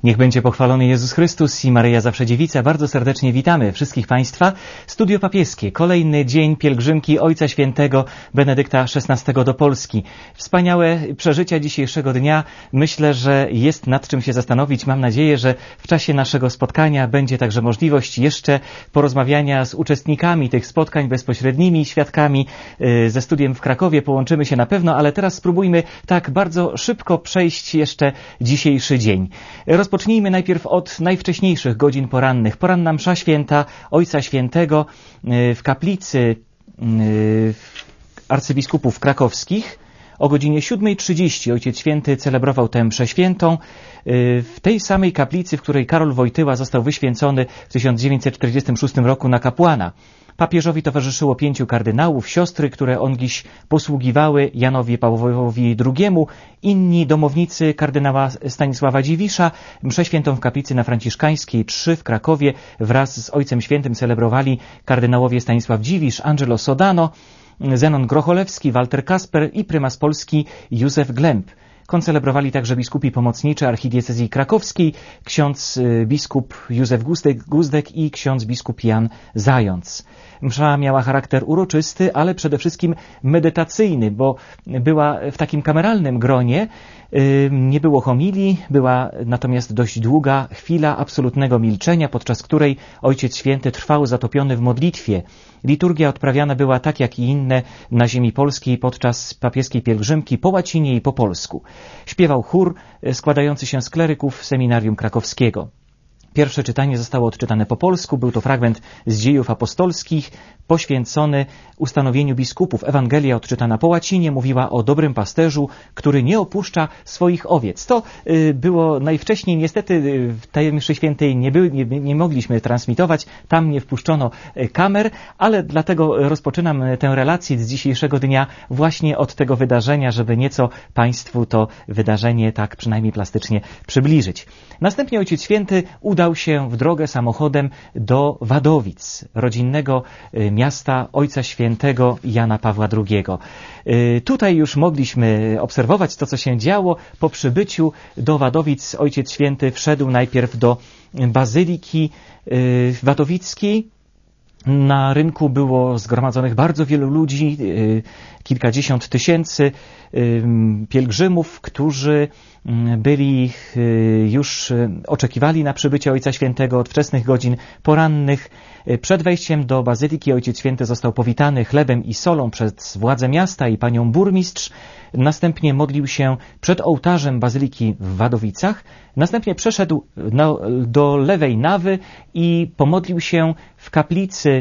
Niech będzie pochwalony Jezus Chrystus i Maryja Zawsze Dziewica. Bardzo serdecznie witamy wszystkich Państwa. Studio Papieskie. Kolejny dzień pielgrzymki Ojca Świętego Benedykta XVI do Polski. Wspaniałe przeżycia dzisiejszego dnia. Myślę, że jest nad czym się zastanowić. Mam nadzieję, że w czasie naszego spotkania będzie także możliwość jeszcze porozmawiania z uczestnikami tych spotkań, bezpośrednimi świadkami ze studiem w Krakowie. Połączymy się na pewno, ale teraz spróbujmy tak bardzo szybko przejść jeszcze dzisiejszy dzień. Rozpocznijmy najpierw od najwcześniejszych godzin porannych. Poranna msza święta Ojca Świętego w kaplicy arcybiskupów krakowskich. O godzinie 7:30 Ojciec Święty celebrował tę mszę świętą w tej samej kaplicy, w której Karol Wojtyła został wyświęcony w 1946 roku na kapłana. Papieżowi towarzyszyło 5 kardynałów, siostry, które ongiś posługiwały Janowi Pawłowi II, inni domownicy kardynała Stanisława Dziwisza. Mszę świętą w kaplicy na Franciszkańskiej 3 w Krakowie wraz z Ojcem Świętym celebrowali kardynałowie Stanisław Dziwisz, Angelo Sodano, Zenon Grocholewski, Walter Kasper i prymas Polski Józef Glemp. Koncelebrowali także biskupi pomocniczy archidiecezji krakowskiej, ksiądz biskup Józef Guzdek i ksiądz biskup Jan Zając. Msza miała charakter uroczysty, ale przede wszystkim medytacyjny, bo była w takim kameralnym gronie, nie było homilii, była natomiast dość długa chwila absolutnego milczenia, podczas której Ojciec Święty trwał zatopiony w modlitwie. Liturgia odprawiana była tak jak i inne na ziemi polskiej podczas papieskiej pielgrzymki po łacinie i po polsku. Śpiewał chór składający się z kleryków seminarium krakowskiego. Pierwsze czytanie zostało odczytane po polsku. Był to fragment z Dziejów Apostolskich poświęcony ustanowieniu biskupów. Ewangelia odczytana po łacinie mówiła o dobrym pasterzu, który nie opuszcza swoich owiec. To było najwcześniej, niestety w tej mszy świętej nie mogliśmy transmitować, tam nie wpuszczono kamer, ale dlatego rozpoczynam tę relację z dzisiejszego dnia właśnie od tego wydarzenia, żeby nieco Państwu to wydarzenie tak przynajmniej plastycznie przybliżyć. Następnie Ojciec Święty udał się w drogę samochodem do Wadowic, rodzinnego miasta Ojca Świętego Jana Pawła II. Tutaj już mogliśmy obserwować to, co się działo. Po przybyciu do Wadowic Ojciec Święty wszedł najpierw do Bazyliki Wadowickiej. Na rynku było zgromadzonych bardzo wielu ludzi, kilkadziesiąt tysięcy pielgrzymów, którzy już oczekiwali na przybycie Ojca Świętego od wczesnych godzin porannych. Przed wejściem do Bazyliki Ojciec Święty został powitany chlebem i solą przez władze miasta i panią burmistrz. Następnie modlił się przed ołtarzem Bazyliki w Wadowicach. Następnie przeszedł do lewej nawy i pomodlił się w kaplicy,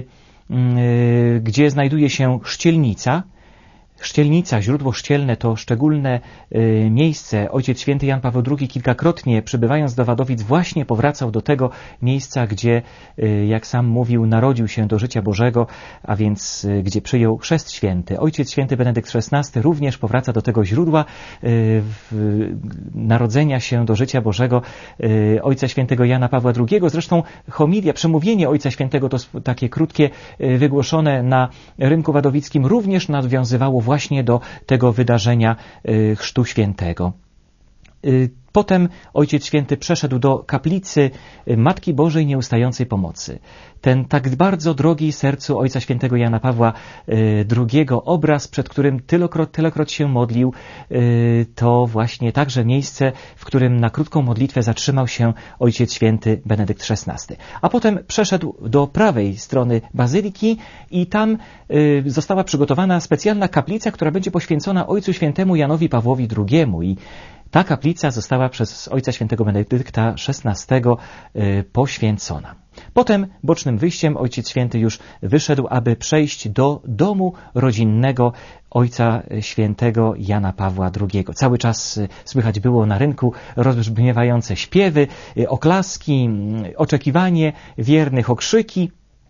gdzie znajduje się Chrzcielnica. Chrzcielnica, źródło chrzcielne to szczególne miejsce. Ojciec Święty Jan Paweł II kilkakrotnie przybywając do Wadowic właśnie powracał do tego miejsca, gdzie, jak sam mówił, narodził się do życia Bożego, a więc gdzie przyjął chrzest święty. Ojciec Święty Benedykt XVI również powraca do tego źródła narodzenia się do życia Bożego Ojca Świętego Jana Pawła II. Zresztą homilia, przemówienie Ojca Świętego, to takie krótkie, wygłoszone na rynku wadowickim, również nawiązywało właśnie do tego wydarzenia Chrztu Świętego. Potem Ojciec Święty przeszedł do kaplicy Matki Bożej Nieustającej Pomocy. Ten tak bardzo drogi sercu Ojca Świętego Jana Pawła II obraz, przed którym tylekroć się modlił, to właśnie także miejsce, w którym na krótką modlitwę zatrzymał się Ojciec Święty Benedykt XVI. A potem przeszedł do prawej strony Bazyliki i tam została przygotowana specjalna kaplica, która będzie poświęcona Ojcu Świętemu Janowi Pawłowi II. I ta kaplica została przez Ojca Świętego Benedykta XVI poświęcona. Potem bocznym wyjściem Ojciec Święty już wyszedł, aby przejść do domu rodzinnego Ojca Świętego Jana Pawła II. Cały czas słychać było na rynku rozbrzmiewające śpiewy, oklaski, oczekiwanie wiernych, okrzyki.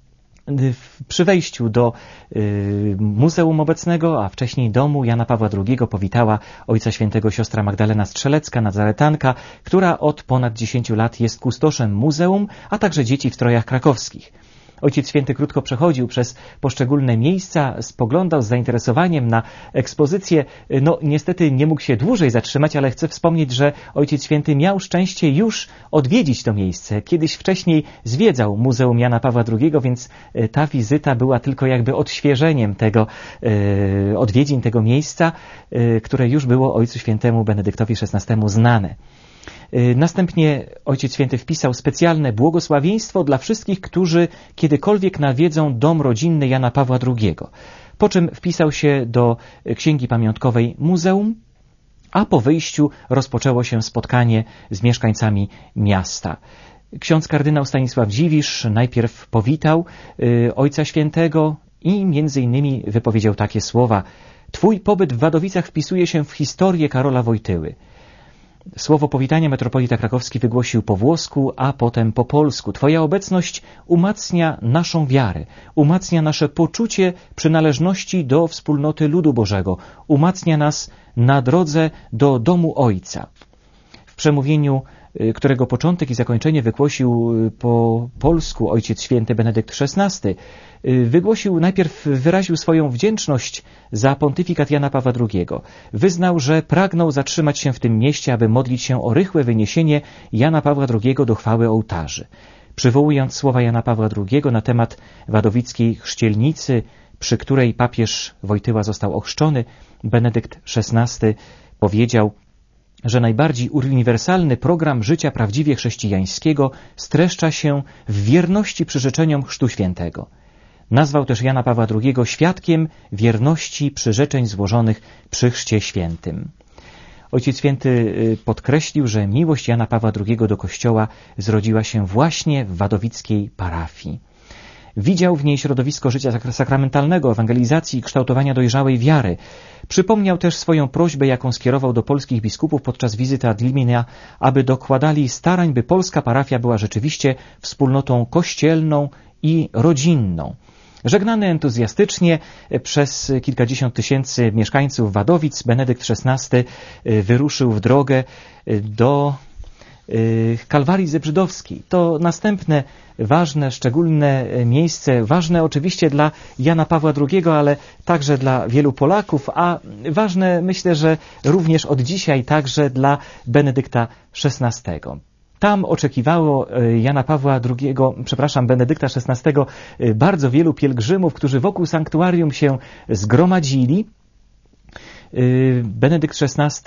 Przy wejściu do muzeum obecnego, a wcześniej domu Jana Pawła II powitała Ojca Świętego siostra Magdalena Strzelecka, nazaretanka, która od ponad 10 lat jest kustoszem muzeum, a także dzieci w strojach krakowskich. Ojciec Święty krótko przechodził przez poszczególne miejsca, spoglądał z zainteresowaniem na ekspozycję. No niestety nie mógł się dłużej zatrzymać, ale chcę wspomnieć, że Ojciec Święty miał szczęście już odwiedzić to miejsce. Kiedyś wcześniej zwiedzał Muzeum Jana Pawła II, więc ta wizyta była tylko jakby odświeżeniem tego odwiedzin tego miejsca, które już było Ojcu Świętemu Benedyktowi XVI znane. Następnie Ojciec Święty wpisał specjalne błogosławieństwo dla wszystkich, którzy kiedykolwiek nawiedzą dom rodzinny Jana Pawła II. Po czym wpisał się do księgi pamiątkowej muzeum, a po wyjściu rozpoczęło się spotkanie z mieszkańcami miasta. Ksiądz kardynał Stanisław Dziwisz najpierw powitał Ojca Świętego i między innymi wypowiedział takie słowa: Twój pobyt w Wadowicach wpisuje się w historię Karola Wojtyły. Słowo powitania metropolita krakowski wygłosił po włosku, a potem po polsku. Twoja obecność umacnia naszą wiarę, umacnia nasze poczucie przynależności do wspólnoty ludu Bożego, umacnia nas na drodze do domu Ojca. W przemówieniu, którego początek i zakończenie wygłosił po polsku Ojciec Święty Benedykt XVI, najpierw wyraził swoją wdzięczność za pontyfikat Jana Pawła II. Wyznał, że pragnął zatrzymać się w tym mieście, aby modlić się o rychłe wyniesienie Jana Pawła II do chwały ołtarzy. Przywołując słowa Jana Pawła II na temat wadowickiej chrzcielnicy, przy której papież Wojtyła został ochrzczony, Benedykt XVI powiedział, że najbardziej uniwersalny program życia prawdziwie chrześcijańskiego streszcza się w wierności przyrzeczeniom Chrztu Świętego. Nazwał też Jana Pawła II świadkiem wierności przyrzeczeń złożonych przy Chrzcie Świętym. Ojciec Święty podkreślił, że miłość Jana Pawła II do Kościoła zrodziła się właśnie w wadowickiej parafii. Widział w niej środowisko życia sakramentalnego, ewangelizacji i kształtowania dojrzałej wiary. Przypomniał też swoją prośbę, jaką skierował do polskich biskupów podczas wizyty ad limina, aby dokładali starań, by polska parafia była rzeczywiście wspólnotą kościelną i rodzinną. Żegnany entuzjastycznie przez kilkadziesiąt tysięcy mieszkańców Wadowic, Benedykt XVI wyruszył w drogę do Kalwarii Zebrzydowskiej. To następne ważne, szczególne miejsce, ważne oczywiście dla Jana Pawła II, ale także dla wielu Polaków, a ważne myślę, że również od dzisiaj także dla Benedykta XVI. Tam oczekiwało Benedykta XVI bardzo wielu pielgrzymów, którzy wokół sanktuarium się zgromadzili. Benedykt XVI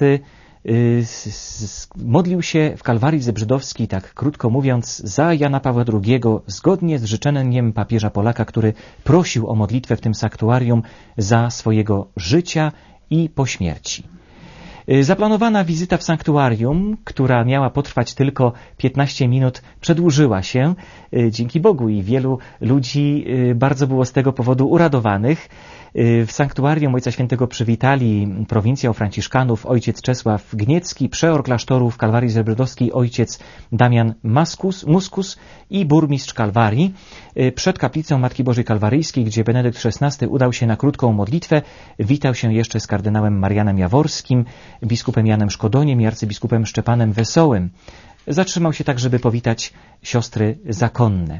modlił się w Kalwarii Zebrzydowskiej, tak krótko mówiąc, za Jana Pawła II, zgodnie z życzeniem papieża Polaka, który prosił o modlitwę w tym sanktuarium za swojego życia i po śmierci. Zaplanowana wizyta w sanktuarium, która miała potrwać tylko 15 minut, przedłużyła się, dzięki Bogu, i wielu ludzi bardzo było z tego powodu uradowanych. W sanktuarium Ojca Świętego przywitali prowincjał franciszkanów ojciec Czesław Gniecki, przeor klasztoru w Kalwarii Zebrzydowskiej ojciec Damian Muskus i burmistrz Kalwarii. Przed kaplicą Matki Bożej Kalwaryjskiej, gdzie Benedykt XVI udał się na krótką modlitwę, witał się jeszcze z kardynałem Marianem Jaworskim, biskupem Janem Szkodoniem i arcybiskupem Szczepanem Wesołym. Zatrzymał się tak, żeby powitać siostry zakonne.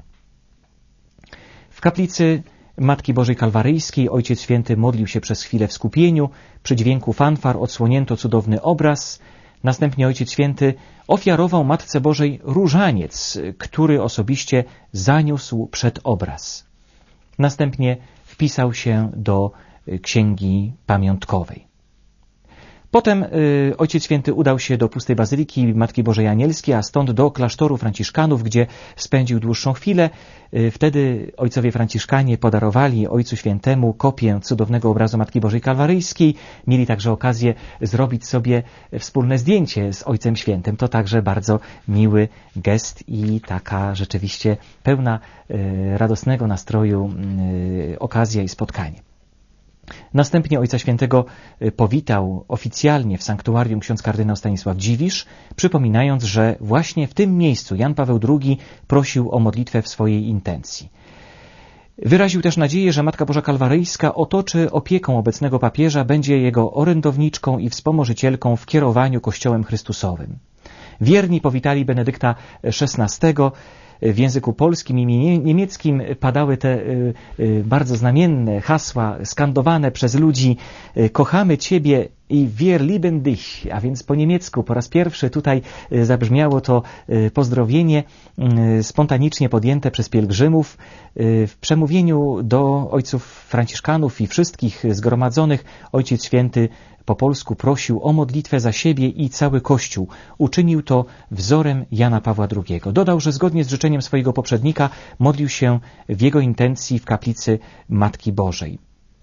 W kaplicy Matki Bożej Kalwaryjskiej Ojciec Święty modlił się przez chwilę w skupieniu. Przy dźwięku fanfar odsłonięto cudowny obraz. Następnie Ojciec Święty ofiarował Matce Bożej różaniec, który osobiście zaniósł przed obraz. Następnie wpisał się do księgi pamiątkowej. Potem Ojciec Święty udał się do Pustej Bazyliki Matki Bożej Anielskiej, a stąd do klasztoru franciszkanów, gdzie spędził dłuższą chwilę. Wtedy ojcowie franciszkanie podarowali Ojcu Świętemu kopię cudownego obrazu Matki Bożej Kalwaryjskiej. Mieli także okazję zrobić sobie wspólne zdjęcie z Ojcem Świętym. To także bardzo miły gest i taka rzeczywiście pełna radosnego nastroju okazja i spotkanie. Następnie Ojca Świętego powitał oficjalnie w sanktuarium ksiądz kardynał Stanisław Dziwisz, przypominając, że właśnie w tym miejscu Jan Paweł II prosił o modlitwę w swojej intencji. Wyraził też nadzieję, że Matka Boża Kalwaryjska otoczy opieką obecnego papieża, będzie jego orędowniczką i wspomożycielką w kierowaniu Kościołem Chrystusowym. Wierni powitali Benedykta XVI, w języku polskim i niemieckim padały te bardzo znamienne hasła skandowane przez ludzi: kochamy Ciebie i wir lieben dich, a więc po niemiecku po raz pierwszy tutaj zabrzmiało to pozdrowienie spontanicznie podjęte przez pielgrzymów. W przemówieniu do ojców franciszkanów i wszystkich zgromadzonych Ojciec Święty po polsku prosił o modlitwę za siebie i cały Kościół. Uczynił to wzorem Jana Pawła II. Dodał, że zgodnie z życzeniem swojego poprzednika modlił się w jego intencji w kaplicy Matki Bożej.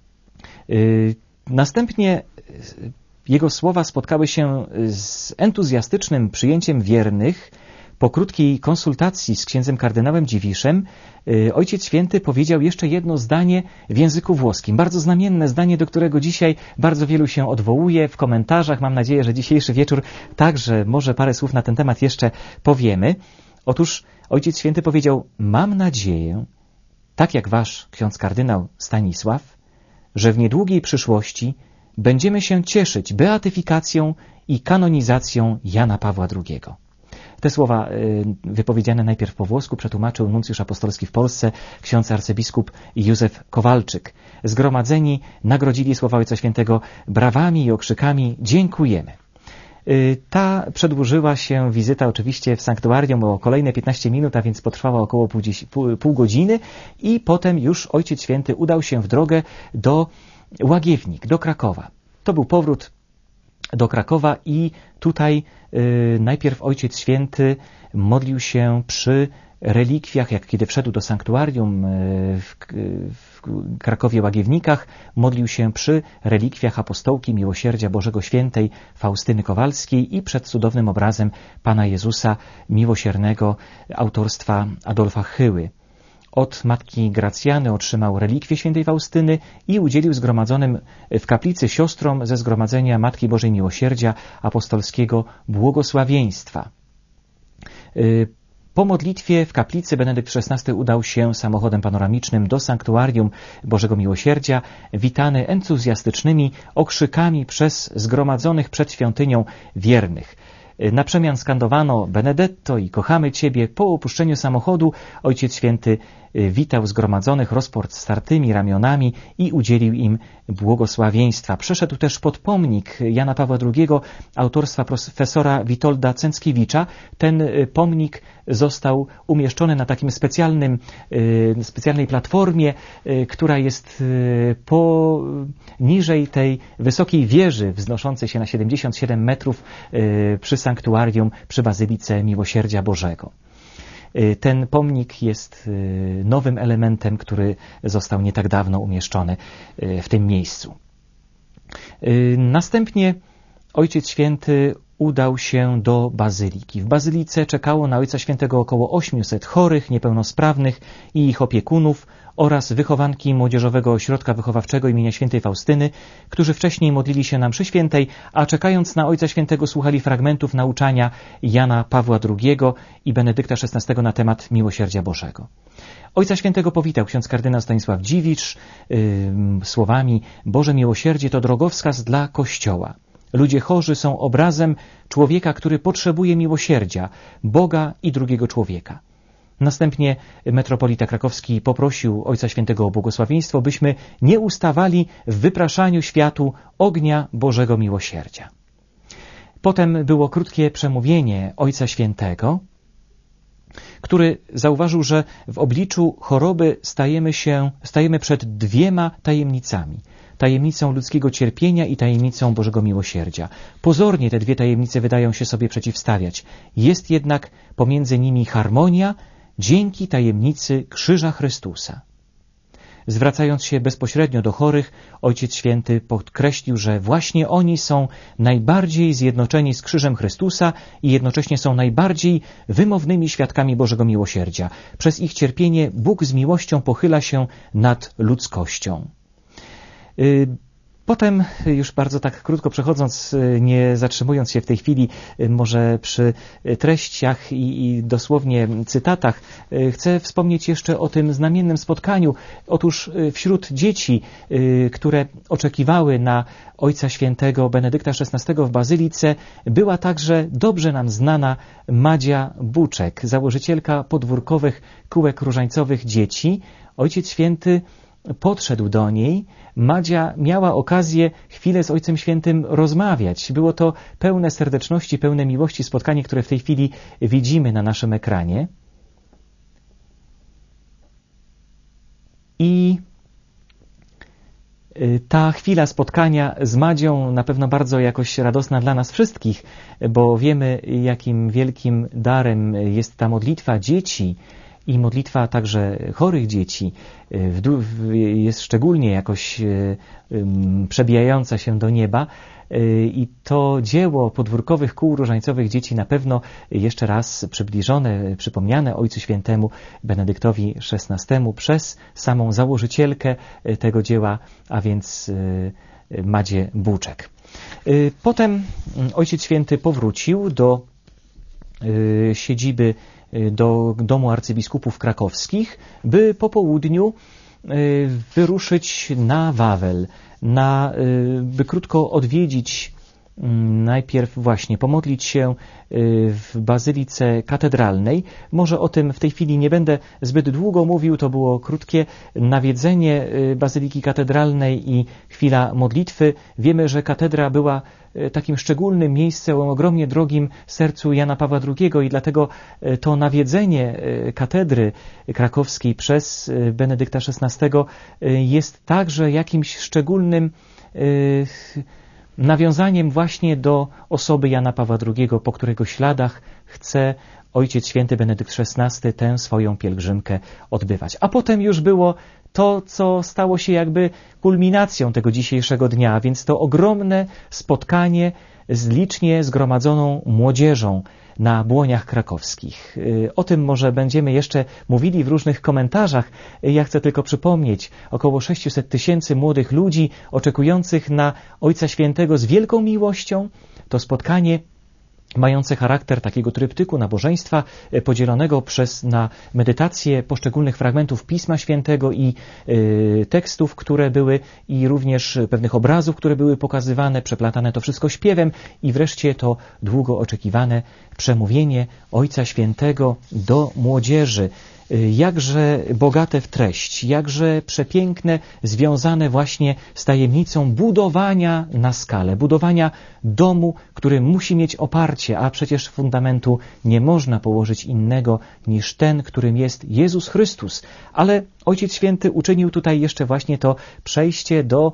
Następnie jego słowa spotkały się z entuzjastycznym przyjęciem wiernych. Po krótkiej konsultacji z księdzem kardynałem Dziwiszem Ojciec Święty powiedział jeszcze jedno zdanie w języku włoskim. Bardzo znamienne zdanie, do którego dzisiaj bardzo wielu się odwołuje w komentarzach. Mam nadzieję, że dzisiejszy wieczór także może parę słów na ten temat jeszcze powiemy. Otóż Ojciec Święty powiedział: mam nadzieję, tak jak wasz ksiądz kardynał Stanisław, że w niedługiej przyszłości będziemy się cieszyć beatyfikacją i kanonizacją Jana Pawła II. Te słowa wypowiedziane najpierw po włosku przetłumaczył nuncjusz apostolski w Polsce, ksiądz arcybiskup Józef Kowalczyk. Zgromadzeni nagrodzili słowa Ojca Świętego brawami i okrzykami: dziękujemy. Ta przedłużyła się wizyta oczywiście w sanktuarium o kolejne 15 minut, a więc potrwała około pół godziny i potem już Ojciec Święty udał się w drogę do Łagiewnik, do Krakowa. To był powrót do Krakowa i tutaj najpierw Ojciec Święty modlił się przy relikwiach, jak kiedy wszedł do sanktuarium w Krakowie Łagiewnikach, modlił się przy relikwiach apostołki Miłosierdzia Bożego Świętej Faustyny Kowalskiej i przed cudownym obrazem Pana Jezusa Miłosiernego autorstwa Adolfa Hyły. Od matki Gracjany otrzymał relikwie świętej Faustyny i udzielił zgromadzonym w kaplicy siostrom ze zgromadzenia Matki Bożej Miłosierdzia apostolskiego błogosławieństwa. Po modlitwie w kaplicy Benedykt XVI udał się samochodem panoramicznym do sanktuarium Bożego Miłosierdzia, witany entuzjastycznymi okrzykami przez zgromadzonych przed świątynią wiernych. Na przemian skandowano Benedetto i kochamy Ciebie. Po opuszczeniu samochodu Ojciec Święty witał zgromadzonych rozpostartymi ramionami i udzielił im błogosławieństwa. Przeszedł też pod pomnik Jana Pawła II autorstwa profesora Witolda Cęckiewicza. Ten pomnik został umieszczony na takim specjalnej platformie, która jest poniżej tej wysokiej wieży wznoszącej się na 77 metrów przy sanktuarium, przy Bazylice Miłosierdzia Bożego. Ten pomnik jest nowym elementem, który został nie tak dawno umieszczony w tym miejscu. Następnie Ojciec Święty udał się do Bazyliki. W Bazylice czekało na Ojca Świętego około 800 chorych, niepełnosprawnych i ich opiekunów oraz wychowanki Młodzieżowego Ośrodka Wychowawczego imienia Świętej Faustyny, którzy wcześniej modlili się na mszy świętej, a czekając na Ojca Świętego słuchali fragmentów nauczania Jana Pawła II i Benedykta XVI na temat Miłosierdzia Bożego. Ojca Świętego powitał ksiądz kardynał Stanisław Dziwicz słowami: Boże miłosierdzie to drogowskaz dla Kościoła. Ludzie chorzy są obrazem człowieka, który potrzebuje miłosierdzia, Boga i drugiego człowieka. Następnie metropolita krakowski poprosił Ojca Świętego o błogosławieństwo, byśmy nie ustawali w wypraszaniu światu ognia Bożego Miłosierdzia. Potem było krótkie przemówienie Ojca Świętego, który zauważył, że w obliczu choroby stajemy przed dwiema tajemnicami. Tajemnicą ludzkiego cierpienia i tajemnicą Bożego Miłosierdzia. Pozornie te dwie tajemnice wydają się sobie przeciwstawiać. Jest jednak pomiędzy nimi harmonia dzięki tajemnicy Krzyża Chrystusa. Zwracając się bezpośrednio do chorych, Ojciec Święty podkreślił, że właśnie oni są najbardziej zjednoczeni z Krzyżem Chrystusa i jednocześnie są najbardziej wymownymi świadkami Bożego Miłosierdzia. Przez ich cierpienie Bóg z miłością pochyla się nad ludzkością. Potem, już bardzo tak krótko przechodząc, nie zatrzymując się w tej chwili może przy treściach i dosłownie cytatach, chcę wspomnieć jeszcze o tym znamiennym spotkaniu. Otóż wśród dzieci, które oczekiwały na Ojca Świętego Benedykta XVI w Bazylice, była także dobrze nam znana Madzia Buczek, założycielka podwórkowych kółek różańcowych dzieci. Ojciec Święty podszedł do niej. Madzia miała okazję chwilę z Ojcem Świętym rozmawiać. Było to pełne serdeczności, pełne miłości spotkanie, które w tej chwili widzimy na naszym ekranie. I ta chwila spotkania z Madzią na pewno bardzo jakoś radosna dla nas wszystkich, bo wiemy, jakim wielkim darem jest ta modlitwa dzieci i modlitwa także chorych dzieci. Jest szczególnie jakoś przebijająca się do nieba. I to dzieło podwórkowych kół różańcowych dzieci na pewno jeszcze raz przybliżone, przypomniane Ojcu Świętemu Benedyktowi XVI przez samą założycielkę tego dzieła, a więc Madzię Buczek. Potem Ojciec Święty powrócił do siedziby, do domu arcybiskupów krakowskich, by po południu wyruszyć na Wawel, by krótko odwiedzić, najpierw właśnie pomodlić się w Bazylice Katedralnej. Może o tym w tej chwili nie będę zbyt długo mówił, to było krótkie nawiedzenie Bazyliki Katedralnej i chwila modlitwy. Wiemy, że katedra była takim szczególnym miejscem, ogromnie drogim sercu Jana Pawła II i dlatego to nawiedzenie katedry krakowskiej przez Benedykta XVI jest także jakimś szczególnym nawiązaniem właśnie do osoby Jana Pawła II, po którego śladach chce Ojciec Święty Benedykt XVI tę swoją pielgrzymkę odbywać. A potem już było to, co stało się jakby kulminacją tego dzisiejszego dnia, więc to ogromne spotkanie z licznie zgromadzoną młodzieżą na Błoniach Krakowskich. O tym może będziemy jeszcze mówili w różnych komentarzach. Ja chcę tylko przypomnieć, około 600 000 młodych ludzi oczekujących na Ojca Świętego z wielką miłością. To spotkanie mające charakter takiego tryptyku nabożeństwa podzielonego na medytację poszczególnych fragmentów Pisma Świętego i tekstów, które były, i również pewnych obrazów, które były pokazywane, przeplatane to wszystko śpiewem i wreszcie to długo oczekiwane przemówienie Ojca Świętego do młodzieży. Jakże bogate w treść, jakże przepiękne, związane właśnie z tajemnicą budowania na skalę, budowania domu, który musi mieć oparcie, a przecież fundamentu nie można położyć innego niż ten, którym jest Jezus Chrystus. Ale Ojciec Święty uczynił tutaj jeszcze właśnie to przejście do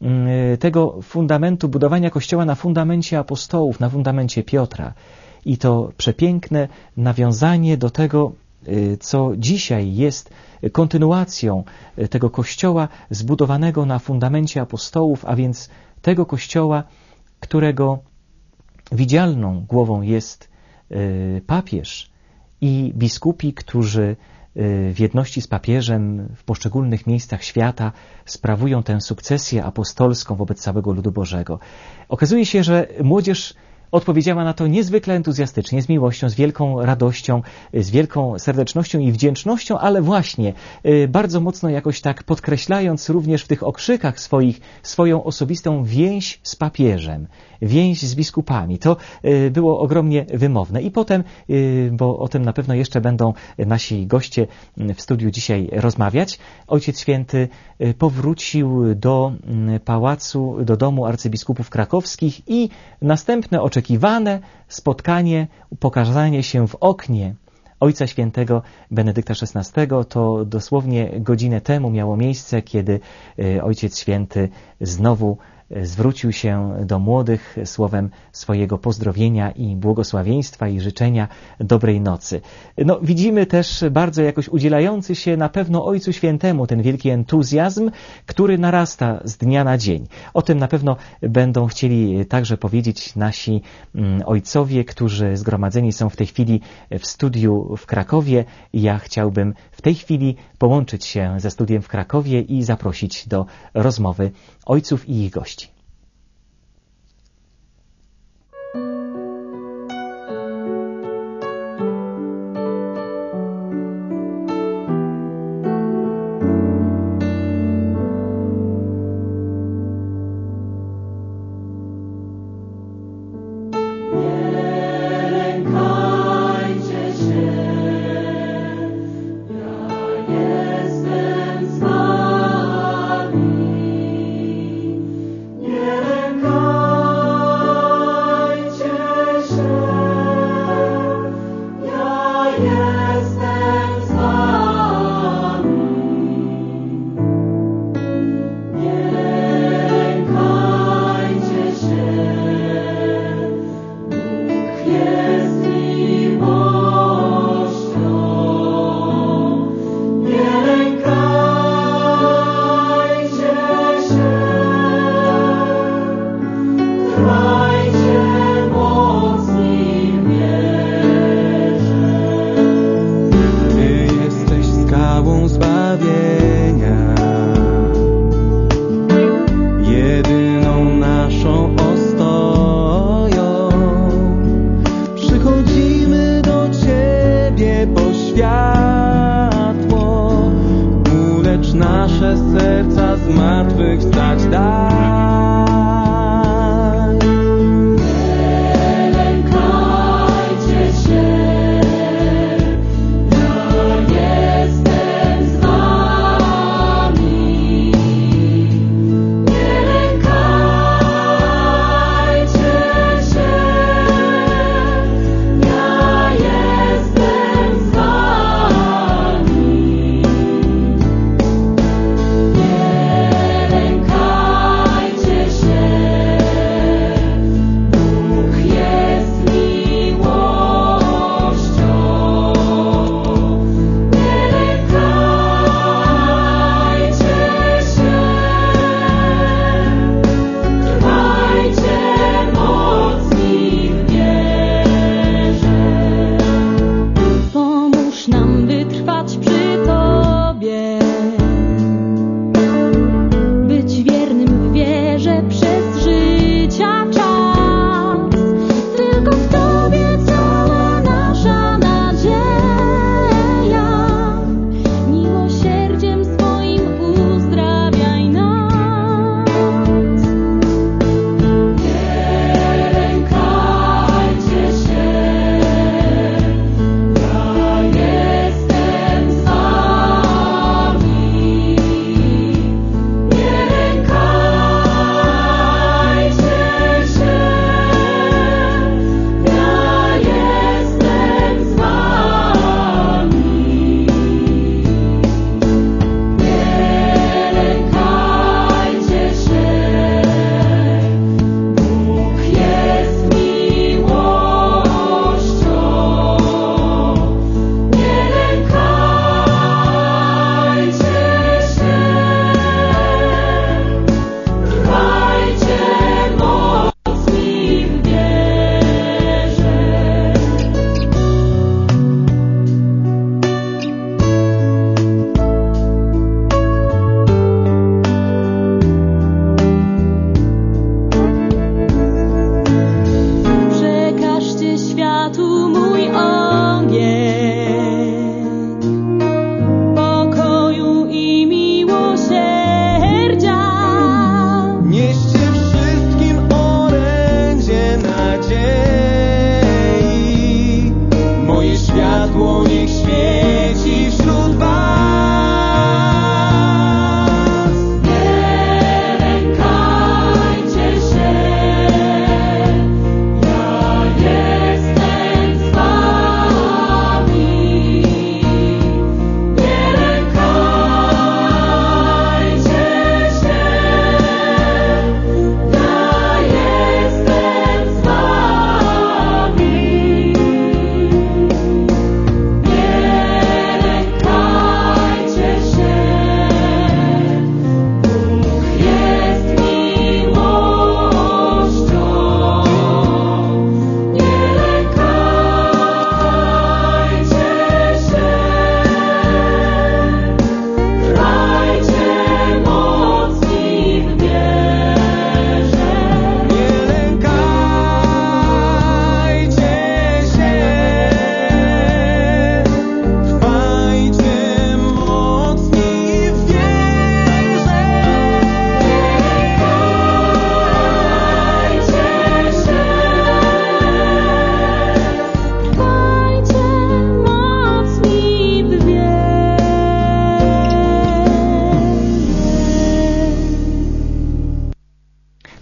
tego fundamentu, budowania Kościoła na fundamencie apostołów, na fundamencie Piotra. I to przepiękne nawiązanie do tego, co dzisiaj jest kontynuacją tego Kościoła zbudowanego na fundamencie apostołów, a więc tego Kościoła, którego widzialną głową jest papież i biskupi, którzy w jedności z papieżem w poszczególnych miejscach świata sprawują tę sukcesję apostolską wobec całego ludu Bożego. Okazuje się, że młodzież odpowiedziała na to niezwykle entuzjastycznie, z miłością, z wielką radością, z wielką serdecznością i wdzięcznością, ale właśnie bardzo mocno jakoś tak podkreślając również w tych okrzykach swoich swoją osobistą więź z papieżem, więź z biskupami. To było ogromnie wymowne. I potem, bo o tym na pewno jeszcze będą nasi goście w studiu dzisiaj rozmawiać, Ojciec Święty powrócił do pałacu, do domu arcybiskupów krakowskich i następne oczekiwane spotkanie, pokazanie się w oknie Ojca Świętego Benedykta XVI, to dosłownie godzinę temu miało miejsce, kiedy Ojciec Święty znowu zwrócił się do młodych słowem swojego pozdrowienia i błogosławieństwa i życzenia dobrej nocy. No, widzimy też bardzo jakoś udzielający się na pewno Ojcu Świętemu ten wielki entuzjazm, który narasta z dnia na dzień. O tym na pewno będą chcieli także powiedzieć nasi ojcowie, którzy zgromadzeni są w tej chwili w studiu w Krakowie. Ja chciałbym w tej chwili połączyć się ze studiem w Krakowie i zaprosić do rozmowy ojców i ich gości.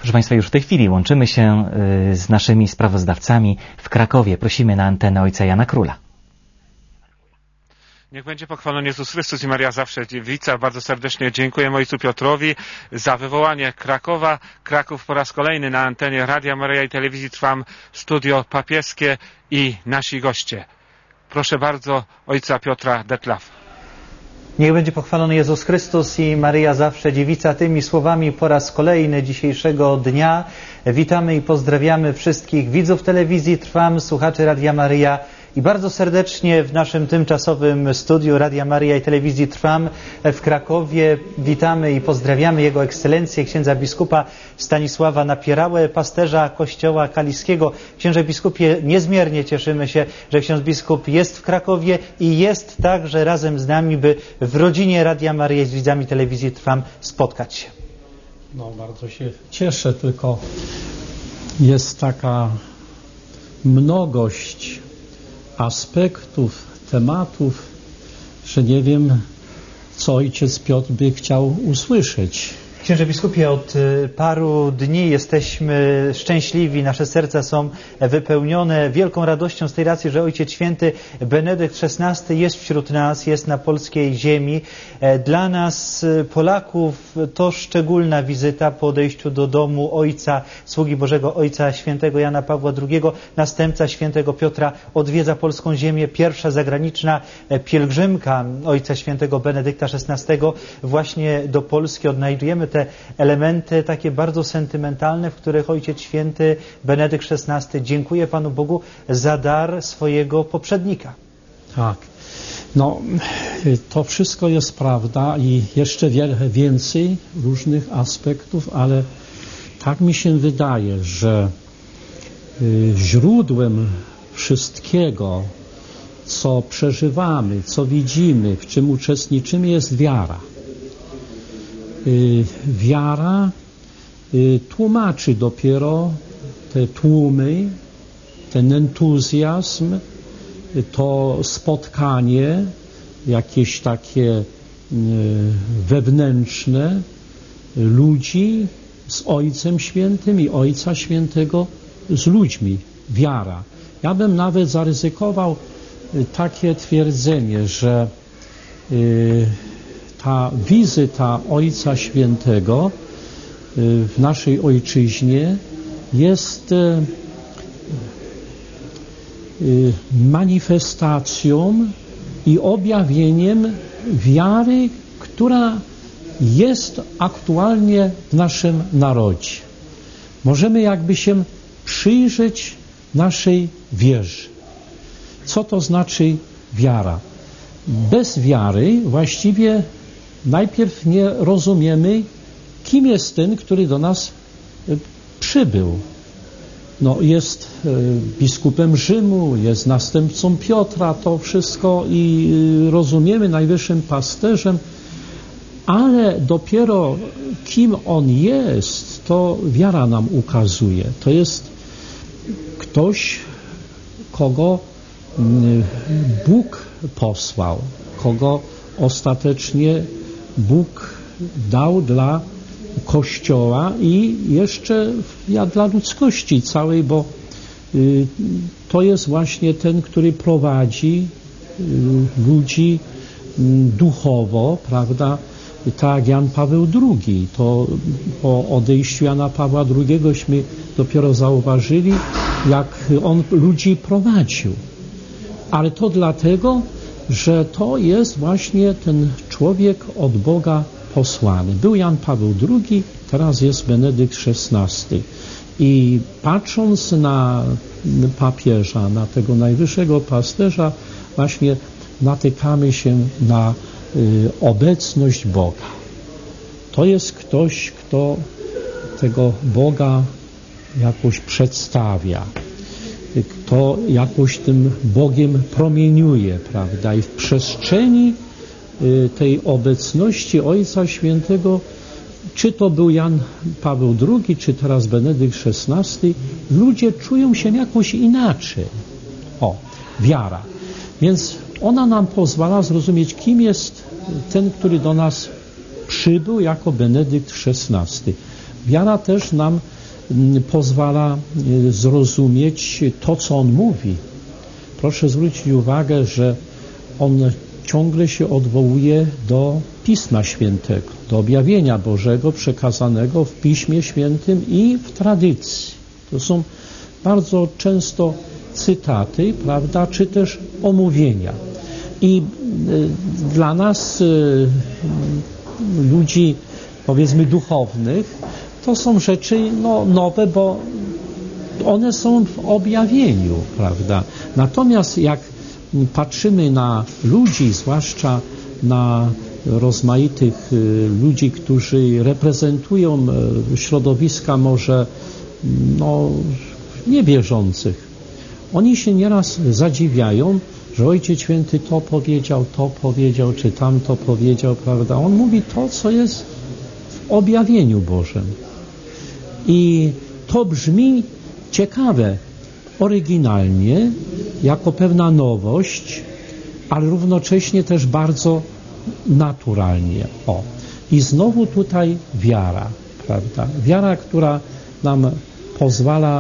Proszę Państwa, już w tej chwili łączymy się z naszymi sprawozdawcami w Krakowie. Prosimy na antenę ojca Jana Króla. Niech będzie pochwalony Jezus Chrystus i Maria Zawsze Dziewica. Bardzo serdecznie dziękuję ojcu Piotrowi za wywołanie Krakowa. Kraków po raz kolejny na antenie Radia Maryja i Telewizji Trwam, studio papieskie i nasi goście. Proszę bardzo ojca Piotra Detlaff. Niech będzie pochwalony Jezus Chrystus i Maryja Zawsze Dziewica. Tymi słowami po raz kolejny dzisiejszego dnia witamy i pozdrawiamy wszystkich widzów telewizji Trwam, słuchaczy Radia Maryja i bardzo serdecznie w naszym tymczasowym studiu Radia Maryja i Telewizji Trwam w Krakowie witamy i pozdrawiamy Jego Ekscelencję, księdza biskupa Stanisława Napierałę, pasterza Kościoła Kaliskiego. Księże biskupie, niezmiernie cieszymy się, że ksiądz biskup jest w Krakowie i jest także razem z nami, by w rodzinie Radia Maryja z widzami Telewizji Trwam spotkać się. No, bardzo się cieszę, tylko jest taka mnogość aspektów, tematów, że nie wiem, co ojciec Piotr by chciał usłyszeć. Księże biskupie, od paru dni jesteśmy szczęśliwi, nasze serca są wypełnione wielką radością z tej racji, że Ojciec Święty Benedykt XVI jest wśród nas, jest na polskiej ziemi. Dla nas, Polaków, to szczególna wizyta po odejściu do domu Ojca, sługi Bożego Ojca Świętego Jana Pawła II, następca Świętego Piotra odwiedza polską ziemię, pierwsza zagraniczna pielgrzymka Ojca Świętego Benedykta XVI właśnie do Polski. Odnajdujemy te elementy takie bardzo sentymentalne, w których Ojciec Święty Benedykt XVI dziękuję Panu Bogu za dar swojego poprzednika. Tak. No, to wszystko jest prawda i jeszcze wiele więcej różnych aspektów, ale tak mi się wydaje, że źródłem wszystkiego, co przeżywamy, co widzimy, w czym uczestniczymy, jest wiara. Wiara tłumaczy dopiero te tłumy, ten entuzjazm, to spotkanie jakieś takie wewnętrzne ludzi z Ojcem Świętym i Ojca Świętego z ludźmi. Wiara. Ja bym nawet zaryzykował takie twierdzenie, że ta wizyta Ojca Świętego w naszej ojczyźnie jest manifestacją i objawieniem wiary, która jest aktualnie w naszym narodzie. Możemy jakby się przyjrzeć naszej wierze. Co to znaczy wiara? Bez wiary właściwie najpierw nie rozumiemy, kim jest ten, który do nas przybył. No, jest biskupem Rzymu, jest następcą Piotra, to wszystko i rozumiemy, najwyższym pasterzem, ale dopiero kim on jest, to wiara nam ukazuje. To jest ktoś, kogo Bóg posłał, kogo ostatecznie Bóg dał dla Kościoła i jeszcze dla ludzkości całej, bo to jest właśnie ten, który prowadzi ludzi duchowo, prawda, tak jak Jan Paweł II. To po odejściu Jana Pawła II dopiero zauważyli, jak on ludzi prowadził. Ale to dlatego, że to jest właśnie ten człowiek od Boga posłany. Był Jan Paweł II, teraz jest Benedykt XVI. I patrząc na papieża, na tego najwyższego pasterza, właśnie natykamy się na obecność Boga. To jest ktoś, kto tego Boga jakoś przedstawia, kto jakoś tym Bogiem promieniuje, prawda? I w przestrzeni tej obecności Ojca Świętego, czy to był Jan Paweł II, czy teraz Benedykt XVI, ludzie czują się jakoś inaczej. Wiara. Więc ona nam pozwala zrozumieć, kim jest ten, który do nas przybył jako Benedykt XVI. Wiara też nam pozwala zrozumieć to, co on mówi. Proszę zwrócić uwagę, że on ciągle się odwołuje do Pisma Świętego, do objawienia Bożego przekazanego w Piśmie Świętym i w tradycji. To są bardzo często cytaty, prawda, czy też omówienia. I dla nas, ludzi, powiedzmy, duchownych, to są rzeczy nowe, bo one są w objawieniu, prawda. Natomiast jak patrzymy na ludzi, zwłaszcza na rozmaitych ludzi, którzy reprezentują środowiska może niewierzących, oni się nieraz zadziwiają, że Ojciec Święty to powiedział, czy tamto powiedział, prawda. On mówi to, co jest w objawieniu Bożym. I to brzmi ciekawe, oryginalnie, jako pewna nowość, ale równocześnie też bardzo naturalnie. I znowu tutaj wiara, prawda? Wiara, która nam pozwala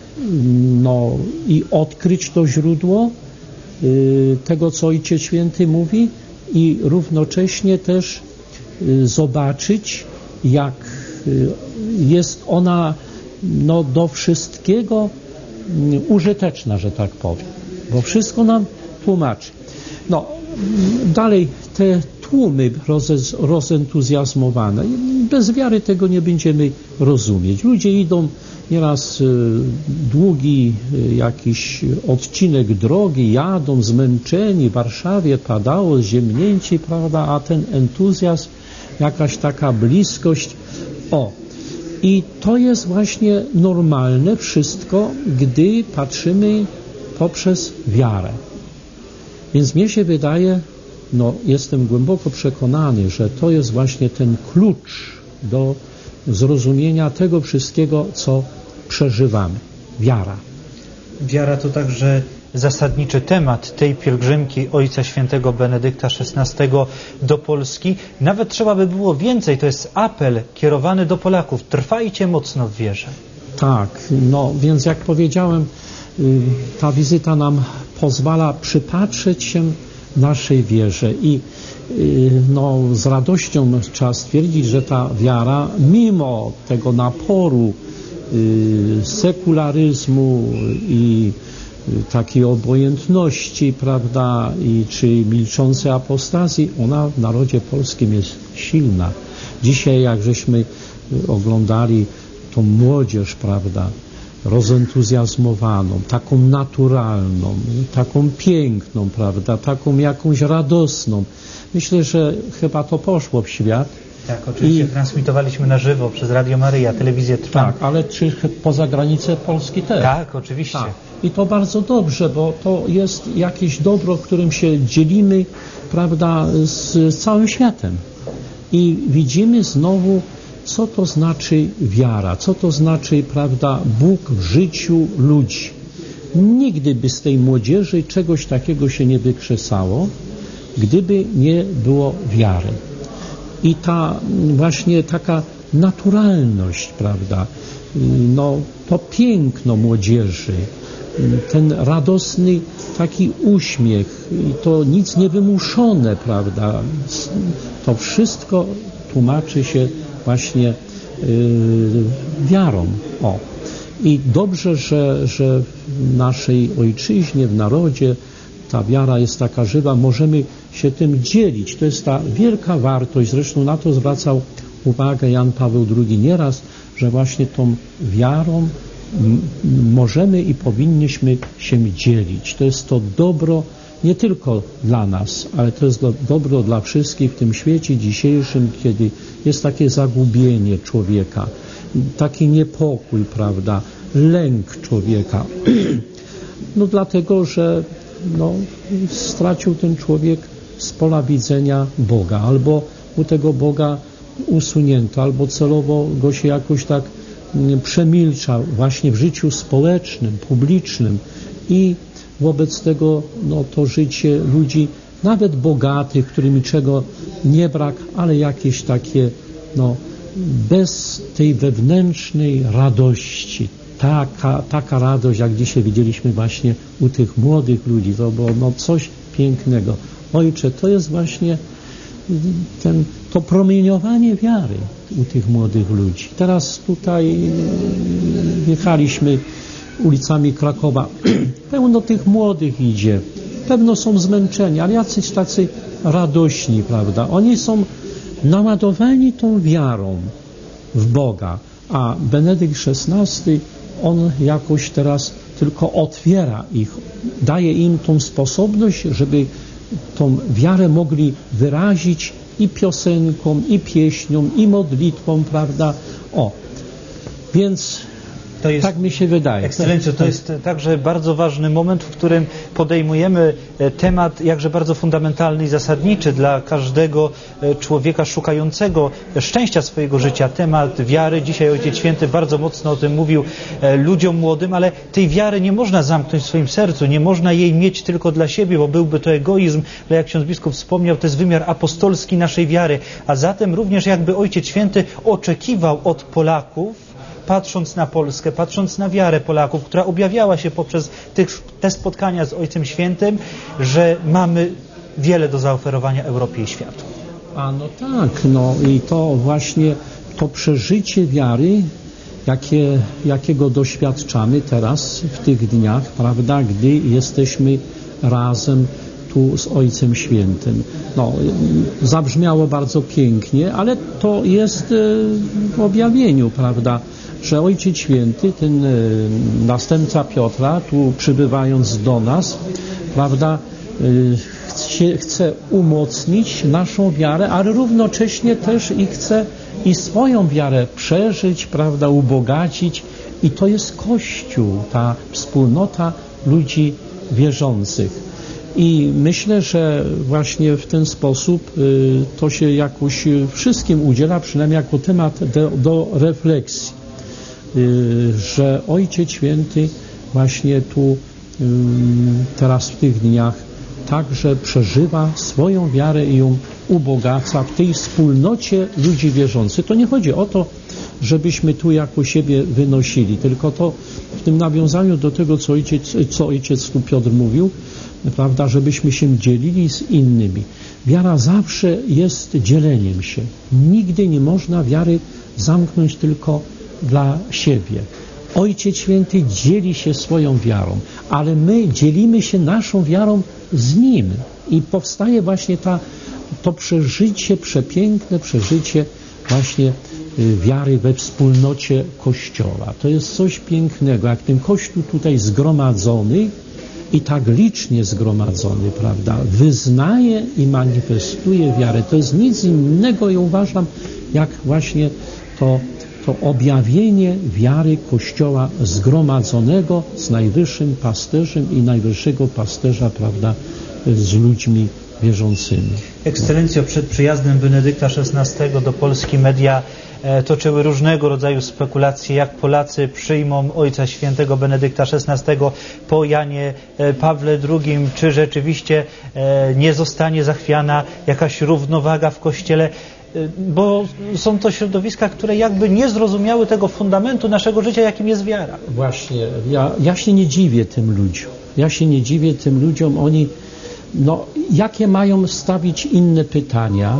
i odkryć to źródło tego, co Ojciec Święty mówi, i równocześnie też zobaczyć, jak jest ona do wszystkiego użyteczna, że tak powiem, bo wszystko nam tłumaczy. Dalej te tłumy rozentuzjazmowane. Bez wiary tego nie będziemy rozumieć. Ludzie idą nieraz długi jakiś odcinek drogi, jadą zmęczeni, w Warszawie padało, ziemnięci, prawda, a ten entuzjazm, jakaś taka bliskość. I to jest właśnie normalne wszystko, gdy patrzymy poprzez wiarę. Więc mnie się wydaje, jestem głęboko przekonany, że to jest właśnie ten klucz do zrozumienia tego wszystkiego, co przeżywamy. Wiara. Wiara to także zasadniczy temat tej pielgrzymki Ojca Świętego Benedykta XVI do Polski. Nawet trzeba by było więcej, to jest apel kierowany do Polaków. Trwajcie mocno w wierze. Tak, więc jak powiedziałem, ta wizyta nam pozwala przypatrzeć się naszej wierze i z radością trzeba stwierdzić, że ta wiara, mimo tego naporu sekularyzmu i takiej obojętności, prawda, czy milczącej apostazji, ona w narodzie polskim jest silna. Dzisiaj, jak żeśmy oglądali tą młodzież, prawda, rozentuzjazmowaną, taką naturalną, taką piękną, prawda, taką jakąś radosną. Myślę, że chyba to poszło w świat. Tak, oczywiście transmitowaliśmy na żywo przez Radio Maryja, telewizję Trwam. Tak, ale czy poza granicę Polski też? Tak, oczywiście. Tak. I to bardzo dobrze, bo to jest jakieś dobro, którym się dzielimy, prawda, z całym światem. I widzimy znowu, co to znaczy wiara, co to znaczy, prawda, Bóg w życiu ludzi. Nigdy by z tej młodzieży czegoś takiego się nie wykrzesało, gdyby nie było wiary. I ta właśnie taka naturalność, prawda, to piękno młodzieży, ten radosny taki uśmiech, i to nic niewymuszone, prawda, to wszystko tłumaczy się właśnie wiarą. I dobrze, że w naszej ojczyźnie, w narodzie ta wiara jest taka żywa, możemy się tym dzielić. To jest ta wielka wartość. Zresztą na to zwracał uwagę Jan Paweł II nieraz, że właśnie tą wiarą możemy i powinniśmy się dzielić. To jest to dobro nie tylko dla nas, ale to jest dobro dla wszystkich w tym świecie dzisiejszym, kiedy jest takie zagubienie człowieka, taki niepokój, prawda, lęk człowieka. Dlatego, że stracił ten człowiek z pola widzenia Boga, albo u tego Boga usunięto, albo celowo go się jakoś tak przemilcza właśnie w życiu społecznym, publicznym i wobec tego to życie ludzi, nawet bogatych, którym niczego nie brak, ale jakieś takie bez tej wewnętrznej radości, taka radość, jak dzisiaj widzieliśmy właśnie u tych młodych ludzi, to było coś pięknego. Ojcze, to jest właśnie to promieniowanie wiary u tych młodych ludzi. Teraz tutaj jechaliśmy ulicami Krakowa, pełno tych młodych idzie, pewno są zmęczeni, ale jacyś tacy radośni, prawda? Oni są naładowani tą wiarą w Boga, a Benedykt XVI, on jakoś teraz tylko otwiera ich, daje im tą sposobność, żeby tą wiarę mogli wyrazić i piosenką, i pieśnią, i modlitwą, prawda? Więc tak mi się wydaje. Ekscelencjo, to jest także bardzo ważny moment, w którym podejmujemy temat jakże bardzo fundamentalny i zasadniczy dla każdego człowieka szukającego szczęścia swojego życia. Temat wiary. Dzisiaj Ojciec Święty bardzo mocno o tym mówił ludziom młodym, ale tej wiary nie można zamknąć w swoim sercu, nie można jej mieć tylko dla siebie, bo byłby to egoizm, ale jak ksiądz biskup wspomniał, to jest wymiar apostolski naszej wiary, a zatem również jakby Ojciec Święty oczekiwał od Polaków, patrząc na Polskę, patrząc na wiarę Polaków, która objawiała się poprzez te spotkania z Ojcem Świętym, że mamy wiele do zaoferowania Europie i światu. I to właśnie to przeżycie wiary, jakiego doświadczamy teraz w tych dniach, prawda, gdy jesteśmy razem tu z Ojcem Świętym. Zabrzmiało bardzo pięknie, ale to jest w objawieniu, prawda, że Ojciec Święty, ten następca Piotra, tu przybywając do nas, prawda, chce umocnić naszą wiarę, ale równocześnie też chce i swoją wiarę przeżyć, prawda, ubogacić. I to jest Kościół, ta wspólnota ludzi wierzących. I myślę, że właśnie w ten sposób to się jakoś wszystkim udziela, przynajmniej jako temat do refleksji, że Ojciec Święty właśnie tu teraz w tych dniach także przeżywa swoją wiarę i ją ubogaca w tej wspólnocie ludzi wierzących. To nie chodzi o to, żebyśmy tu jako siebie wynosili, tylko to w tym nawiązaniu do tego, co ojciec tu Piotr mówił, prawda, żebyśmy się dzielili z innymi. Wiara zawsze jest dzieleniem się. Nigdy nie można wiary zamknąć tylko dla siebie. Ojciec Święty dzieli się swoją wiarą, ale my dzielimy się naszą wiarą z Nim i powstaje właśnie to przeżycie, przepiękne przeżycie właśnie wiary we wspólnocie Kościoła. To jest coś pięknego, jak ten Kościół tutaj zgromadzony i tak licznie zgromadzony, prawda, wyznaje i manifestuje wiarę. To jest nic innego, ja uważam, jak właśnie to objawienie wiary Kościoła zgromadzonego z Najwyższym Pasterzem i Najwyższego Pasterza, prawda, z ludźmi wierzącymi. Ekscelencjo, przed przyjazdem Benedykta XVI do Polski media toczyły różnego rodzaju spekulacje, jak Polacy przyjmą Ojca Świętego Benedykta XVI po Janie Pawle II, czy rzeczywiście nie zostanie zachwiana jakaś równowaga w Kościele, bo są to środowiska, które jakby nie zrozumiały tego fundamentu naszego życia, jakim jest wiara. Właśnie, ja się nie dziwię tym ludziom. Ja się nie dziwię tym ludziom, oni, jakie mają stawić inne pytania,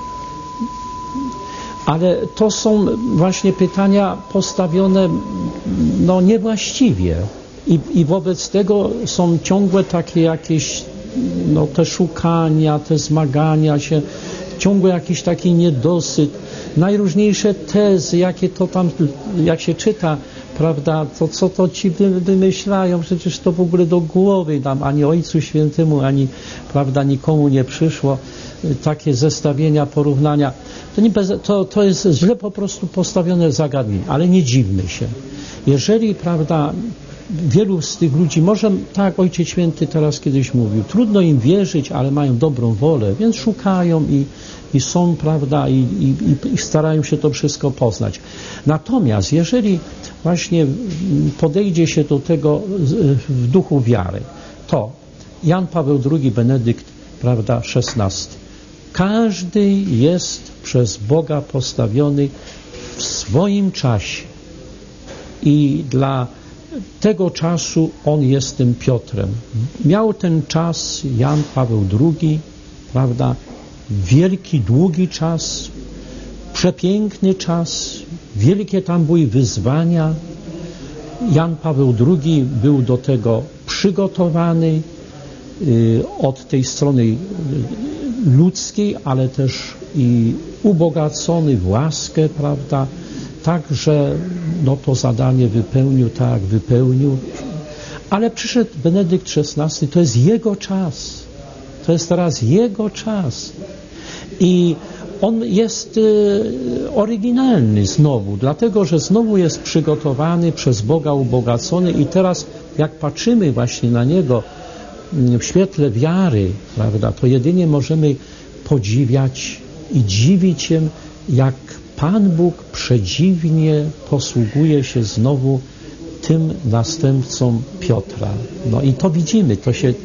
ale to są właśnie pytania postawione niewłaściwie i wobec tego są ciągłe takie jakieś te szukania, te zmagania się, ciągły jakiś taki niedosyt, najróżniejsze tezy, jakie to tam, jak się czyta, prawda, to co to ci wymyślają, przecież to w ogóle do głowy nam, ani Ojcu Świętemu, ani, prawda, nikomu nie przyszło, takie zestawienia, porównania. To jest źle po prostu postawione zagadnienie, ale nie dziwmy się. Jeżeli, prawda, wielu z tych ludzi, może tak jak Ojciec Święty teraz kiedyś mówił, trudno im wierzyć, ale mają dobrą wolę, więc szukają i są, prawda, i starają się to wszystko poznać. Natomiast jeżeli właśnie podejdzie się do tego w duchu wiary, to Jan Paweł II, Benedykt, prawda, XVI Każdy jest przez Boga postawiony w swoim czasie. I dla tego czasu on jest tym Piotrem. Miał ten czas Jan Paweł II, prawda? Wielki, długi czas, przepiękny czas, wielkie tam były wyzwania. Jan Paweł II był do tego przygotowany od tej strony ludzkiej, ale też i ubogacony w łaskę, prawda? Tak, że to zadanie wypełnił, tak jak wypełnił. Ale przyszedł Benedykt XVI, to jest jego czas. To jest teraz jego czas. I on jest oryginalny znowu, dlatego, że znowu jest przygotowany przez Boga, ubogacony i teraz jak patrzymy właśnie na niego w świetle wiary, prawda, to jedynie możemy podziwiać i dziwić się, jak Pan Bóg przedziwnie posługuje się znowu tym następcą Piotra. No i to widzimy,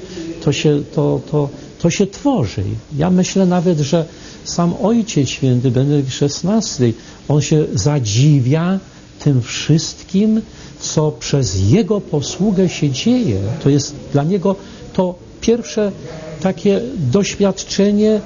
to się tworzy. Ja myślę nawet, że sam Ojciec Święty Benedykt XVI, on się zadziwia tym wszystkim, co przez jego posługę się dzieje. To jest dla niego to pierwsze takie doświadczenie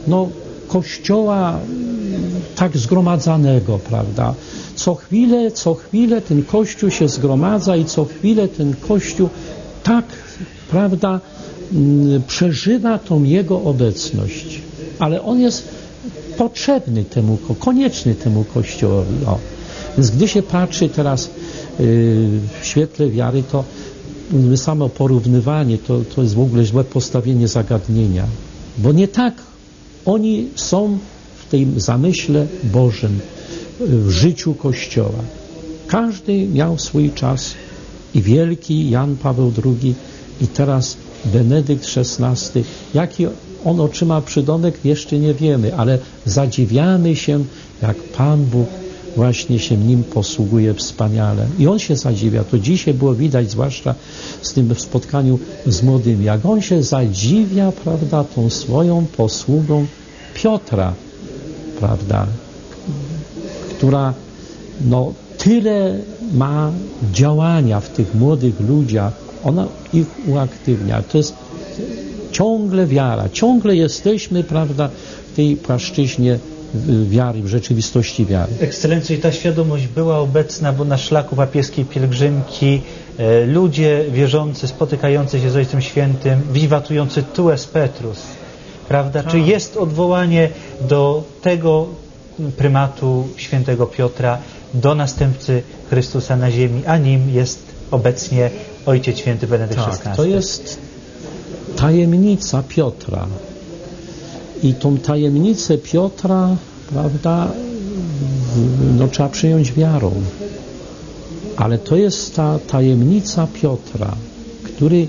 Kościoła tak zgromadzanego, prawda? Co chwilę ten Kościół się zgromadza i co chwilę ten Kościół tak, prawda, przeżywa tą Jego obecność. Ale on jest potrzebny temu, konieczny temu Kościołowi. Więc gdy się patrzy teraz w świetle wiary, to samo porównywanie to jest w ogóle źle postawienie zagadnienia. Bo nie tak oni są w tym zamyśle Bożym, w życiu Kościoła. Każdy miał swój czas i wielki Jan Paweł II i teraz Benedykt XVI. Jaki on otrzyma przydomek, jeszcze nie wiemy, ale zadziwiamy się, jak Pan Bóg właśnie się nim posługuje wspaniale. I on się zadziwia. To dzisiaj było widać, zwłaszcza z tym spotkaniu z młodymi, jak on się zadziwia, prawda, tą swoją posługą Piotra, prawda, która tyle ma działania w tych młodych ludziach, ona ich uaktywnia. To jest ciągle wiara, ciągle jesteśmy, prawda, w tej płaszczyźnie wiary, w rzeczywistości wiary. Ekscelencjo, i ta świadomość była obecna, bo na szlaku papieskiej pielgrzymki ludzie wierzący, spotykający się z Ojcem Świętym, wiwatujący tu es Petrus, prawda? Tak. Czy jest odwołanie do tego prymatu świętego Piotra, do następcy Chrystusa na ziemi, a nim jest obecnie Ojciec Święty Benedykt XVI. To jest tajemnica Piotra. I tą tajemnicę Piotra, prawda, trzeba przyjąć wiarą. Ale to jest ta tajemnica Piotra, który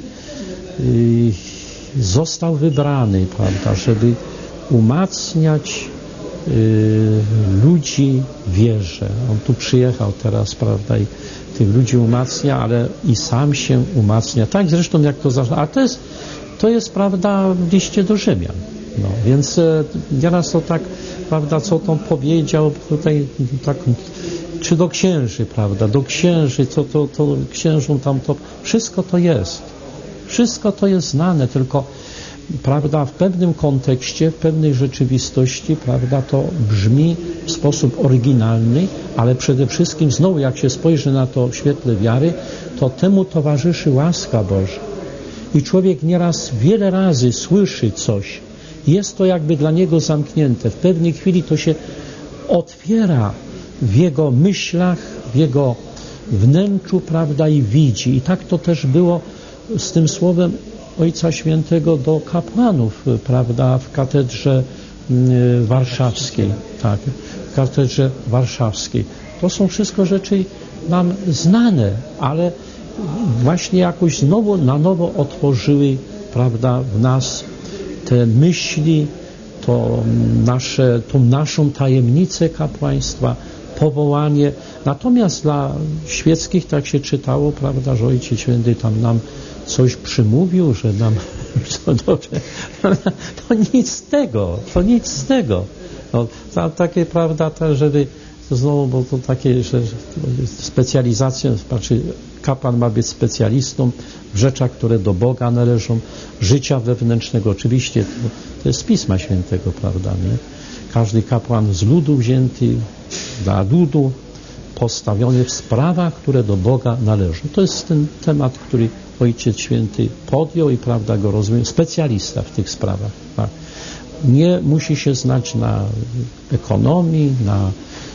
został wybrany, prawda, żeby umacniać ludzi w wierze. On tu przyjechał teraz, prawda, i tych ludzi umacnia, ale i sam się umacnia. Tak zresztą jak to zawsze. A to jest, prawda, w liście do Rzymian. Więc nieraz to tak, prawda, co to powiedział tutaj, tak, czy do księży, prawda, do księży, co to księżom tam to, wszystko to jest znane, tylko, prawda, w pewnym kontekście, w pewnej rzeczywistości, prawda, to brzmi w sposób oryginalny, ale przede wszystkim znowu, jak się spojrzy na to w świetle wiary, to temu towarzyszy łaska Boża. I człowiek nieraz, wiele razy słyszy coś, jest to jakby dla niego zamknięte. W pewnej chwili to się otwiera w jego myślach, w jego wnętrzu, prawda, i widzi. I tak to też było z tym słowem Ojca Świętego do kapłanów, prawda, w katedrze warszawskiej. Tak, w katedrze warszawskiej. To są wszystko rzeczy nam znane, ale właśnie jakoś znowu na nowo otworzyły, prawda, w nas te myśli, tą naszą tajemnicę kapłaństwa, powołanie. Natomiast dla świeckich tak się czytało, prawda, że Ojciec Święty tam nam coś przymówił, że nam Dobrze. To nic z tego. No, takie, prawda, żeby znowu, bo to takie, że specjalizacją, znaczy kapłan ma być specjalistą w rzeczach, które do Boga należą, życia wewnętrznego. Oczywiście to jest z Pisma Świętego, prawda, nie? Każdy kapłan z ludu wzięty, dla ludu, postawiony w sprawach, które do Boga należą. To jest ten temat, który Ojciec Święty podjął i, prawda, go rozumie, specjalista w tych sprawach. Tak. Nie musi się znać na ekonomii, na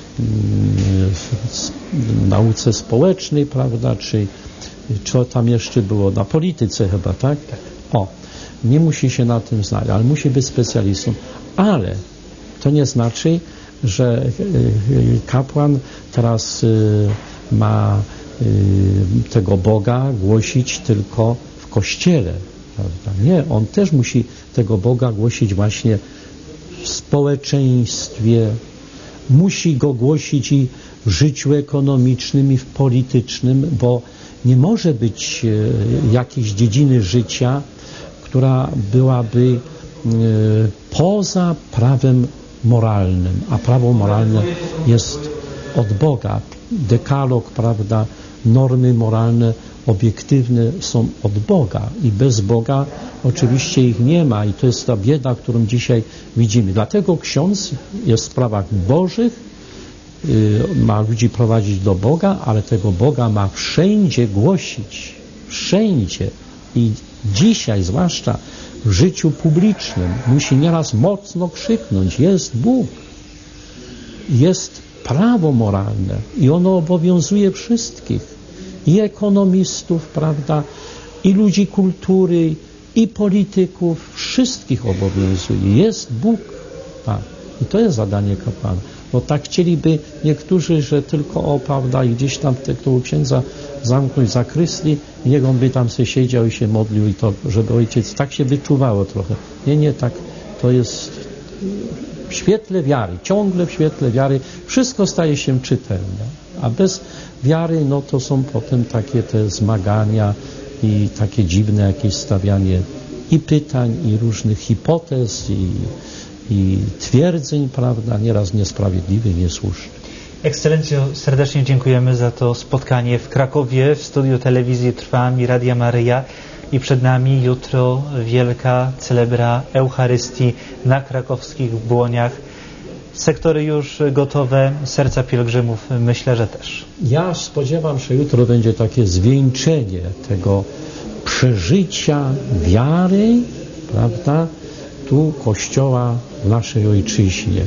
nauce społecznej, prawda, czy tam jeszcze było, na polityce chyba, tak? Nie musi się na tym znać, ale musi być specjalistą. Ale to nie znaczy, że kapłan teraz ma tego Boga głosić tylko w kościele, prawda? Nie, on też musi tego Boga głosić właśnie w społeczeństwie, musi go głosić i w życiu ekonomicznym i w politycznym, bo nie może być jakiejś dziedziny życia, która byłaby poza prawem moralnym, a prawo moralne jest od Boga. Dekalog, prawda, normy moralne, obiektywne są od Boga i bez Boga oczywiście ich nie ma i to jest ta bieda, którą dzisiaj widzimy. Dlatego ksiądz jest w sprawach bożych, ma ludzi prowadzić do Boga, ale tego Boga ma wszędzie głosić. Wszędzie. I dzisiaj, zwłaszcza w życiu publicznym, musi nieraz mocno krzyknąć: jest Bóg, jest prawo moralne i ono obowiązuje wszystkich, i ekonomistów, prawda, i ludzi kultury, i polityków, wszystkich obowiązuje. Jest Bóg. Tak. I to jest zadanie kapłana. Bo tak chcieliby niektórzy, że tylko prawda, i gdzieś tam tego księdza zamknąć zakrystii i niech on by tam sobie siedział i się modlił i to, żeby ojciec, tak się wyczuwało trochę. Nie, tak, to jest w świetle wiary, ciągle w świetle wiary, wszystko staje się czytelne, a bez wiary, no to są potem takie te zmagania i takie dziwne jakieś stawianie i pytań, i różnych hipotez, i twierdzeń, prawda, nieraz niesprawiedliwych, niesłusznych. Ekscelencjo, serdecznie dziękujemy za to spotkanie w Krakowie, w studiu telewizji Trwam i Radia Maryja. I przed nami jutro wielka celebra Eucharystii na krakowskich Błoniach. Sektory już gotowe, serca pielgrzymów myślę, że też. Ja spodziewam się, że jutro będzie takie zwieńczenie tego przeżycia wiary, prawda, tu Kościoła w naszej ojczyźnie.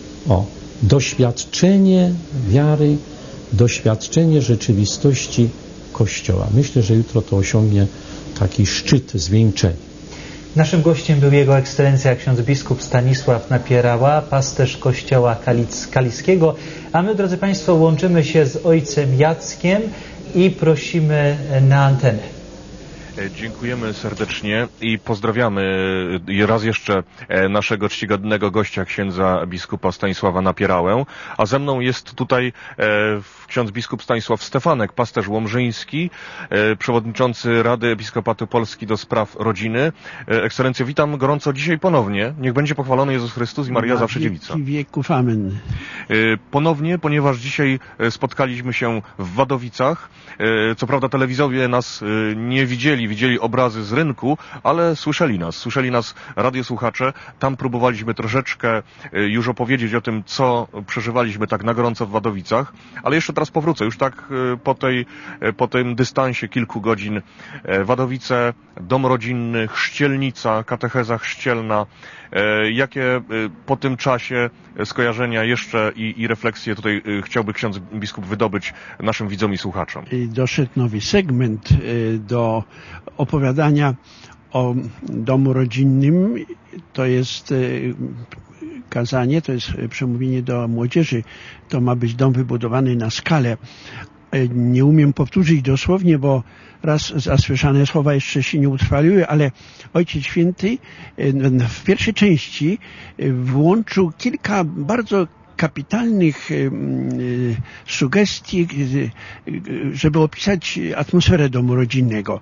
Doświadczenie wiary, doświadczenie rzeczywistości Kościoła. Myślę, że jutro to osiągnie taki szczyt zwieńczenia. Naszym gościem był Jego Ekscelencja ksiądz biskup Stanisław Napierała, pasterz Kościoła Kaliskiego, a my, drodzy Państwo, łączymy się z ojcem Jackiem i prosimy na antenę. Dziękujemy serdecznie i pozdrawiamy raz jeszcze naszego czcigodnego gościa, księdza biskupa Stanisława Napierałę, a ze mną jest tutaj ksiądz biskup Stanisław Stefanek, pasterz łomżyński, przewodniczący Rady Episkopatu Polski do spraw rodziny. Ekscelencjo, witam gorąco dzisiaj ponownie. Niech będzie pochwalony Jezus Chrystus i Maria zawsze dziewica. Wieków, amen. Ponownie, ponieważ dzisiaj spotkaliśmy się w Wadowicach. Co prawda telewizowie nas nie widzieli obrazy z rynku, ale słyszeli nas radiosłuchacze. Tam próbowaliśmy troszeczkę już opowiedzieć o tym, co przeżywaliśmy tak na gorąco w Wadowicach, ale jeszcze teraz powrócę, już tak po tym dystansie kilku godzin. Wadowice, dom rodzinny, chrzcielnica, katecheza chrzcielna. Jakie po tym czasie skojarzenia jeszcze i refleksje tutaj chciałby ksiądz biskup wydobyć naszym widzom i słuchaczom? Doszedł nowy segment do opowiadania o domu rodzinnym. To jest kazanie, to jest przemówienie do młodzieży. To ma być dom wybudowany na skalę. Nie umiem powtórzyć dosłownie, bo raz zasłyszane słowa jeszcze się nie utrwaliły, ale Ojciec Święty w pierwszej części włączył kilka bardzo kapitalnych sugestii, żeby opisać atmosferę domu rodzinnego.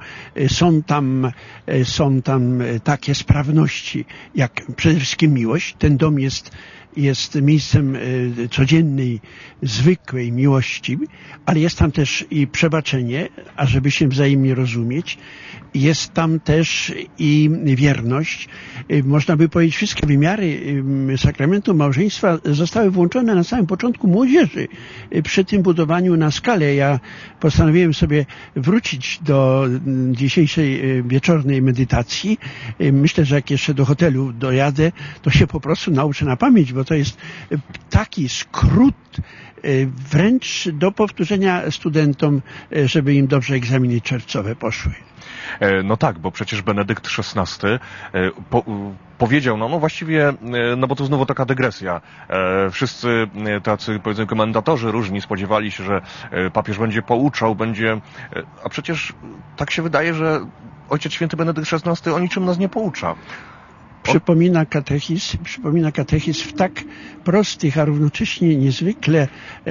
Są tam takie sprawności, jak przede wszystkim miłość. Ten dom jest miejscem codziennej, zwykłej miłości, ale jest tam też i przebaczenie, ażeby się wzajemnie rozumieć. Jest tam też i wierność. Można by powiedzieć, wszystkie wymiary sakramentu małżeństwa zostały włączone na samym początku młodzieży przy tym budowaniu na skalę. Ja postanowiłem sobie wrócić do dzisiejszej wieczornej medytacji. Myślę, że jak jeszcze do hotelu dojadę, to się po prostu nauczę na pamięć, bo to jest taki skrót wręcz do powtórzenia studentom, żeby im dobrze egzaminy czerwcowe poszły. No tak, bo przecież Benedykt XVI powiedział, no właściwie, no bo to znowu taka dygresja. Wszyscy tacy, powiedzmy, komentatorzy różni spodziewali się, że papież będzie pouczał, a przecież tak się wydaje, że Ojciec Święty Benedykt XVI o niczym nas nie poucza. Przypomina katechizm w tak prostych, a równocześnie niezwykle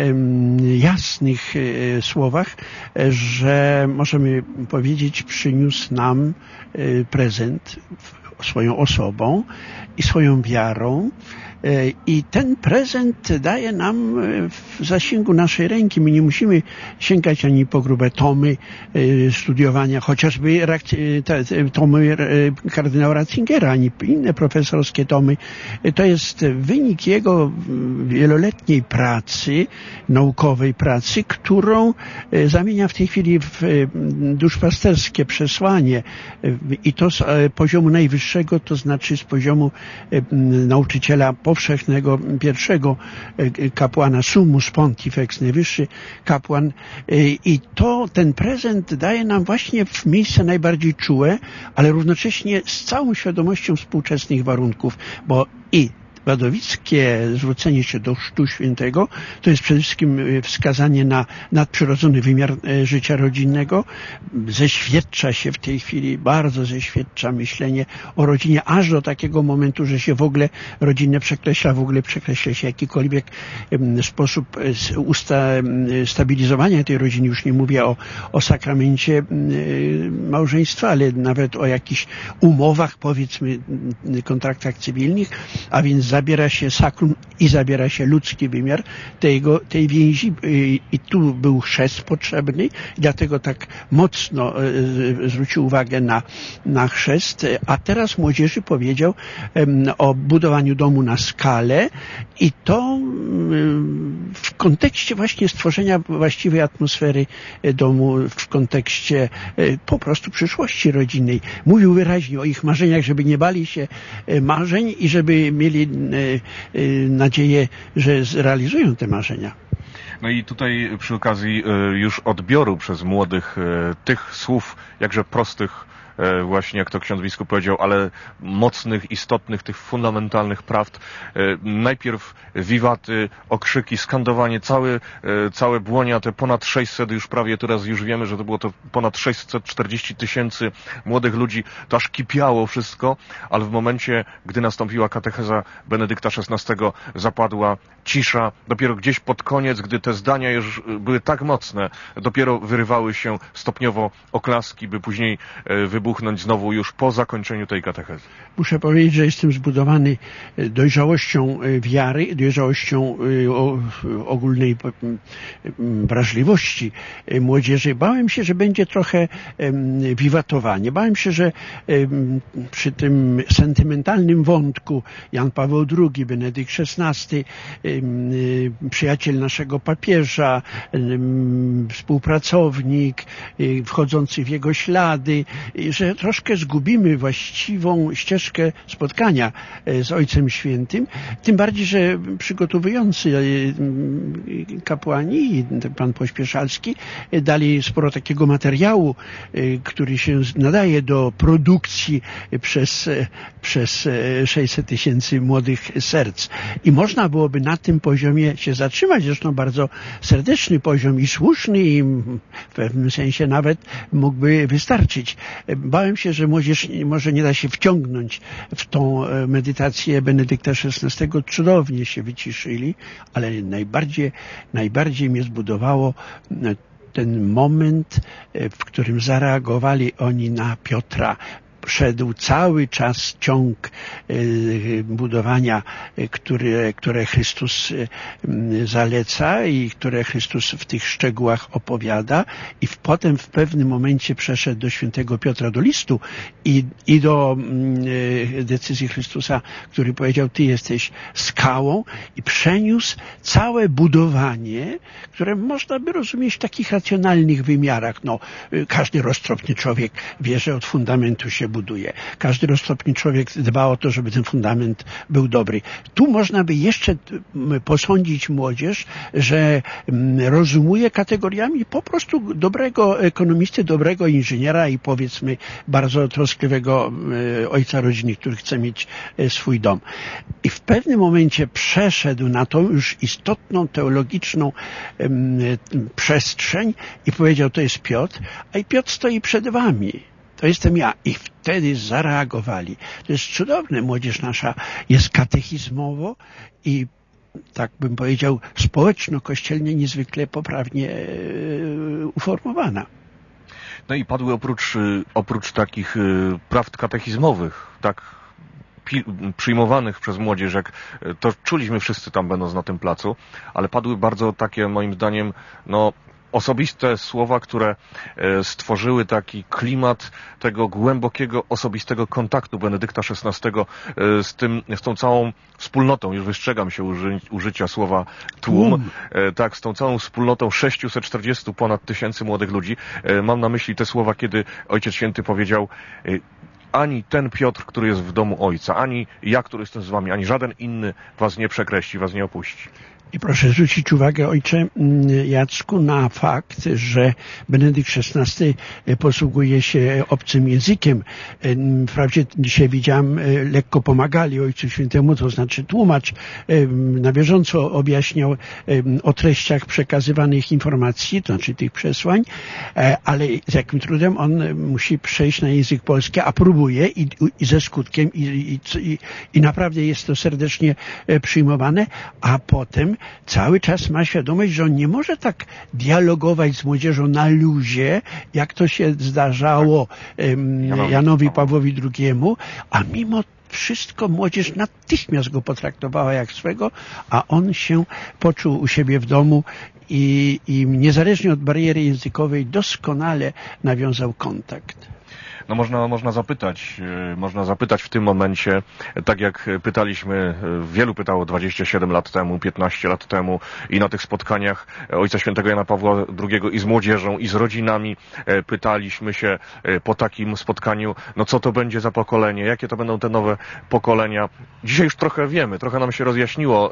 jasnych słowach, że możemy powiedzieć, przyniósł nam prezent swoją osobą i swoją wiarą. I ten prezent daje nam w zasięgu naszej ręki. My nie musimy sięgać ani po grube tomy studiowania, chociażby tomy kardynała Ratzingera, ani inne profesorskie tomy. To jest wynik jego wieloletniej pracy, naukowej pracy, którą zamienia w tej chwili w duszpasterskie przesłanie. I to z poziomu najwyższego, to znaczy z poziomu nauczyciela powszechnego, pierwszego kapłana, summus pontifex, najwyższy kapłan. I ten prezent daje nam właśnie w miejsce najbardziej czułe, ale równocześnie z całą świadomością współczesnych warunków, bo i wadowickie zwrócenie się do Chrztu Świętego to jest przede wszystkim wskazanie na nadprzyrodzony wymiar życia rodzinnego. Zeświadcza się w tej chwili, bardzo zeświadcza myślenie o rodzinie, aż do takiego momentu, że się w ogóle rodzinę przekreśla, się jakikolwiek sposób stabilizowania tej rodziny. Już nie mówię o sakramencie małżeństwa, ale nawet o jakichś umowach, powiedzmy, kontraktach cywilnych, a więc zabiera się sakrum i zabiera się ludzki wymiar tej więzi. I tu był chrzest potrzebny, dlatego tak mocno zwrócił uwagę na chrzest. A teraz młodzieży powiedział o budowaniu domu na skalę i to w kontekście właśnie stworzenia właściwej atmosfery domu, w kontekście po prostu przyszłości rodzinnej. Mówił wyraźnie o ich marzeniach, żeby nie bali się marzeń i żeby mieli nadzieję, że zrealizują te marzenia. No i tutaj przy okazji już odbioru przez młodych tych słów, jakże prostych, właśnie jak to ksiądz biskup powiedział, ale mocnych, istotnych, tych fundamentalnych prawd. Najpierw wiwaty, okrzyki, skandowanie, całe błonia, te ponad 600, już prawie teraz już wiemy, że to było to ponad 640 000 młodych ludzi, to aż kipiało wszystko, ale w momencie, gdy nastąpiła katecheza Benedykta XVI, zapadła cisza. Dopiero gdzieś pod koniec, gdy te zdania już były tak mocne, dopiero wyrywały się stopniowo oklaski, by później wybuchnąć znowu już po zakończeniu tej katechezy. Muszę powiedzieć, że jestem zbudowany dojrzałością wiary, dojrzałością ogólnej wrażliwości młodzieży. Bałem się, że będzie trochę wiwatowanie. Bałem się, że przy tym sentymentalnym wątku Jan Paweł II, Benedykt XVI, przyjaciel naszego papieża, współpracownik, wchodzący w jego ślady, że troszkę zgubimy właściwą ścieżkę spotkania z Ojcem Świętym. Tym bardziej, że przygotowujący kapłani, pan Pośpieszalski, dali sporo takiego materiału, który się nadaje do produkcji przez 600 000 młodych serc. I można byłoby na tym poziomie się zatrzymać. Zresztą bardzo serdeczny poziom i słuszny, i w pewnym sensie nawet mógłby wystarczyć. Bałem się, że młodzież może nie da się wciągnąć w tą medytację Benedykta XVI. Cudownie się wyciszyli, ale najbardziej mnie zbudowało ten moment, w którym zareagowali oni na Piotra. Szedł cały czas ciąg budowania, które Chrystus zaleca i które Chrystus w tych szczegółach opowiada, i potem w pewnym momencie przeszedł do świętego Piotra, do listu i do decyzji Chrystusa, który powiedział: Ty jesteś skałą, i przeniósł całe budowanie, które można by rozumieć w takich racjonalnych wymiarach. Każdy roztropny człowiek wie, że od fundamentu się buduje. Każdy roztropny człowiek dba o to, żeby ten fundament był dobry. Tu można by jeszcze posądzić młodzież, że rozumuje kategoriami po prostu dobrego ekonomisty, dobrego inżyniera i powiedzmy bardzo troskliwego ojca rodziny, który chce mieć swój dom. I w pewnym momencie przeszedł na tą już istotną, teologiczną przestrzeń i powiedział: to jest Piotr, a i Piotr stoi przed wami. To jestem ja. I wtedy zareagowali. To jest cudowne. Młodzież nasza jest katechizmowo i, tak bym powiedział, społeczno-kościelnie niezwykle poprawnie uformowana. No i padły oprócz takich prawd katechizmowych, tak przyjmowanych przez młodzież, jak to czuliśmy wszyscy tam będąc na tym placu, ale padły bardzo takie, moim zdaniem, osobiste słowa, które stworzyły taki klimat tego głębokiego, osobistego kontaktu Benedykta XVI z tą całą wspólnotą. Już wystrzegam się użycia słowa tłum. Tak, z tą całą wspólnotą 640 ponad tysięcy młodych ludzi. Mam na myśli te słowa, kiedy Ojciec Święty powiedział: ani ten Piotr, który jest w domu Ojca, ani ja, który jestem z wami, ani żaden inny was nie przekreśli, was nie opuści. I proszę zwrócić uwagę, ojcze Jacku, na fakt, że Benedykt XVI posługuje się obcym językiem. Wprawdzie dzisiaj widziałem, lekko pomagali Ojcu Świętemu, to znaczy tłumacz na bieżąco objaśniał o treściach przekazywanych informacji, to znaczy tych przesłań, ale z jakim trudem on musi przejść na język polski, a próbuje i ze skutkiem i naprawdę jest to serdecznie przyjmowane, a potem cały czas ma świadomość, że on nie może tak dialogować z młodzieżą na luzie, jak to się zdarzało Janowi Pawłowi II, a mimo wszystko młodzież natychmiast go potraktowała jak swego, a on się poczuł u siebie w domu i niezależnie od bariery językowej doskonale nawiązał kontakt. No można zapytać w tym momencie, tak jak pytaliśmy, wielu pytało 27 lat temu, 15 lat temu i na tych spotkaniach Ojca Świętego Jana Pawła II i z młodzieżą, i z rodzinami pytaliśmy się po takim spotkaniu, co to będzie za pokolenie, jakie to będą te nowe pokolenia. Dzisiaj już trochę wiemy, trochę nam się rozjaśniło,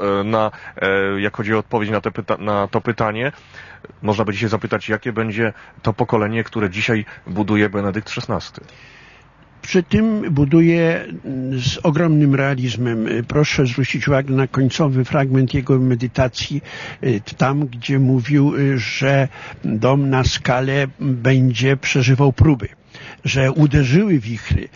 jak chodzi o odpowiedź na to pytanie. Można by dzisiaj zapytać, jakie będzie to pokolenie, które dzisiaj buduje Benedykt XVI. Przy tym buduje z ogromnym realizmem. Proszę zwrócić uwagę na końcowy fragment jego medytacji, tam gdzie mówił, że dom na skale będzie przeżywał próby, że uderzyły wichry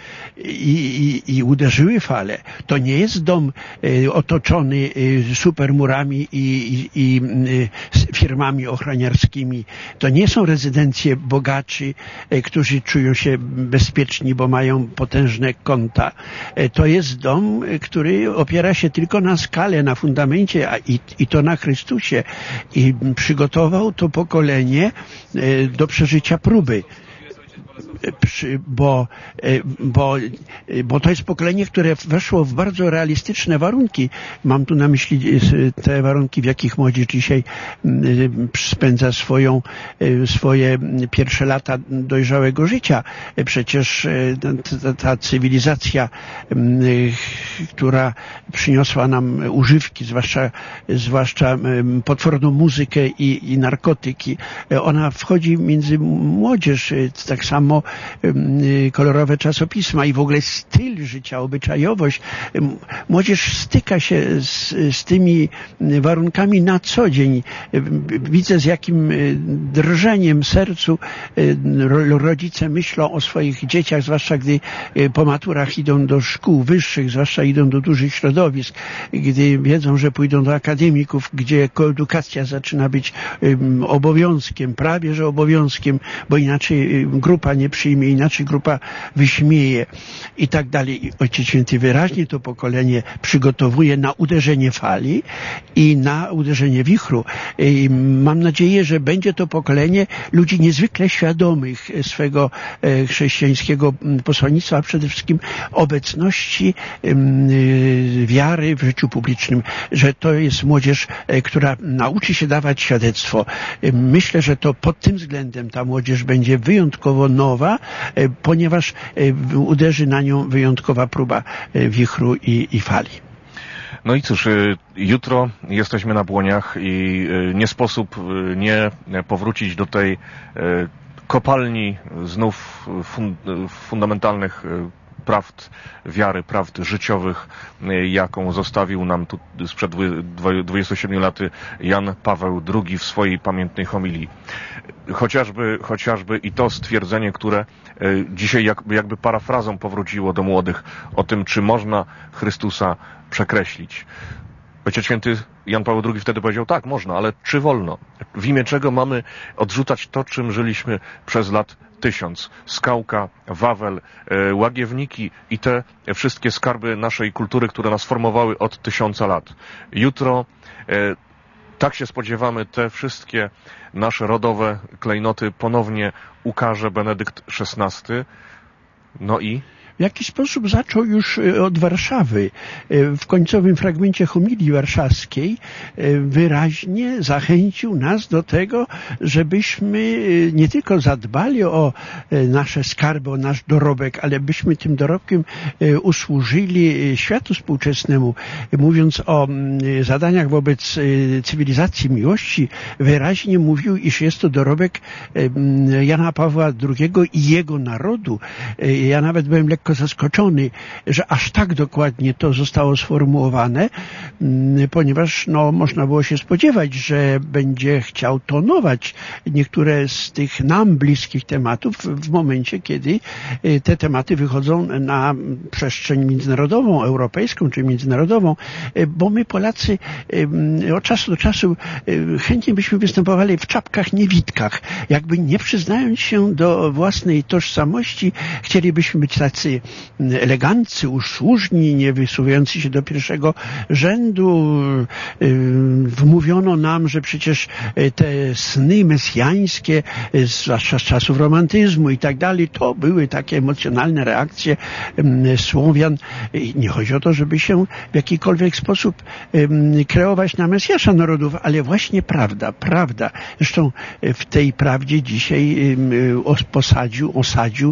i uderzyły fale. To nie jest dom otoczony supermurami i firmami ochroniarskimi. To nie są rezydencje bogaczy, którzy czują się bezpieczni, bo mają potężne konta. To jest dom, który opiera się tylko na skale, na fundamencie, i to na Chrystusie. I przygotował to pokolenie do przeżycia próby. Bo to jest pokolenie, które weszło w bardzo realistyczne warunki. Mam tu na myśli te warunki, w jakich młodzież dzisiaj spędza swoje pierwsze lata dojrzałego życia. Przecież ta cywilizacja, która przyniosła nam używki, zwłaszcza potworną muzykę i narkotyki, ona wchodzi między młodzież tak samo kolorowe czasopisma i w ogóle styl życia, obyczajowość. Młodzież styka się z tymi warunkami na co dzień. Widzę, z jakim drżeniem w sercu rodzice myślą o swoich dzieciach, zwłaszcza gdy po maturach idą do szkół wyższych, zwłaszcza idą do dużych środowisk, gdy wiedzą, że pójdą do akademików, gdzie koedukacja zaczyna być obowiązkiem, prawie że obowiązkiem, bo inaczej grupa nie przyjmie, inaczej grupa wyśmieje i tak dalej. I Ojciec Święty wyraźnie to pokolenie przygotowuje na uderzenie fali i na uderzenie wichru. I mam nadzieję, że będzie to pokolenie ludzi niezwykle świadomych swego chrześcijańskiego posłannictwa, a przede wszystkim obecności wiary w życiu publicznym, że to jest młodzież, która nauczy się dawać świadectwo. Myślę, że to pod tym względem ta młodzież będzie wyjątkowo nowa, ponieważ uderzy na nią wyjątkowa próba wichru i fali. No i cóż, jutro jesteśmy na Błoniach i nie sposób nie powrócić do tej kopalni znów fundamentalnych prawd wiary, prawd życiowych, jaką zostawił nam tu sprzed 27 laty Jan Paweł II w swojej pamiętnej homilii. Chociażby i to stwierdzenie, które dzisiaj jakby parafrazą powróciło do młodych o tym, czy można Chrystusa przekreślić. Ojciec Święty Jan Paweł II wtedy powiedział, tak, można, ale czy wolno? W imię czego mamy odrzucać to, czym żyliśmy przez lat 1000? Skałka, Wawel, Łagiewniki i te wszystkie skarby naszej kultury, które nas formowały od 1000 lat. Jutro, tak się spodziewamy, te wszystkie nasze rodowe klejnoty ponownie ukaże Benedykt XVI. No i w jaki sposób zaczął już od Warszawy. W końcowym fragmencie homilii warszawskiej wyraźnie zachęcił nas do tego, żebyśmy nie tylko zadbali o nasze skarby, o nasz dorobek, ale byśmy tym dorobkiem usłużyli światu współczesnemu. Mówiąc o zadaniach wobec cywilizacji miłości, wyraźnie mówił, iż jest to dorobek Jana Pawła II i jego narodu. Ja nawet byłem lekko zaskoczony, że aż tak dokładnie to zostało sformułowane, ponieważ można było się spodziewać, że będzie chciał tonować niektóre z tych nam bliskich tematów w momencie, kiedy te tematy wychodzą na przestrzeń międzynarodową, europejską czy międzynarodową, bo my Polacy od czasu do czasu chętnie byśmy występowali w czapkach niewitkach, jakby nie przyznając się do własnej tożsamości, chcielibyśmy być tacy eleganccy, usłużni, nie wysuwający się do pierwszego rzędu. Wmówiono nam, że przecież te sny mesjańskie, zwłaszcza z czasów romantyzmu i tak dalej, to były takie emocjonalne reakcje Słowian. I nie chodzi o to, żeby się w jakikolwiek sposób kreować na Mesjasza narodów, ale właśnie prawda. Zresztą w tej prawdzie dzisiaj osadził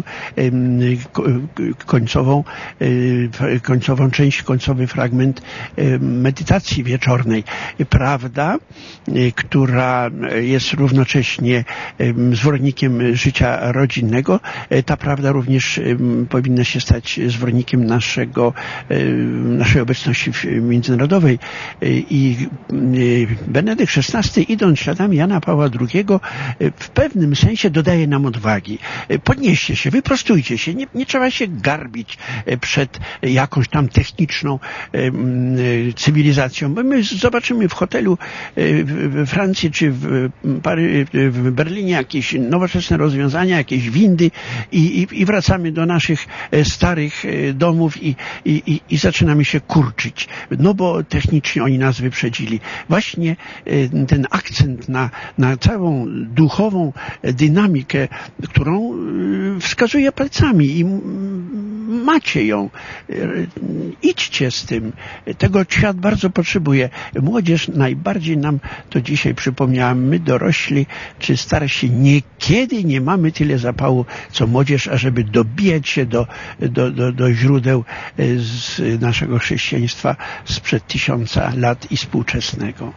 końcową część, końcowy fragment medytacji wieczornej. Prawda, która jest równocześnie zwornikiem życia rodzinnego, ta prawda również powinna się stać zwornikiem naszej obecności międzynarodowej. I Benedykt XVI, idąc śladami Jana Pawła II, w pewnym sensie dodaje nam odwagi. Podnieście się, wyprostujcie się, nie trzeba się garbić przed jakąś tam techniczną cywilizacją, bo my zobaczymy w hotelu w Francji czy w Berlinie jakieś nowoczesne rozwiązania, jakieś windy i wracamy do naszych starych domów i zaczynamy się kurczyć, bo technicznie oni nas wyprzedzili. Właśnie ten akcent na całą duchową dynamikę, którą wskazuje palcami i macie ją. Idźcie z tym. Tego świat bardzo potrzebuje. Młodzież najbardziej nam to dzisiaj przypomniała. My dorośli czy starsi niekiedy nie mamy tyle zapału co młodzież, ażeby dobijać się do źródeł z naszego chrześcijaństwa sprzed 1000 lat i współczesnego.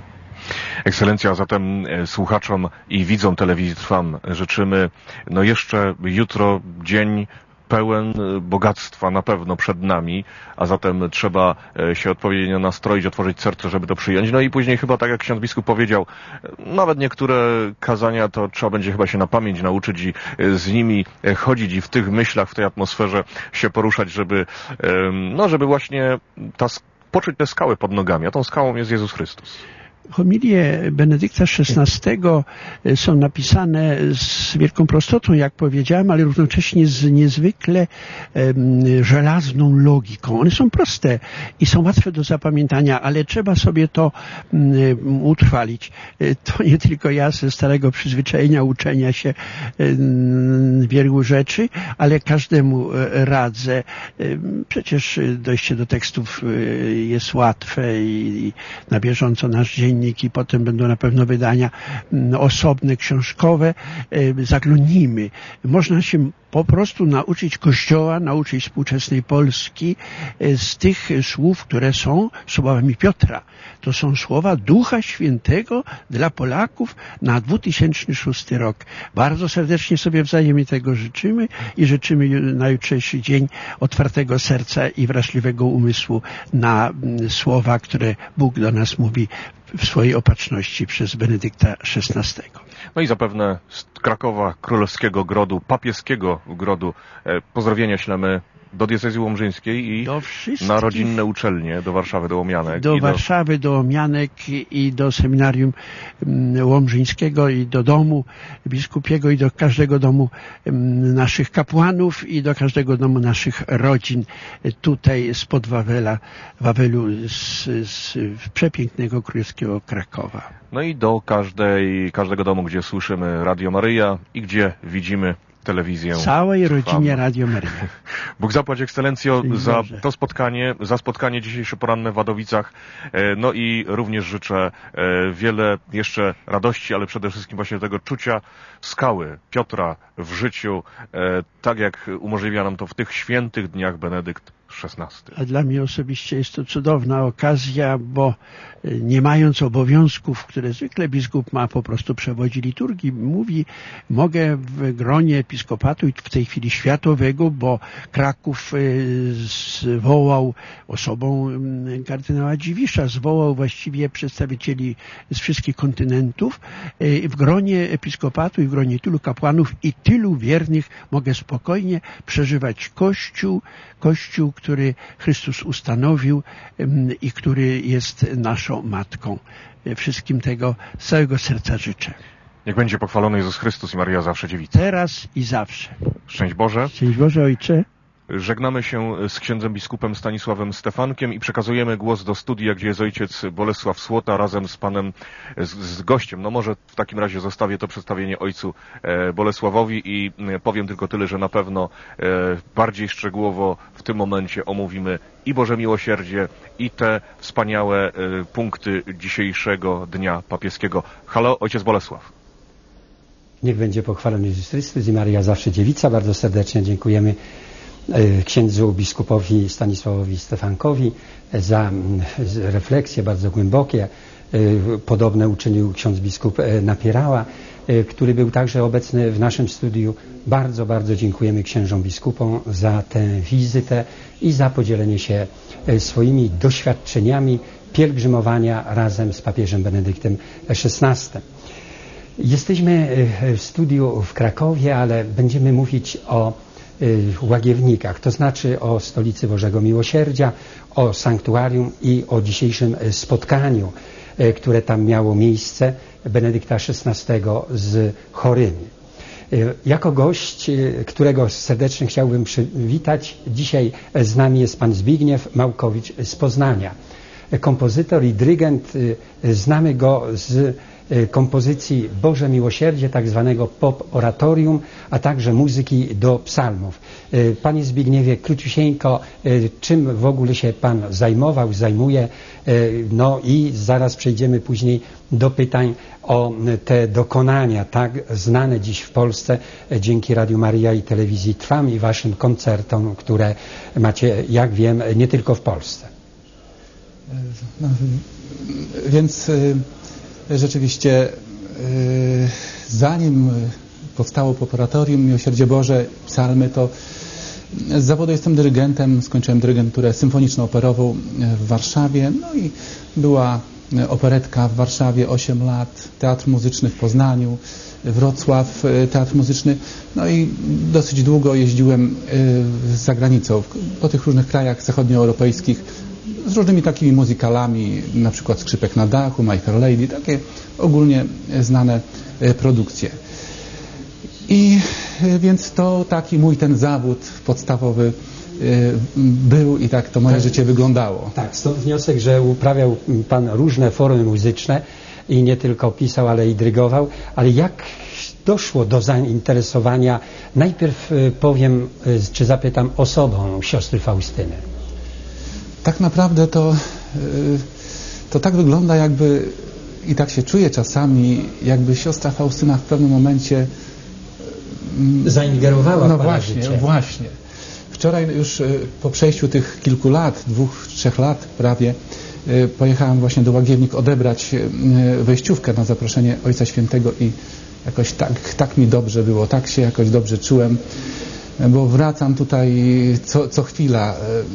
Ekscelencja, zatem słuchaczom i widzom telewizji Trwam życzymy jeszcze jutro dzień pełen bogactwa na pewno przed nami, a zatem trzeba się odpowiednio nastroić, otworzyć serce, żeby to przyjąć. No i później chyba, tak jak ksiądz biskup powiedział, nawet niektóre kazania to trzeba będzie chyba się na pamięć nauczyć i z nimi chodzić i w tych myślach, w tej atmosferze się poruszać, żeby właśnie poczuć tę skałę pod nogami, a tą skałą jest Jezus Chrystus. Homilie Benedykta XVI są napisane z wielką prostotą, jak powiedziałem, ale równocześnie z niezwykle żelazną logiką. One są proste i są łatwe do zapamiętania, ale trzeba sobie to utrwalić. To nie tylko ja ze starego przyzwyczajenia uczenia się wielu rzeczy, ale każdemu radzę. Przecież dojście do tekstów jest łatwe i na bieżąco nasz dziennik i potem będą na pewno wydania osobne, książkowe. Zaglądnijmy. Można się po prostu nauczyć Kościoła, nauczyć współczesnej Polski z tych słów, które są słowami Piotra. To są słowa Ducha Świętego dla Polaków na 2006 rok. Bardzo serdecznie sobie wzajemnie tego życzymy i życzymy na jutrzejszy dzień otwartego serca i wrażliwego umysłu na słowa, które Bóg do nas mówi w swojej opatrzności przez Benedykta XVI. No i zapewne z Krakowa, Królewskiego Grodu, Papieskiego Grodu pozdrowienia ślemy do diecezji łomżyńskiej i na rodzinne uczelnie, do Warszawy, do Łomianek. Warszawy, do Łomianek i do seminarium łomżyńskiego i do domu biskupiego i do każdego domu naszych kapłanów i do każdego domu naszych rodzin tutaj spod Wawelu z przepięknego królewskiego Krakowa. No i do każdego domu, gdzie słyszymy Radio Maryja i gdzie widzimy telewizję. Całej rodzinie Radio Maryja. Bóg zapłać, Ekscelencjo, za to spotkanie, za spotkanie dzisiejsze poranne w Wadowicach. No i również życzę wiele jeszcze radości, ale przede wszystkim właśnie tego czucia skały Piotra w życiu, tak jak umożliwia nam to w tych świętych dniach Benedykt XVI. A dla mnie osobiście jest to cudowna okazja, bo nie mając obowiązków, które zwykle biskup ma, po prostu przewodzi liturgii, mówi, mogę w gronie episkopatu i w tej chwili światowego, bo Kraków zwołał osobą kardynała Dziwisza, zwołał właściwie przedstawicieli z wszystkich kontynentów. W gronie episkopatu i w gronie tylu kapłanów i tylu wiernych mogę spokojnie przeżywać Kościół, który Chrystus ustanowił i który jest naszą Matką. Wszystkim tego z całego serca życzę. Niech będzie pochwalony Jezus Chrystus i Maryja zawsze dziewica. Teraz i zawsze. Szczęść Boże. Szczęść Boże, Ojcze. Żegnamy się z księdzem biskupem Stanisławem Stefankiem i przekazujemy głos do studia, gdzie jest ojciec Bolesław Słota razem z panem, z gościem. No może w takim razie zostawię to przedstawienie ojcu Bolesławowi i powiem tylko tyle, że na pewno bardziej szczegółowo w tym momencie omówimy i Boże Miłosierdzie, i te wspaniałe punkty dzisiejszego dnia papieskiego. Halo, ojciec Bolesław. Niech będzie pochwalony Jezus Chrystus i Maryja zawsze dziewica. Bardzo serdecznie dziękujemy księdzu biskupowi Stanisławowi Stefankowi za refleksje bardzo głębokie. Podobne uczynił ksiądz biskup Napierała, który był także obecny w naszym studiu. Bardzo, bardzo dziękujemy księżom biskupom za tę wizytę i za podzielenie się swoimi doświadczeniami pielgrzymowania razem z papieżem Benedyktem XVI. Jesteśmy w studiu w Krakowie, ale będziemy mówić o Łagiewnikach, to znaczy o Stolicy Bożego Miłosierdzia, o sanktuarium i o dzisiejszym spotkaniu, które tam miało miejsce Benedykta XVI z chorymi. Jako gość, którego serdecznie chciałbym przywitać, dzisiaj z nami jest pan Zbigniew Małkowicz z Poznania. Kompozytor i dyrygent, znamy go z kompozycji Boże Miłosierdzie, tak zwanego pop-oratorium, a także muzyki do psalmów. Panie Zbigniewie, króciusieńko, czym w ogóle się pan zajmuje, no i zaraz przejdziemy później do pytań o te dokonania tak znane dziś w Polsce dzięki Radiu Maryja i Telewizji Trwam i waszym koncertom, które macie, jak wiem, nie tylko w Polsce. No, więc rzeczywiście zanim powstało Poporatorium, Miłosierdzie Boże, psalmy, to z zawodu jestem dyrygentem, skończyłem dyrygenturę symfoniczno-operową w Warszawie, no i była operetka w Warszawie 8 lat, Teatr Muzyczny w Poznaniu, Wrocław, Teatr Muzyczny, no i dosyć długo jeździłem za granicą, po tych różnych krajach zachodnioeuropejskich z różnymi takimi muzykalami, na przykład Skrzypek na dachu, My Fair Lady, takie ogólnie znane produkcje. I więc to taki mój ten zawód podstawowy był i tak to moje życie wyglądało. Tak, stąd wniosek, że uprawiał Pan różne formy muzyczne i nie tylko pisał, ale i dyrygował. Ale jak doszło do zainteresowania, najpierw powiem, czy zapytam, osobą siostry Faustyny? Tak naprawdę to tak wygląda, jakby, i tak się czuję czasami, jakby siostra Faustyna w pewnym momencie zaingerowała w Pana życie. Właśnie. Wczoraj już po przejściu tych kilku lat, 2-3 lat prawie, pojechałem właśnie do Łagiewnik odebrać wejściówkę na zaproszenie Ojca Świętego i jakoś tak mi dobrze było, tak się jakoś dobrze czułem, bo wracam tutaj co chwila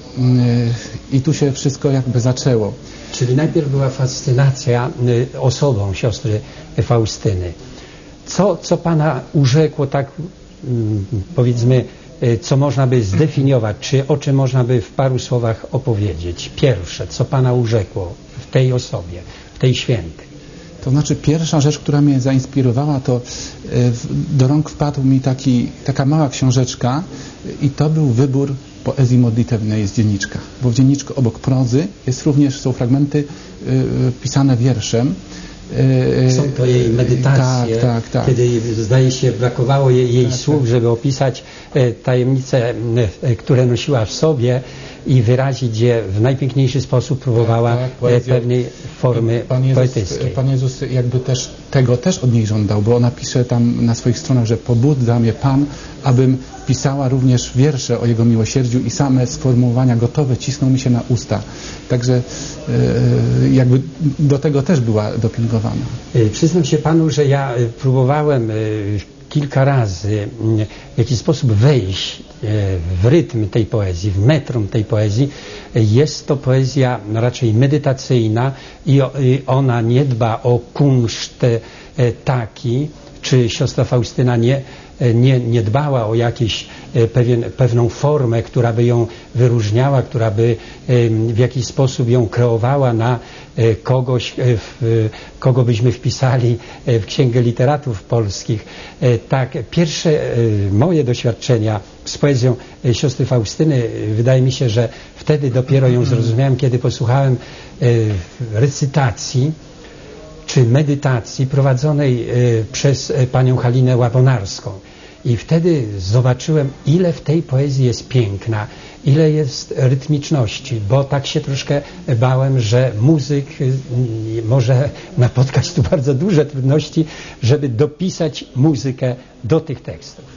i tu się wszystko jakby zaczęło. Czyli najpierw była fascynacja osobą siostry Faustyny. Co Pana urzekło, tak powiedzmy, co można by zdefiniować, czy o czym można by w paru słowach opowiedzieć? Pierwsze, co Pana urzekło w tej osobie, w tej świętej? To znaczy pierwsza rzecz, która mnie zainspirowała, to do rąk wpadł mi taka mała książeczka i to był wybór poezji modlitewnej z dzienniczka. Bo w dzienniczku obok prozy są fragmenty pisane wierszem. Są to jej medytacje, tak. Kiedy zdaje się brakowało jej słów, żeby opisać tajemnice, które nosiła w sobie i wyrazić je w najpiękniejszy sposób próbowała pewnej formy poetyckiej. Pan Jezus jakby tego też od niej żądał, bo ona pisze tam na swoich stronach, że pobudza mnie Pan, abym pisała również wiersze o Jego miłosierdziu i same sformułowania gotowe cisną mi się na usta. Także jakby do tego też była dopingowana. Przyznam się Panu, że ja próbowałem kilka razy w jakiś sposób wejść w rytm tej poezji, w metrum tej poezji. Jest to poezja raczej medytacyjna i ona nie dba o kunszt taki, czy siostra Faustyna nie dbała o pewną formę, która by ją wyróżniała, która by w jakiś sposób ją kreowała na kogoś, kogo byśmy wpisali w Księgę Literatów Polskich. Tak, pierwsze moje doświadczenia z poezją siostry Faustyny, wydaje mi się, że wtedy dopiero ją zrozumiałem, kiedy posłuchałem recytacji czy medytacji prowadzonej przez panią Halinę Łabonarską. I wtedy zobaczyłem, ile w tej poezji jest piękna, ile jest rytmiczności, bo tak się troszkę bałem, że muzyk może napotkać tu bardzo duże trudności, żeby dopisać muzykę do tych tekstów.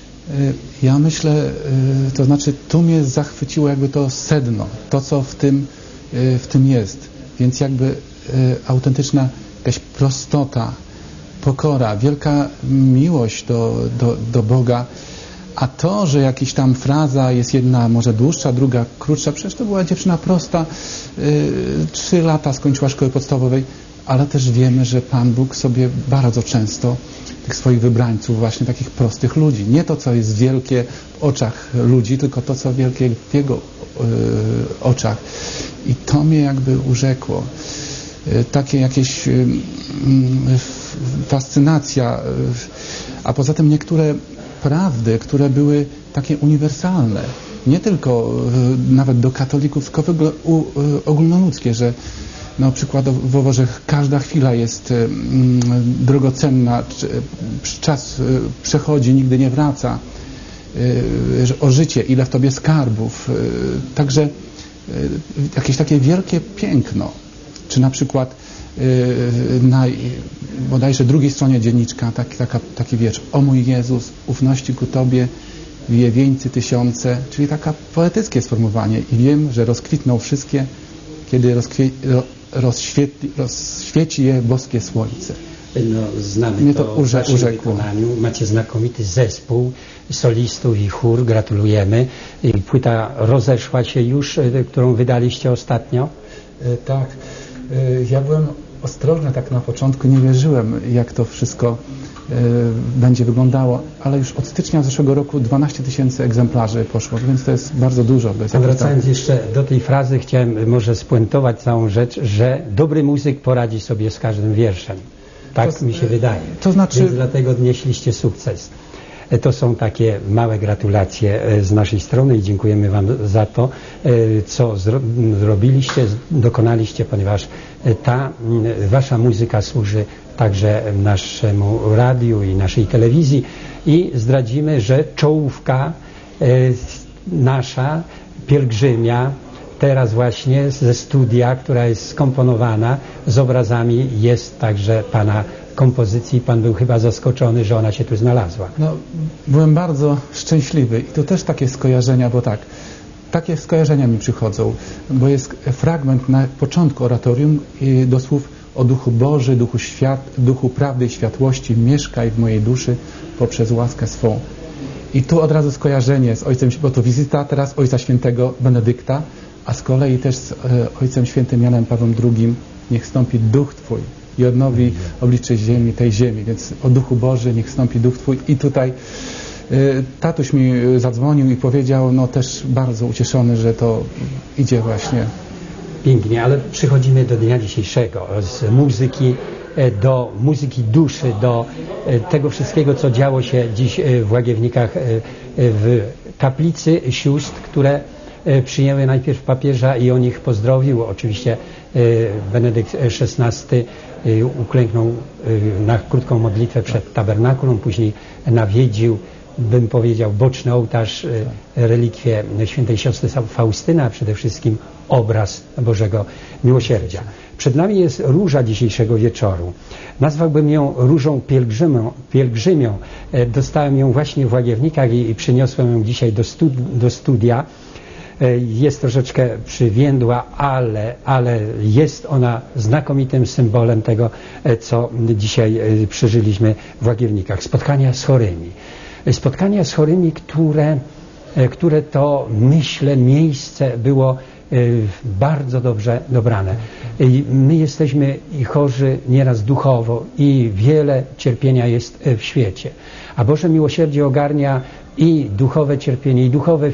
Ja myślę, to znaczy tu mnie zachwyciło jakby to sedno, to co w tym jest, więc jakby autentyczna jakaś prostota, pokora, wielka miłość do Boga, a to, że jakaś tam fraza jest jedna może dłuższa, druga krótsza, przecież to była dziewczyna prosta, 3 lata skończyła szkoły podstawowej, ale też wiemy, że Pan Bóg sobie bardzo często tych swoich wybrańców, właśnie takich prostych ludzi, nie to, co jest wielkie w oczach ludzi, tylko to, co wielkie w Jego oczach. I to mnie jakby urzekło. Takie jakieś fascynacja, a poza tym niektóre prawdy, które były takie uniwersalne, nie tylko nawet do katolików, tylko ogólnoludzkie, że przykładowo, że każda chwila jest drogocenna, czas przechodzi, nigdy nie wraca, o życie, ile w tobie skarbów, także jakieś takie wielkie piękno. Czy na przykład na bodajże drugiej stronie dzienniczka taki wiersz: o mój Jezus, ufności ku Tobie wieje wieńcy tysiące, czyli taka poetyckie sformułowanie. I wiem, że rozkwitną wszystkie, kiedy rozświeci je boskie słońce. No, znamy Mnie to w waszym wykonaniu. Macie znakomity zespół solistów i chór. Gratulujemy. I płyta rozeszła się już, którą wydaliście ostatnio? Tak. Ja byłem ostrożny tak na początku. Nie wierzyłem, jak to wszystko będzie wyglądało, ale już od stycznia zeszłego roku 12 000 egzemplarzy poszło, więc to jest bardzo dużo. Wracając jeszcze do tej frazy, chciałem może spuentować całą rzecz, że dobry muzyk poradzi sobie z każdym wierszem. Tak mi się wydaje. To znaczy... Więc dlatego odnieśliście sukces. To są takie małe gratulacje z naszej strony i dziękujemy Wam za to, co zrobiliście, dokonaliście, ponieważ ta Wasza muzyka służy także naszemu radiu i naszej telewizji i zdradzimy, że czołówka nasza, Pielgrzymia, teraz właśnie ze studia, która jest skomponowana z obrazami, jest także Pana kompozycji. Pan był chyba zaskoczony, że ona się tu znalazła. No, byłem bardzo szczęśliwy i to też takie skojarzenia, bo tak, takie skojarzenia mi przychodzą, bo jest fragment na początku oratorium do słów o Duchu Boży, Duchu Prawdy i Światłości, mieszkaj w mojej duszy poprzez łaskę swą. I tu od razu skojarzenie z Ojcem, bo to wizyta teraz Ojca Świętego Benedykta, a z kolei też z Ojcem Świętym Janem Pawłem II, niech stąpi Duch Twój i odnowi oblicze ziemi, tej ziemi, więc o Duchu Boży niech stąpi Duch Twój. I tutaj tatuś mi zadzwonił i powiedział, no też bardzo ucieszony, że to idzie właśnie. Pięknie, ale przychodzimy do dnia dzisiejszego, z muzyki do muzyki duszy, do tego wszystkiego, co działo się dziś w Łagiewnikach, w kaplicy sióstr, które przyjęły najpierw papieża i o nich pozdrowił. Oczywiście Benedykt XVI uklęknął na krótką modlitwę przed tabernakulum, później nawiedził, bym powiedział, boczny ołtarz, relikwie świętej siostry Faustyny, a przede wszystkim obraz Bożego Miłosierdzia. Przed nami jest róża dzisiejszego wieczoru. Nazwałbym ją różą pielgrzymią. Dostałem ją właśnie w Łagiewnikach i przyniosłem ją dzisiaj do studia. Jest troszeczkę przywiędła, ale jest ona znakomitym symbolem tego, co dzisiaj przeżyliśmy w Łagiewnikach. Spotkania z chorymi. Spotkania z chorymi, które to, myślę, miejsce było bardzo dobrze dobrane. I my jesteśmy i chorzy nieraz duchowo i wiele cierpienia jest w świecie. A Boże Miłosierdzie ogarnia i duchowe cierpienie, i duchowe,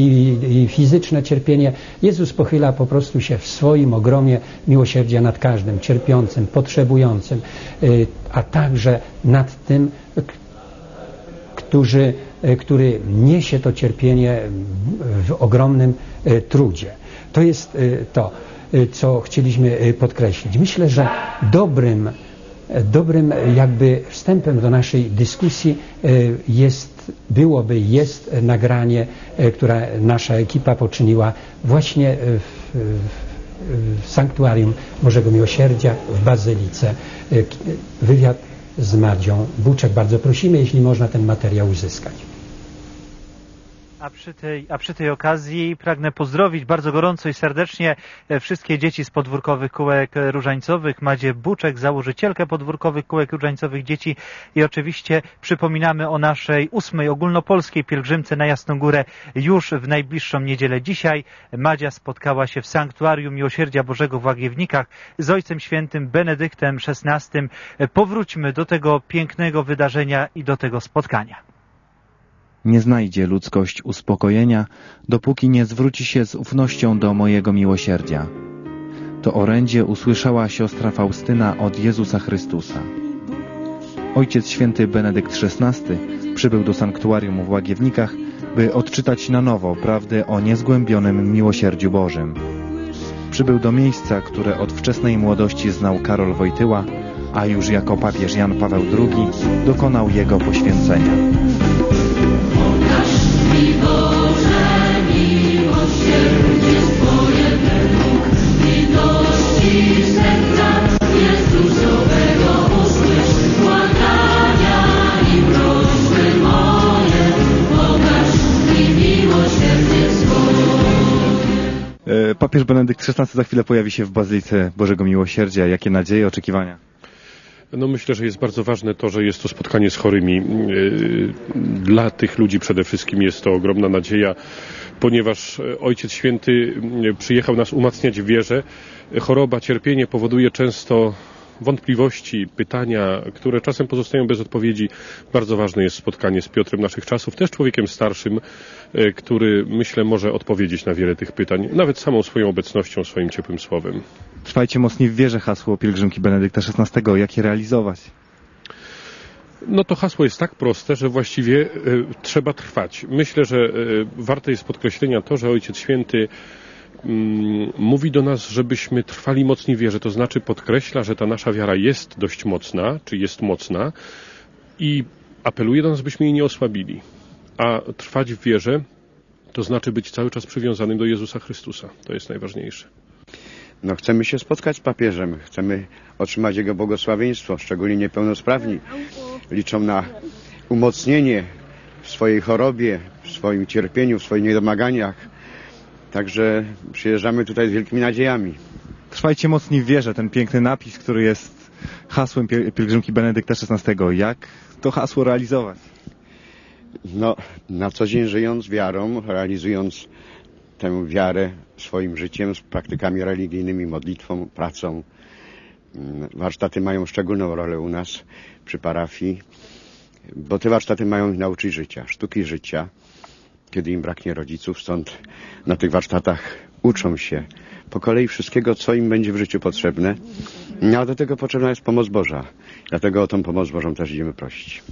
i fizyczne cierpienie. Jezus pochyla po prostu się w swoim ogromie miłosierdzia nad każdym cierpiącym, potrzebującym, a także nad tym, który niesie to cierpienie w ogromnym trudzie. To jest to, co chcieliśmy podkreślić. Myślę, że dobrym jakby wstępem do naszej dyskusji jest nagranie, które nasza ekipa poczyniła właśnie w Sanktuarium Bożego Miłosierdzia w Bazylice. Wywiad z Madzią Buczek. Bardzo prosimy, jeśli można ten materiał uzyskać. A przy tej okazji pragnę pozdrowić bardzo gorąco i serdecznie wszystkie dzieci z podwórkowych kółek różańcowych, Madzię Buczek, założycielkę podwórkowych kółek różańcowych dzieci i oczywiście przypominamy o naszej 8. ogólnopolskiej pielgrzymce na Jasną Górę już w najbliższą niedzielę. Dzisiaj Madzia spotkała się w Sanktuarium Miłosierdzia Bożego w Łagiewnikach z Ojcem Świętym Benedyktem XVI. Powróćmy do tego pięknego wydarzenia i do tego spotkania. Nie znajdzie ludzkość uspokojenia, dopóki nie zwróci się z ufnością do mojego miłosierdzia. To orędzie usłyszała siostra Faustyna od Jezusa Chrystusa. Ojciec święty Benedykt XVI przybył do sanktuarium w Łagiewnikach, by odczytać na nowo prawdy o niezgłębionym miłosierdziu Bożym. Przybył do miejsca, które od wczesnej młodości znał Karol Wojtyła, a już jako papież Jan Paweł II dokonał jego poświęcenia. Papież Benedykt XVI za chwilę pojawi się w Bazylice Bożego Miłosierdzia. Jakie nadzieje, oczekiwania? No myślę, że jest bardzo ważne to, że jest to spotkanie z chorymi. Dla tych ludzi przede wszystkim jest to ogromna nadzieja, ponieważ Ojciec Święty przyjechał nas umacniać w wierze. Choroba, cierpienie powoduje często wątpliwości, pytania, które czasem pozostają bez odpowiedzi. Bardzo ważne jest spotkanie z Piotrem naszych czasów, też człowiekiem starszym, który, myślę, może odpowiedzieć na wiele tych pytań, nawet samą swoją obecnością, swoim ciepłym słowem. Trwajcie mocniej w wierze, hasło pielgrzymki Benedykta XVI. Jak je realizować? No to hasło jest tak proste, że właściwie trzeba trwać. Myślę, że warte jest podkreślenia to, że Ojciec Święty mówi do nas, żebyśmy trwali mocniej w wierze, to znaczy podkreśla, że ta nasza wiara jest dość mocna, czy jest mocna i apeluje do nas, byśmy jej nie osłabili. A trwać w wierze to znaczy być cały czas przywiązanym do Jezusa Chrystusa. To jest najważniejsze. No, chcemy się spotkać z papieżem, chcemy otrzymać jego błogosławieństwo, szczególnie niepełnosprawni. Liczą na umocnienie w swojej chorobie, w swoim cierpieniu, w swoich niedomaganiach. Także przyjeżdżamy tutaj z wielkimi nadziejami. Trwajcie mocniej w wierze, ten piękny napis, który jest hasłem pielgrzymki Benedykta XVI. Jak to hasło realizować? No, na co dzień żyjąc wiarą, realizując tę wiarę swoim życiem, z praktykami religijnymi, modlitwą, pracą. Warsztaty mają szczególną rolę u nas przy parafii, bo te warsztaty mają ich nauczyć życia, sztuki życia, kiedy im braknie rodziców. Stąd na tych warsztatach uczą się po kolei wszystkiego, co im będzie w życiu potrzebne. No, a do tego potrzebna jest pomoc Boża. Dlatego o tą pomoc Bożą też idziemy prosić.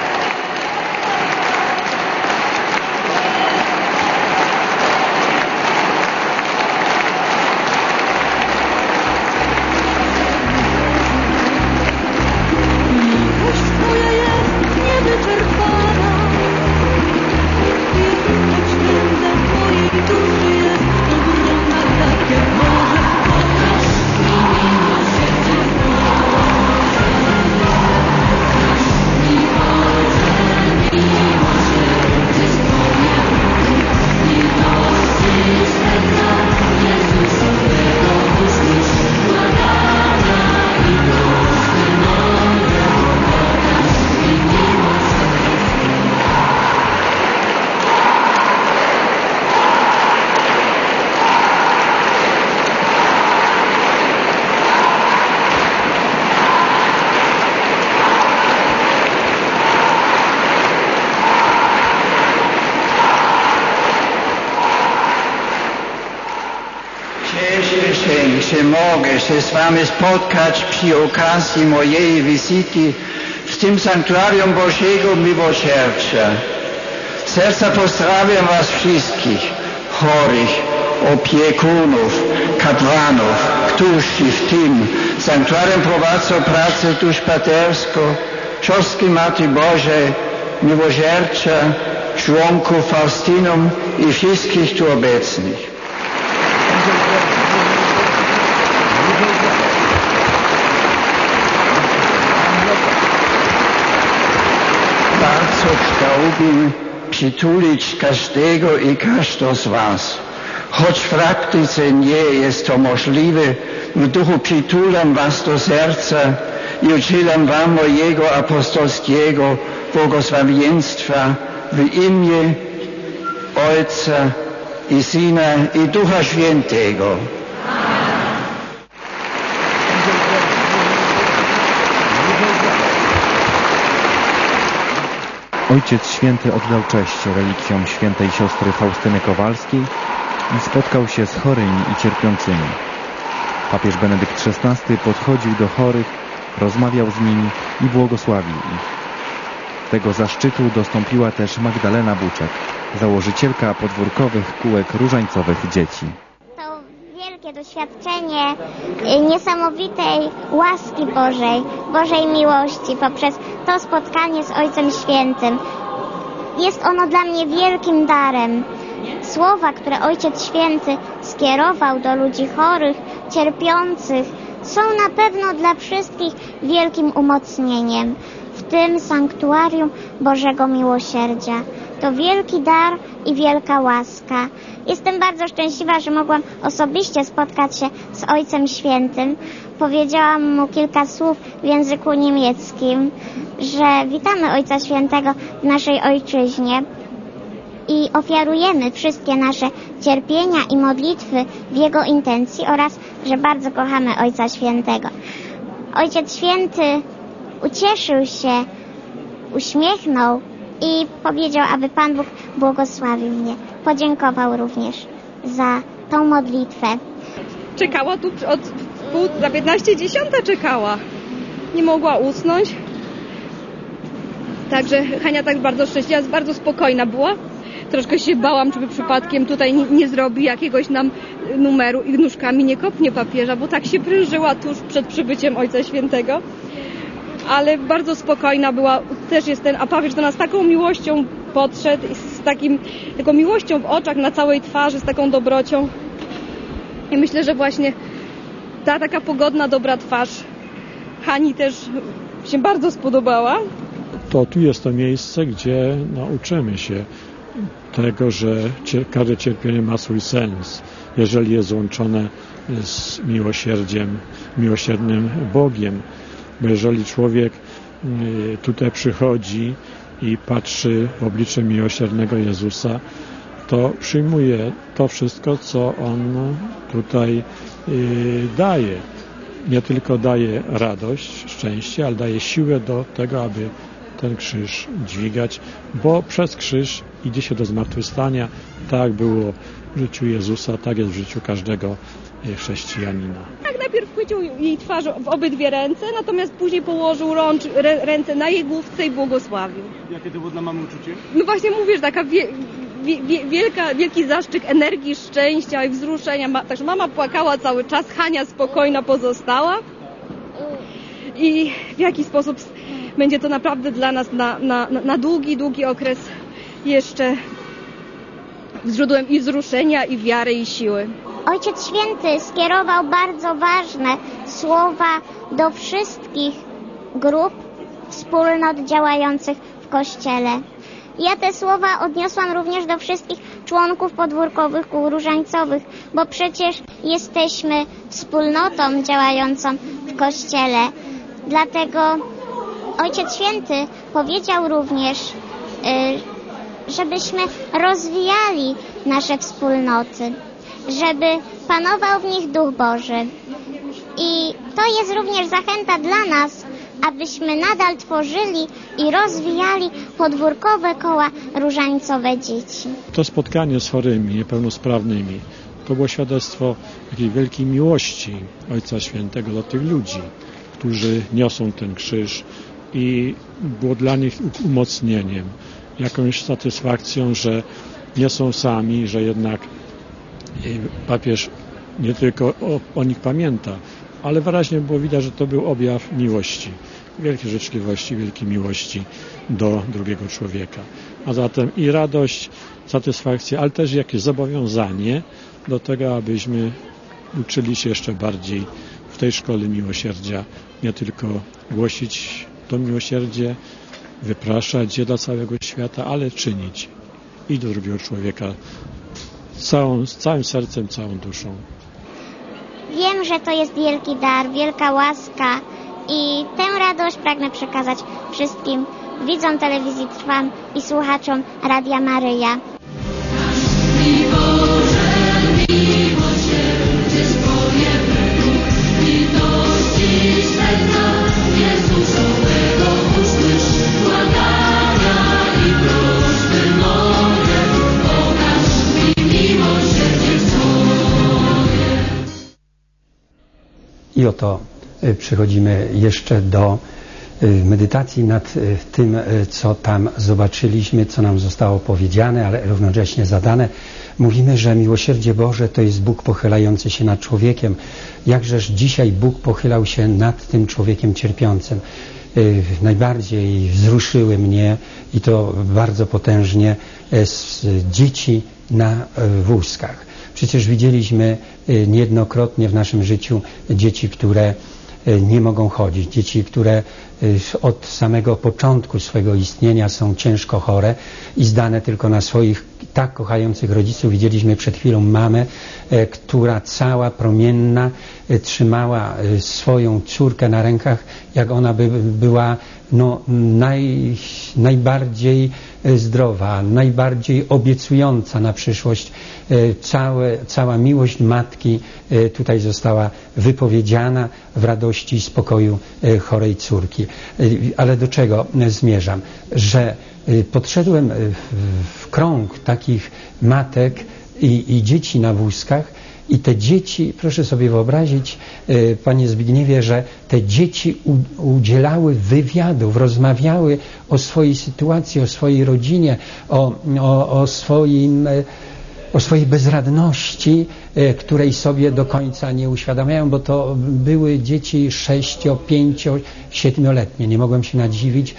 że mogę się z wami spotkać przy okazji mojej wizyty w tym sanktuarium Bożego Miłosierdzia. Z serca pozdrawiam was wszystkich, chorych, opiekunów, kapłanów, którzy w tym sanktuarium prowadzą pracę duszpasterską, siostry Matki Bożej Miłosierdzia, członków Faustynum i wszystkich tu obecnych. Bardzo chciałbym przytulić każdego i każdą z was. Choć w praktyce nie jest to możliwe, w duchu przytulam was do serca i udzielam wam mojego apostolskiego błogosławieństwa w imię Ojca i Syna i Ducha Świętego. Ojciec Święty oddał cześć relikwiom świętej siostry Faustyny Kowalskiej i spotkał się z chorymi i cierpiącymi. Papież Benedykt XVI podchodził do chorych, rozmawiał z nimi i błogosławił ich. Tego zaszczytu dostąpiła też Magdalena Buczek, założycielka podwórkowych kółek różańcowych dzieci. To wielkie doświadczenie niesamowitej łaski Bożej miłości poprzez to spotkanie z Ojcem Świętym. Jest ono dla mnie wielkim darem. Słowa, które Ojciec Święty skierował do ludzi chorych, cierpiących, są na pewno dla wszystkich wielkim umocnieniem w tym sanktuarium Bożego Miłosierdzia. To wielki dar i wielka łaska. Jestem bardzo szczęśliwa, że mogłam osobiście spotkać się z Ojcem Świętym. Powiedziałam mu kilka słów w języku niemieckim, że witamy Ojca Świętego w naszej ojczyźnie i ofiarujemy wszystkie nasze cierpienia i modlitwy w Jego intencji oraz, że bardzo kochamy Ojca Świętego. Ojciec Święty ucieszył się, uśmiechnął i powiedział, aby Pan Bóg błogosławił mnie. Podziękował również za tą modlitwę. Czekała tu od za 15:10 czekała. Nie mogła usnąć. Także Hania tak bardzo szczęśliwa, bardzo spokojna była. Troszkę się bałam, żeby przypadkiem tutaj nie zrobi jakiegoś nam numeru i nóżkami nie kopnie papieża, bo tak się prężyła tuż przed przybyciem Ojca Świętego. Ale bardzo spokojna była, też jest a papież do nas taką miłością podszedł, z taką miłością w oczach, na całej twarzy, z taką dobrocią. I myślę, że właśnie ta taka pogodna, dobra twarz Hani też się bardzo spodobała. To tu jest to miejsce, gdzie uczymy się tego, że każde cierpienie ma swój sens, jeżeli jest złączone z miłosiernym Bogiem. Bo jeżeli człowiek tutaj przychodzi i patrzy w oblicze miłosiernego Jezusa, to przyjmuje to wszystko, co On tutaj daje. Nie tylko daje radość, szczęście, ale daje siłę do tego, aby ten krzyż dźwigać, bo przez krzyż idzie się do zmartwychwstania. Tak było w życiu Jezusa, tak jest w życiu każdego chrześcijanina. Tak, najpierw chwycił jej twarz w obydwie ręce, natomiast później położył ręce na jej główce i błogosławił. Jakie to było dla mamy uczucie? No właśnie mówisz, taka wielki zaszczyt energii, szczęścia i wzruszenia. Także mama płakała cały czas, Hania spokojna pozostała. I w jaki sposób będzie to naprawdę dla nas na długi okres jeszcze źródłem i wzruszenia, i wiary, i siły. Ojciec Święty skierował bardzo ważne słowa do wszystkich grup, wspólnot działających w Kościele. Ja te słowa odniosłam również do wszystkich członków podwórkowych kół różańcowych, bo przecież jesteśmy wspólnotą działającą w Kościele. Dlatego Ojciec Święty powiedział również, żebyśmy rozwijali nasze wspólnoty, żeby panował w nich Duch Boży. I to jest również zachęta dla nas, abyśmy nadal tworzyli i rozwijali podwórkowe koła różańcowe dzieci. To spotkanie z chorymi, niepełnosprawnymi, to było świadectwo takiej wielkiej miłości Ojca Świętego do tych ludzi, którzy niosą ten krzyż, i było dla nich umocnieniem, jakąś satysfakcją, że nie są sami, że jednak papież nie tylko o nich pamięta, ale wyraźnie było widać, że to był objaw miłości, wielkiej życzliwości, wielkiej miłości do drugiego człowieka. A zatem i radość, satysfakcja, ale też jakieś zobowiązanie do tego, abyśmy uczyli się jeszcze bardziej w tej szkole miłosierdzia, nie tylko głosić to miłosierdzie, wypraszać je dla całego świata, ale czynić i do drugiego człowieka z całym sercem, całą duszą. Wiem, że to jest wielki dar, wielka łaska i tę radość pragnę przekazać wszystkim widzom telewizji Trwam i słuchaczom Radia Maryja. I oto przechodzimy jeszcze do medytacji nad tym, co tam zobaczyliśmy, co nam zostało powiedziane, ale równocześnie zadane. Mówimy, że miłosierdzie Boże to jest Bóg pochylający się nad człowiekiem. Jakżeż dzisiaj Bóg pochylał się nad tym człowiekiem cierpiącym. Najbardziej wzruszyły mnie, i to bardzo potężnie, dzieci na wózkach. Przecież widzieliśmy niejednokrotnie w naszym życiu dzieci, które nie mogą chodzić, dzieci, które od samego początku swego istnienia są ciężko chore i zdane tylko na swoich tak kochających rodziców. Widzieliśmy przed chwilą mamę, która cała promienna trzymała swoją córkę na rękach, jak ona by była najbardziej zdrowa, najbardziej obiecująca na przyszłość. Cała miłość matki tutaj została wypowiedziana w radości i spokoju chorej córki. Ale do czego zmierzam? Że podszedłem w krąg takich matek i dzieci na wózkach i te dzieci, proszę sobie wyobrazić, panie Zbigniewie, że te dzieci udzielały wywiadów, rozmawiały o swojej sytuacji, o swojej rodzinie, o swojej bezradności, której sobie do końca nie uświadamiają, bo to były dzieci 6-, 5-, 7-letnie. Nie mogłem się nadziwić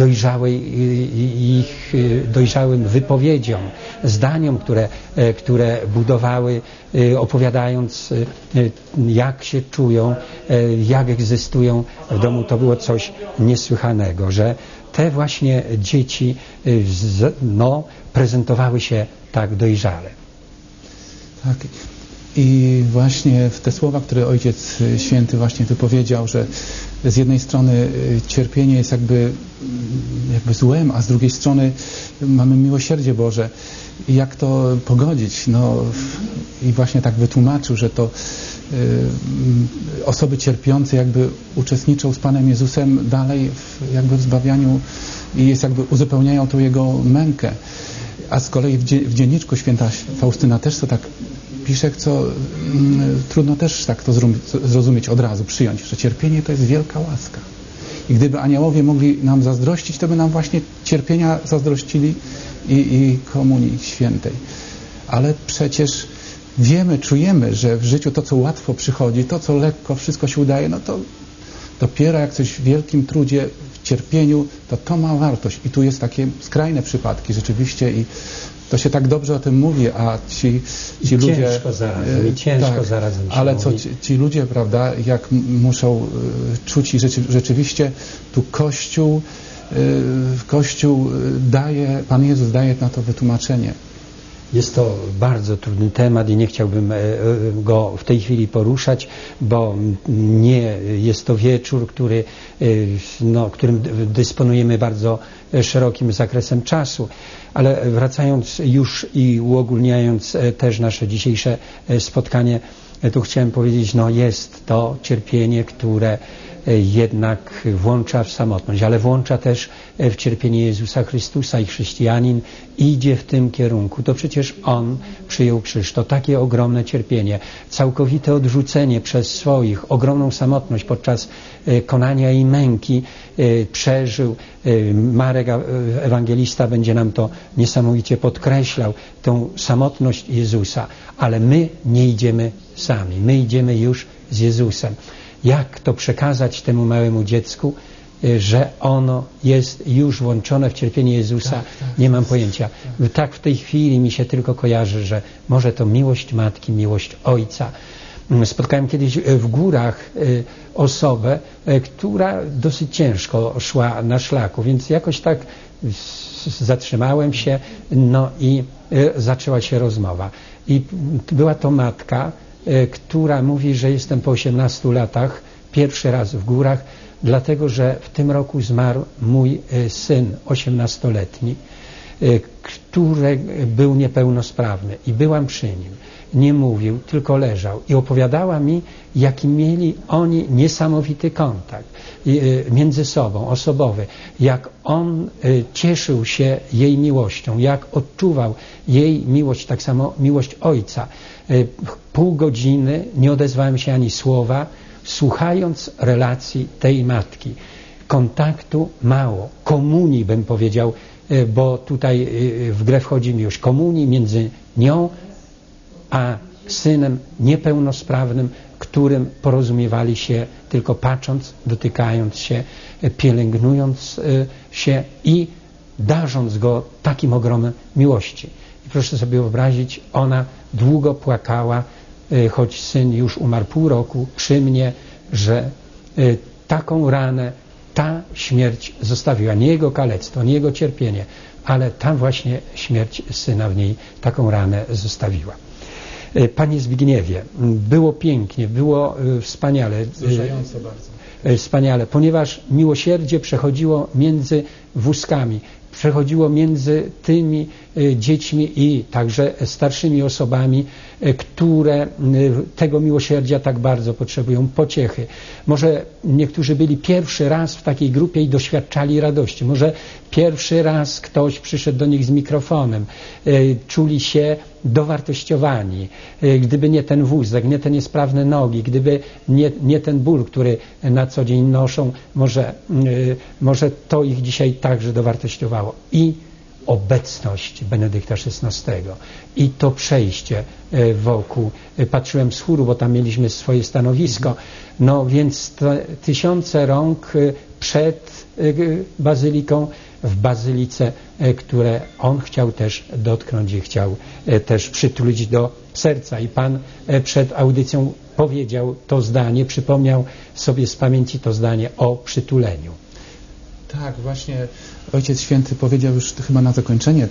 dojrzałym wypowiedziom, zdaniom, które budowały, opowiadając, jak się czują, jak egzystują w domu. To było coś niesłychanego, że te właśnie dzieci prezentowały się tak dojrzale. Tak. I właśnie w te słowa, które Ojciec Święty właśnie wypowiedział, że z jednej strony cierpienie jest jakby złem, a z drugiej strony mamy miłosierdzie Boże. I jak to pogodzić? I właśnie tak wytłumaczył, że to osoby cierpiące jakby uczestniczą z Panem Jezusem dalej w zbawianiu i jest uzupełniają tą Jego mękę. A z kolei w dzienniczku święta Faustyna też to tak pisze, co trudno też tak to zrozumieć od razu, przyjąć, że cierpienie to jest wielka łaska. I gdyby aniołowie mogli nam zazdrościć, to by nam właśnie cierpienia zazdrościli i Komunii Świętej. Ale przecież wiemy, czujemy, że w życiu to, co łatwo przychodzi, to, co lekko wszystko się udaje, to dopiero jak coś w wielkim trudzie, w cierpieniu, to ma wartość. I tu jest takie skrajne przypadki rzeczywiście i to się tak dobrze o tym mówi, a ci ludzie... Ciężko zarazem ale co ci ludzie, prawda, jak muszą czuć i rzeczywiście tu Kościół daje, Pan Jezus daje na to wytłumaczenie. Jest to bardzo trudny temat i nie chciałbym go w tej chwili poruszać, bo nie jest to wieczór, którym dysponujemy bardzo szerokim zakresem czasu. Ale wracając już i uogólniając też nasze dzisiejsze spotkanie, tu chciałem powiedzieć, jest to cierpienie, które jednak włącza w samotność, ale włącza też w cierpienie Jezusa Chrystusa i chrześcijanin idzie w tym kierunku. To przecież On przyjął krzyż. To takie ogromne cierpienie, całkowite odrzucenie przez swoich, ogromną samotność podczas konania i męki przeżył. Marek Ewangelista będzie nam to niesamowicie podkreślał, tą samotność Jezusa, ale my nie idziemy sami, my idziemy już z Jezusem. Jak to przekazać temu małemu dziecku, że ono jest już włączone w cierpienie Jezusa? Nie mam pojęcia. Tak w tej chwili mi się tylko kojarzy, że może to miłość matki, miłość ojca. Spotkałem kiedyś w górach osobę, która dosyć ciężko szła na szlaku, więc jakoś tak zatrzymałem się, i zaczęła się rozmowa. I była to matka, która mówi, że jestem po 18 latach, pierwszy raz w górach, dlatego że w tym roku zmarł mój syn 18-letni, który był niepełnosprawny i byłam przy nim. Nie mówił, tylko leżał i opowiadała mi, jaki mieli oni niesamowity kontakt między sobą, osobowy, jak on cieszył się jej miłością, jak odczuwał jej miłość, tak samo miłość ojca. Pół godziny nie odezwałem się ani słowa, słuchając relacji tej matki. Kontaktu mało, komunii bym powiedział, bo tutaj w grę wchodzi miłość, komunii między nią a synem niepełnosprawnym, którym porozumiewali się tylko patrząc, dotykając się, pielęgnując się i darząc go takim ogromem miłości. I proszę sobie wyobrazić, ona długo płakała, choć syn już umarł pół roku przy mnie, że taką ranę, ta śmierć zostawiła, nie jego kalectwo, nie jego cierpienie, ale ta właśnie śmierć syna w niej taką ranę zostawiła. Panie Zbigniewie, było pięknie, było wspaniale. Wzruszająco bardzo. Wspaniale, ponieważ miłosierdzie przechodziło między wózkami, przechodziło między tymi dziećmi i także starszymi osobami, które tego miłosierdzia tak bardzo potrzebują, pociechy. Może niektórzy byli pierwszy raz w takiej grupie i doświadczali radości. Może pierwszy raz ktoś przyszedł do nich z mikrofonem. Czuli się dowartościowani. Gdyby nie ten wózek, nie te niesprawne nogi, gdyby nie ten ból, który na co dzień noszą, może to ich dzisiaj także dowartościowało. I obecność Benedykta XVI i to przejście wokół. Patrzyłem z chóru, bo tam mieliśmy swoje stanowisko, no więc tysiące rąk przed bazyliką, w bazylice, które on chciał też dotknąć i chciał też przytulić do serca. I Pan przed audycją powiedział to zdanie, przypomniał sobie z pamięci to zdanie o przytuleniu. Tak, właśnie Ojciec Święty powiedział już chyba na zakończenie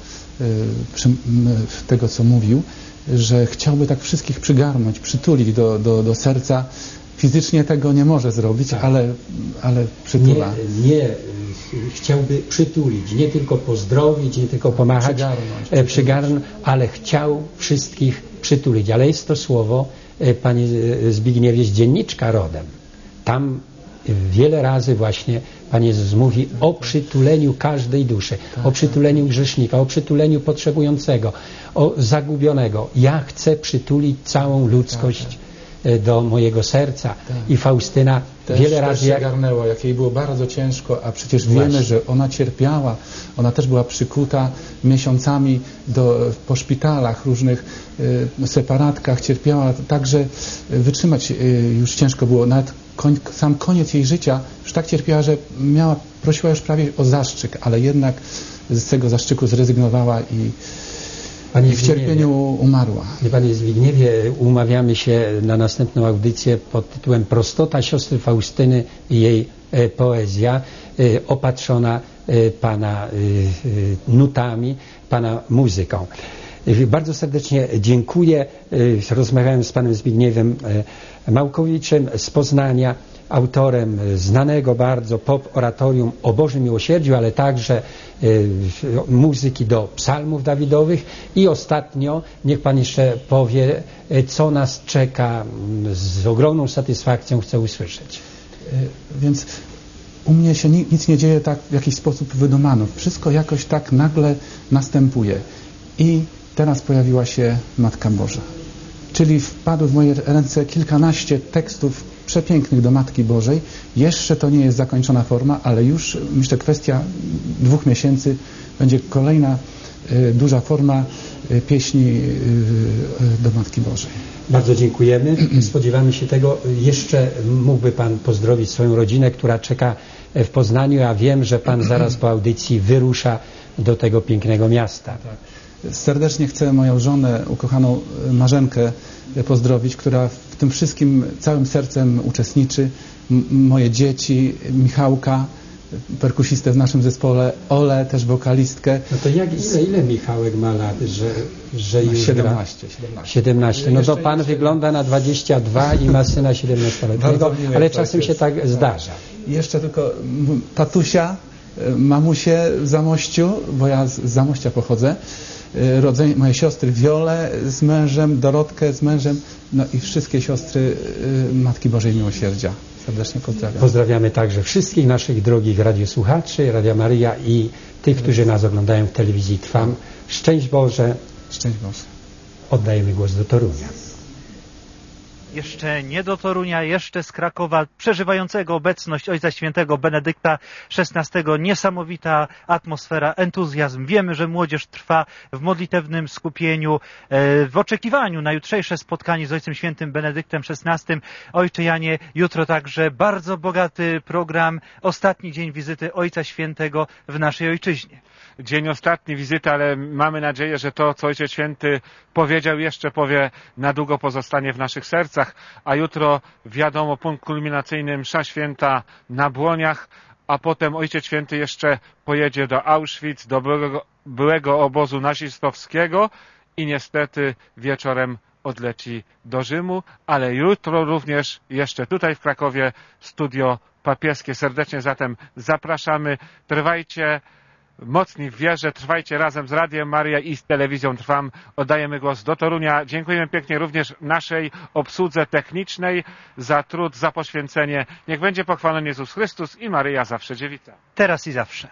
tego co mówił, że chciałby tak wszystkich przygarnąć, przytulić do serca. Fizycznie tego nie może zrobić, tak, ale przytula. Nie chciałby przytulić, nie tylko pozdrowić, nie tylko pomachać, przygarnąć, ale chciał wszystkich przytulić. Ale jest to słowo, Panie Zbigniewie, z dzienniczka rodem. Tam wiele razy właśnie Pan Jezus mówi o przytuleniu każdej duszy, o przytuleniu grzesznika, o przytuleniu potrzebującego, o zagubionego. Ja chcę przytulić całą ludzkość do mojego serca. I Faustyna też, wiele razy się garnęła, jak jej było bardzo ciężko, a przecież wiemy, że ona cierpiała, ona też była przykuta miesiącami po szpitalach, różnych separatkach, cierpiała, także wytrzymać już ciężko było, nawet sam koniec jej życia już tak cierpiała, że prosiła już prawie o zastrzyk, ale jednak z tego zastrzyku zrezygnowała i w cierpieniu umarła. Panie Zbigniewie, umawiamy się na następną audycję pod tytułem Prostota siostry Faustyny i jej poezja, opatrzona Pana nutami, Pana muzyką. Bardzo serdecznie dziękuję. Rozmawiałem z Panem Zbigniewem Małkowiczem z Poznania, autorem znanego bardzo pop-oratorium o Bożym Miłosierdziu, ale także muzyki do psalmów Dawidowych. I ostatnio, niech Pan jeszcze powie, co nas czeka, z ogromną satysfakcją chcę usłyszeć. Więc u mnie się nic nie dzieje tak w jakiś sposób wydumano. Wszystko jakoś tak nagle następuje. I teraz pojawiła się Matka Boża. Czyli wpadły w moje ręce kilkanaście tekstów przepięknych do Matki Bożej. Jeszcze to nie jest zakończona forma, ale już myślę kwestia 2 miesięcy będzie kolejna duża forma pieśni do Matki Bożej. Bardzo dziękujemy. Spodziewamy się tego. Jeszcze mógłby Pan pozdrowić swoją rodzinę, która czeka w Poznaniu, a wiem, że Pan zaraz po audycji wyrusza do tego pięknego miasta. Tak. Serdecznie chcę moją żonę, ukochaną Marzenkę pozdrowić, która w tym wszystkim całym sercem uczestniczy. Moje dzieci, Michałka, perkusistę w naszym zespole, Olę, też wokalistkę. No to ile Michałek ma lat, że już 17. No to Pan wygląda na 22 i ma syna 17-letniego, ale czasem się tak zdarza. Jeszcze tylko tatusia, mamusię w Zamościu, bo ja z Zamościa pochodzę, moje siostry Wiolę z mężem, Dorotkę z mężem, no i wszystkie siostry Matki Bożej Miłosierdzia. Serdecznie pozdrawiam. Pozdrawiamy także wszystkich naszych drogich radiosłuchaczy, Radia Maryja i tych, którzy nas oglądają w telewizji Trwam. Szczęść Boże. Szczęść Boże. Oddajemy głos do Torunia. Jeszcze nie do Torunia, jeszcze z Krakowa, przeżywającego obecność Ojca Świętego Benedykta XVI. Niesamowita atmosfera, entuzjazm. Wiemy, że młodzież trwa w modlitewnym skupieniu, w oczekiwaniu na jutrzejsze spotkanie z Ojcem Świętym Benedyktem XVI. Ojcze Janie, jutro także bardzo bogaty program, ostatni dzień wizyty Ojca Świętego w naszej ojczyźnie. Dzień ostatni wizyty, ale mamy nadzieję, że to, co Ojciec Święty powiedział, jeszcze powie, na długo pozostanie w naszych sercach. Katowicach, a jutro wiadomo punkt kulminacyjny msza święta na Błoniach, a potem Ojciec Święty jeszcze pojedzie do Auschwitz, do byłego obozu nazistowskiego i niestety wieczorem odleci do Rzymu, ale jutro również jeszcze tutaj w Krakowie studio papieskie. Serdecznie zatem zapraszamy. Trwajcie mocni w wierze, trwajcie razem z Radiem Maryja i z Telewizją Trwam. Oddajemy głos do Torunia. Dziękujemy pięknie również naszej obsłudze technicznej za trud, za poświęcenie. Niech będzie pochwalony Jezus Chrystus i Maryja zawsze dziewica. Teraz i zawsze.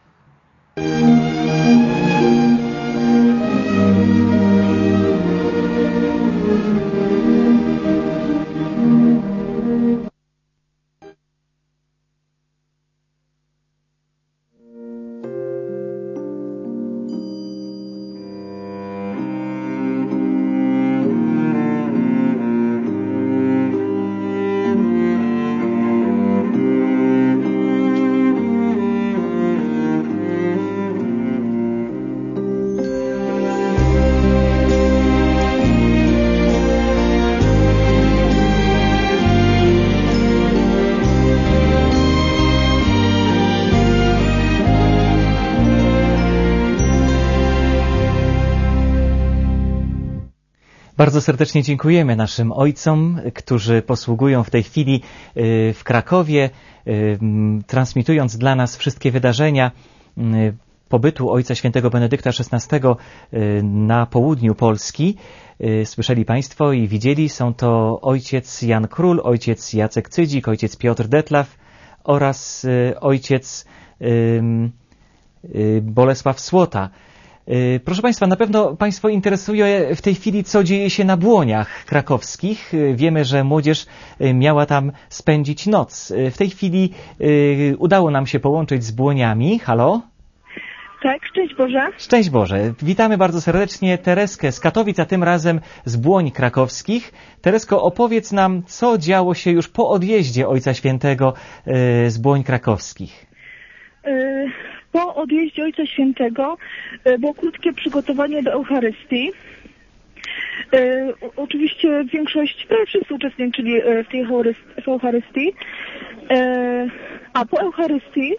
Bardzo serdecznie dziękujemy naszym ojcom, którzy posługują w tej chwili w Krakowie, transmitując dla nas wszystkie wydarzenia pobytu Ojca Świętego Benedykta XVI na południu Polski. Słyszeli Państwo i widzieli, są to ojciec Jan Król, ojciec Jacek Cydzik, ojciec Piotr Detlaw oraz ojciec Bolesław Słota. Proszę Państwa, na pewno Państwo interesuje w tej chwili, co dzieje się na Błoniach krakowskich. Wiemy, że młodzież miała tam spędzić noc. W tej chwili udało nam się połączyć z Błoniami. Halo? Tak, szczęść Boże. Szczęść Boże. Witamy bardzo serdecznie Tereskę z Katowic, a tym razem z Błoń krakowskich. Teresko, opowiedz nam, co działo się już po odjeździe Ojca Świętego z Błoń krakowskich. Po odjeździe Ojca Świętego było krótkie przygotowanie do Eucharystii. Oczywiście większość, prawie wszyscy uczestniczyli w Eucharystii. A po Eucharystii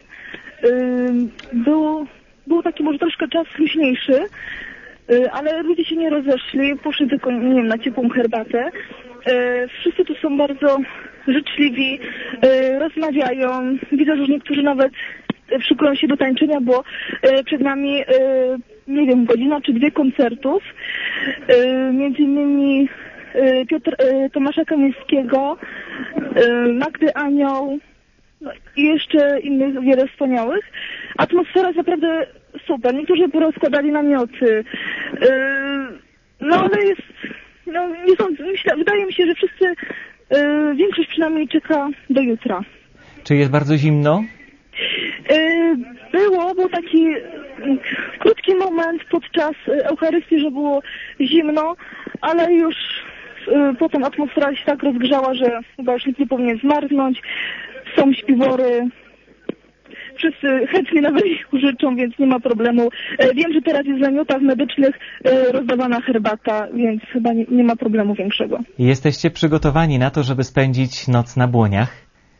był taki może troszkę czas luźniejszy, ale ludzie się nie rozeszli, poszli tylko, nie wiem, na ciepłą herbatę. Wszyscy tu są bardzo życzliwi, rozmawiają. Widzę, że niektórzy nawet szykują się do tańczenia, bo przed nami, nie wiem, godzina czy dwie koncertów. Między innymi Tomasza Kamińskiego, Magdy Anioł, no i jeszcze innych wiele wspaniałych. Atmosfera jest naprawdę super. Niektórzy porozkładali namioty. No ale jest, no nie sądzę, wydaje mi się, że wszyscy, większość przynajmniej czeka do jutra. Czy jest bardzo zimno? Był taki krótki moment podczas Eucharystii, że było zimno, ale już potem atmosfera się tak rozgrzała, że chyba już nikt nie powinien zmarznąć. Są śpiwory, wszyscy chętnie nawet ich użyczą, więc nie ma problemu. Wiem, że teraz jest w namiotach medycznych rozdawana herbata, więc chyba nie ma problemu większego. Jesteście przygotowani na to, żeby spędzić noc na Błoniach?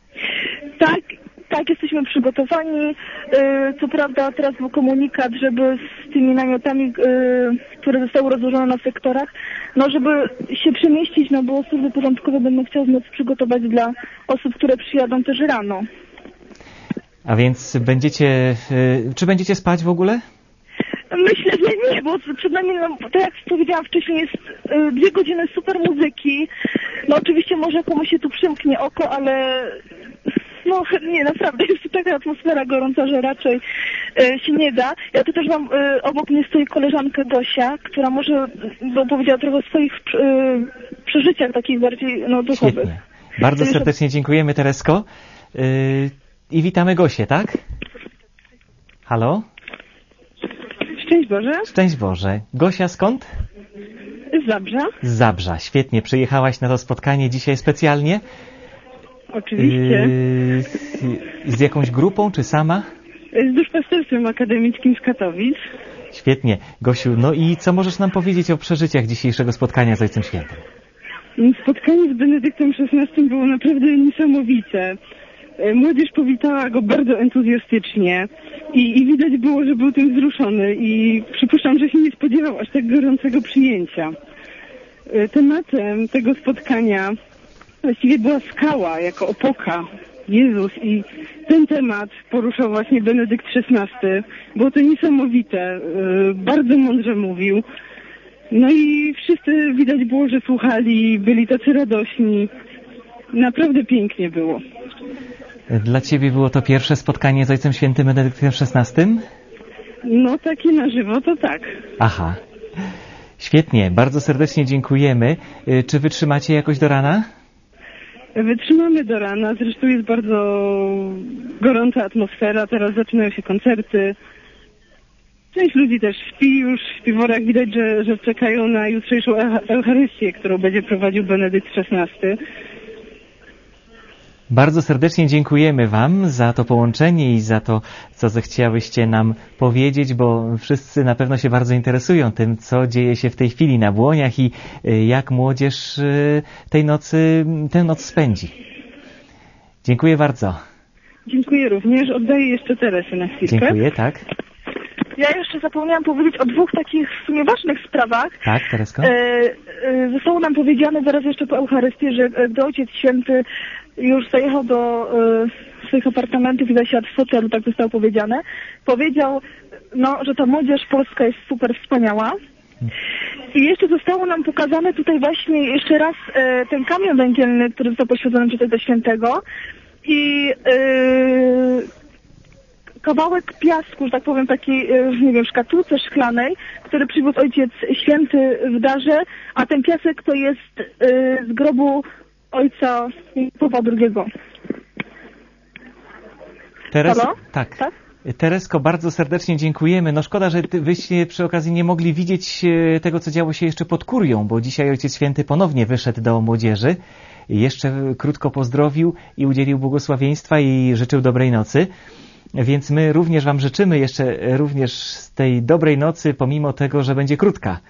Tak, jesteśmy przygotowani. Co prawda teraz był komunikat, żeby z tymi namiotami, które zostały rozłożone na sektorach, no żeby się przemieścić, no bo służby porządkowe będą chciały noc przygotować dla osób, które przyjadą też rano. A więc czy będziecie spać w ogóle? Myślę, że nie, bo przed nami, no, tak jak powiedziałam wcześniej, jest 2 godziny super muzyki. No oczywiście może komuś się tu przymknie oko, ale no nie, naprawdę jest tu taka atmosfera gorąca, że raczej się nie da. Ja tu też mam, obok mnie stoi koleżanka Gosia, która może opowiedziała trochę o swoich przeżyciach takich bardziej duchowych. Świetnie. Bardzo serdecznie dziękujemy, Teresko. I witamy Gosię, tak? Halo? Szczęść Boże. Szczęść Boże. Gosia skąd? Z Zabrza. Z Zabrza, świetnie. Przyjechałaś na to spotkanie dzisiaj specjalnie? Oczywiście. Z jakąś grupą, czy sama? Z Duszpasterstwem Akademickim z Katowic. Świetnie. Gosiu, no i co możesz nam powiedzieć o przeżyciach dzisiejszego spotkania z Ojcem Świętym? Spotkanie z Benedyktem XVI było naprawdę niesamowite. Młodzież powitała go bardzo entuzjastycznie i widać było, że był tym wzruszony i przypuszczam, że się nie spodziewał aż tak gorącego przyjęcia. Tematem tego spotkania właściwie była skała jako opoka, Jezus, i ten temat poruszał właśnie Benedykt XVI. Było to niesamowite, bardzo mądrze mówił. No i wszyscy widać było, że słuchali, byli tacy radośni. Naprawdę pięknie było. Dla Ciebie było to pierwsze spotkanie z Ojcem Świętym Benedyktem XVI? No takie na żywo to tak. Aha. Świetnie, bardzo serdecznie dziękujemy. Czy wytrzymacie jakoś do rana? Wytrzymamy do rana, zresztą jest bardzo gorąca atmosfera, teraz zaczynają się koncerty. Część ludzi też śpi już, w śpiworach widać, że czekają na jutrzejszą Eucharystię, którą będzie prowadził Benedykt XVI. Bardzo serdecznie dziękujemy Wam za to połączenie i za to, co zechciałyście nam powiedzieć, bo wszyscy na pewno się bardzo interesują tym, co dzieje się w tej chwili na Błoniach i jak młodzież tę noc spędzi. Dziękuję bardzo. Dziękuję również. Oddaję jeszcze Teresę na chwilkę. Dziękuję, tak. Ja jeszcze zapomniałam powiedzieć o dwóch takich w sumie ważnych sprawach. Tak, Teresko? Zostało nam powiedziane zaraz jeszcze po Eucharystii, że gdy Ojciec Święty już zajechał do swoich apartamentów i zasiadł w fotelu, tak zostało powiedziane, powiedział, że ta młodzież polska jest super wspaniała. I jeszcze zostało nam pokazane tutaj właśnie jeszcze raz ten kamień węgielny, który został poświęcony przez Ojca Świętego i kawałek piasku, że tak powiem, takiej, nie wiem, szkatułce szklanej, który przywiózł Ojciec Święty w darze, a ten piasek to jest z grobu Ojca Pawła II. Tak. Teresko, bardzo serdecznie dziękujemy. No szkoda, że wyście przy okazji nie mogli widzieć tego, co działo się jeszcze pod kurią, bo dzisiaj Ojciec Święty ponownie wyszedł do młodzieży. Jeszcze krótko pozdrowił i udzielił błogosławieństwa i życzył dobrej nocy. Więc my również Wam życzymy jeszcze również z tej dobrej nocy, pomimo tego, że będzie krótka.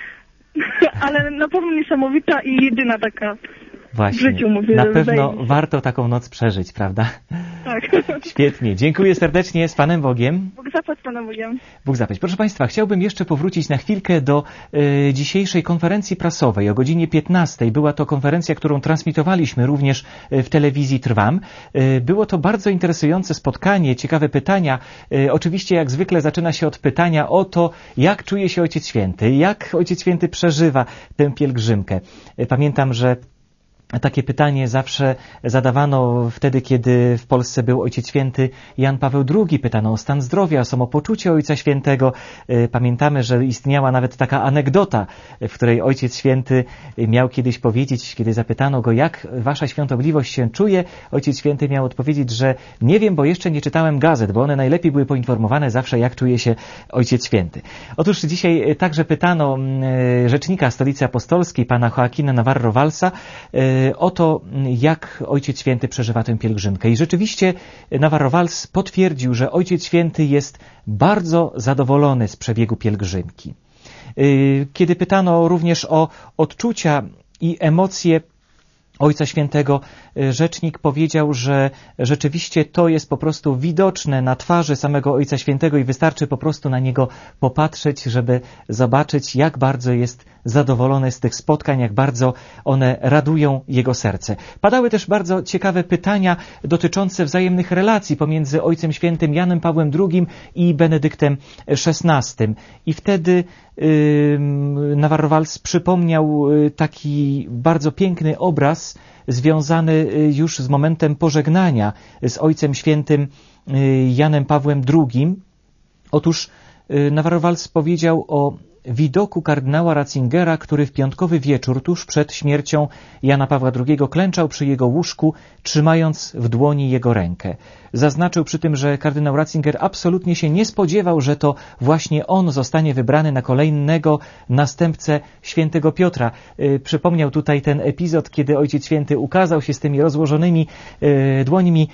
Ale na pewno niesamowita i jedyna taka Właśnie. w życiu, mówię. Na pewno warto taką noc przeżyć, prawda? Tak. Świetnie. Dziękuję serdecznie. Z Panem Bogiem. Bóg zapłać Panem Bogiem. Bóg zapłać. Proszę Państwa, chciałbym jeszcze powrócić na chwilkę do dzisiejszej konferencji prasowej o godzinie 15. Była to konferencja, którą transmitowaliśmy również w telewizji Trwam. Było to bardzo interesujące spotkanie, ciekawe pytania. Oczywiście jak zwykle zaczyna się od pytania o to, jak czuje się Ojciec Święty, jak Ojciec Święty przeżywa tę pielgrzymkę. Pamiętam, że takie pytanie zawsze zadawano wtedy, kiedy w Polsce był Ojciec Święty Jan Paweł II. Pytano o stan zdrowia, o samopoczucie Ojca Świętego. Pamiętamy, że istniała nawet taka anegdota, w której Ojciec Święty miał kiedyś powiedzieć, kiedy zapytano go, jak Wasza Świątobliwość się czuje, Ojciec Święty miał odpowiedzieć, że nie wiem, bo jeszcze nie czytałem gazet, bo one najlepiej były poinformowane zawsze, jak czuje się Ojciec Święty. Otóż dzisiaj także pytano rzecznika Stolicy Apostolskiej, pana Joaquina Navarro Valsa, o to, jak Ojciec Święty przeżywa tę pielgrzymkę. I rzeczywiście Navarro Valls potwierdził, że Ojciec Święty jest bardzo zadowolony z przebiegu pielgrzymki. Kiedy pytano również o odczucia i emocje Ojca Świętego, rzecznik powiedział, że rzeczywiście to jest po prostu widoczne na twarzy samego Ojca Świętego i wystarczy po prostu na niego popatrzeć, żeby zobaczyć, jak bardzo jest zadowolony z tych spotkań, jak bardzo one radują jego serce. Padały też bardzo ciekawe pytania dotyczące wzajemnych relacji pomiędzy Ojcem Świętym Janem Pawłem II i Benedyktem XVI. I wtedy Navarro Valls przypomniał taki bardzo piękny obraz związany już z momentem pożegnania z Ojcem Świętym Janem Pawłem II. Otóż Navarro Valls powiedział o widoku kardynała Ratzingera, który w piątkowy wieczór tuż przed śmiercią Jana Pawła II klęczał przy jego łóżku, trzymając w dłoni jego rękę. Zaznaczył przy tym, że kardynał Ratzinger absolutnie się nie spodziewał, że to właśnie on zostanie wybrany na kolejnego następcę świętego Piotra. Przypomniał tutaj ten epizod, kiedy Ojciec Święty ukazał się z tymi rozłożonymi dłońmi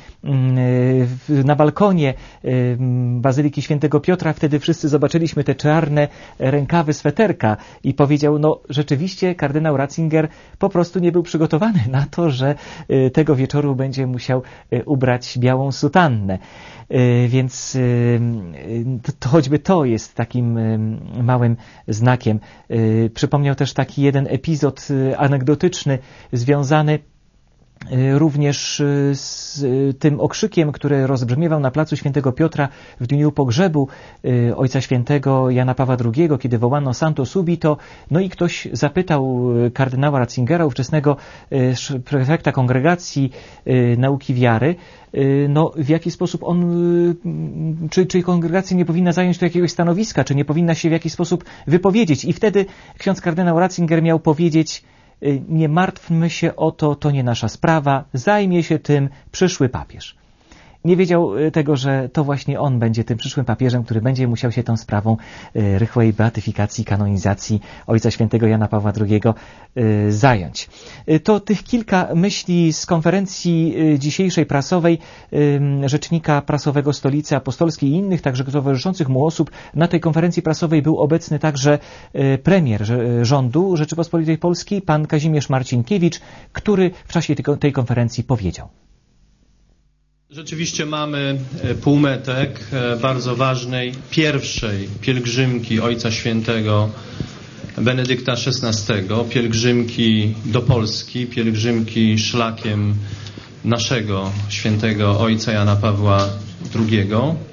na balkonie Bazyliki Świętego Piotra. Wtedy wszyscy zobaczyliśmy te czarne rękawy oprawy sweterka i powiedział, no rzeczywiście kardynał Ratzinger po prostu nie był przygotowany na to, że tego wieczoru będzie musiał ubrać białą sutannę. Więc to choćby to jest takim małym znakiem. Przypomniał też taki jeden epizod anegdotyczny związany również z tym okrzykiem, który rozbrzmiewał na placu Świętego Piotra w dniu pogrzebu Ojca Świętego Jana Pawła II, kiedy wołano Santo Subito, no i ktoś zapytał kardynała Ratzingera, ówczesnego prefekta Kongregacji Nauki Wiary, no w jaki sposób on, czy kongregacja nie powinna zająć tu jakiegoś stanowiska, czy nie powinna się w jakiś sposób wypowiedzieć. I wtedy ksiądz kardynał Ratzinger miał powiedzieć: nie martwmy się o to, to nie nasza sprawa, zajmie się tym przyszły papież. Nie wiedział tego, że to właśnie on będzie tym przyszłym papieżem, który będzie musiał się tą sprawą rychłej beatyfikacji, kanonizacji Ojca Świętego Jana Pawła II zająć. To tych kilka myśli z konferencji dzisiejszej prasowej rzecznika prasowego Stolicy Apostolskiej i innych, także towarzyszących mu osób. Na tej konferencji prasowej był obecny także premier rządu Rzeczypospolitej Polskiej, pan Kazimierz Marcinkiewicz, który w czasie tej konferencji powiedział: rzeczywiście mamy półmetek bardzo ważnej, pierwszej pielgrzymki Ojca Świętego Benedykta XVI, pielgrzymki do Polski, pielgrzymki szlakiem naszego świętego Ojca Jana Pawła II.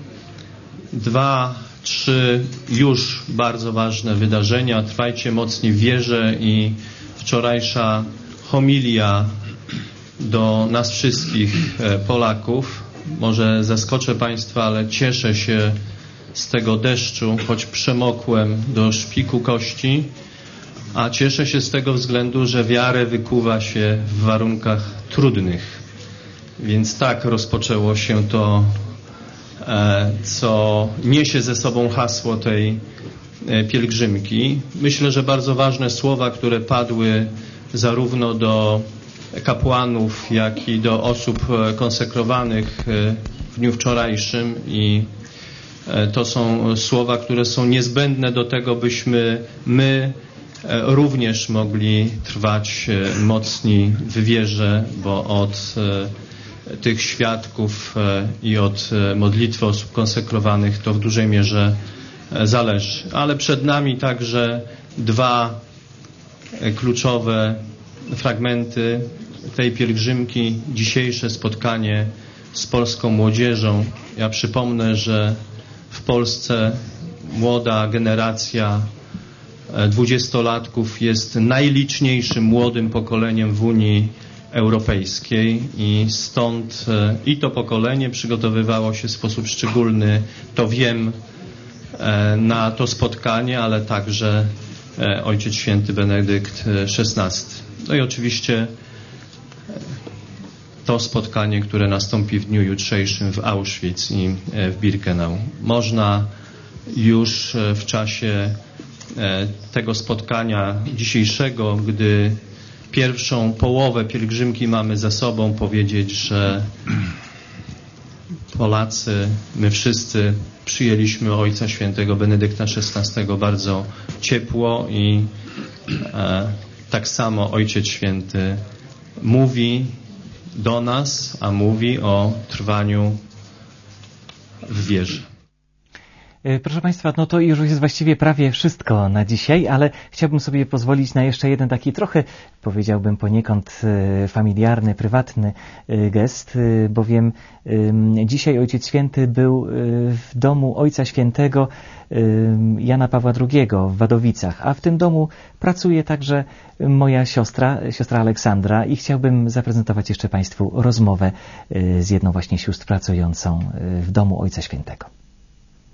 2, 3 już bardzo ważne wydarzenia. Trwajcie mocni w wierze i wczorajsza homilia do nas wszystkich Polaków. Może zaskoczę Państwa, ale cieszę się z tego deszczu, choć przemokłem do szpiku kości, a cieszę się z tego względu, że wiarę wykuwa się w warunkach trudnych. Więc tak rozpoczęło się to, co niesie ze sobą hasło tej pielgrzymki. Myślę, że bardzo ważne słowa, które padły zarówno do kapłanów, jak i do osób konsekrowanych w dniu wczorajszym, i to są słowa, które są niezbędne do tego, byśmy my również mogli trwać mocni w wierze, bo od tych świadków i od modlitwy osób konsekrowanych to w dużej mierze zależy. Ale przed nami także 2 kluczowe fragmenty tej pielgrzymki, dzisiejsze spotkanie z polską młodzieżą. Ja przypomnę, że w Polsce młoda generacja 20-latków jest najliczniejszym młodym pokoleniem w Unii Europejskiej i stąd i to pokolenie przygotowywało się w sposób szczególny, to wiem, na to spotkanie, ale także Ojciec Święty Benedykt XVI. No i oczywiście to spotkanie, które nastąpi w dniu jutrzejszym w Auschwitz i w Birkenau. Można już w czasie tego spotkania dzisiejszego, gdy pierwszą połowę pielgrzymki mamy za sobą, powiedzieć, że Polacy, my wszyscy przyjęliśmy Ojca Świętego Benedykta XVI bardzo ciepło i tak samo Ojciec Święty mówi do nas, a mówi o trwaniu w wierze. Proszę Państwa, no to już jest właściwie prawie wszystko na dzisiaj, ale chciałbym sobie pozwolić na jeszcze jeden taki trochę, powiedziałbym poniekąd familiarny, prywatny gest, bowiem dzisiaj Ojciec Święty był w domu Ojca Świętego Jana Pawła II w Wadowicach, a w tym domu pracuje także moja siostra Aleksandra, i chciałbym zaprezentować jeszcze Państwu rozmowę z jedną właśnie sióstr pracującą w domu Ojca Świętego.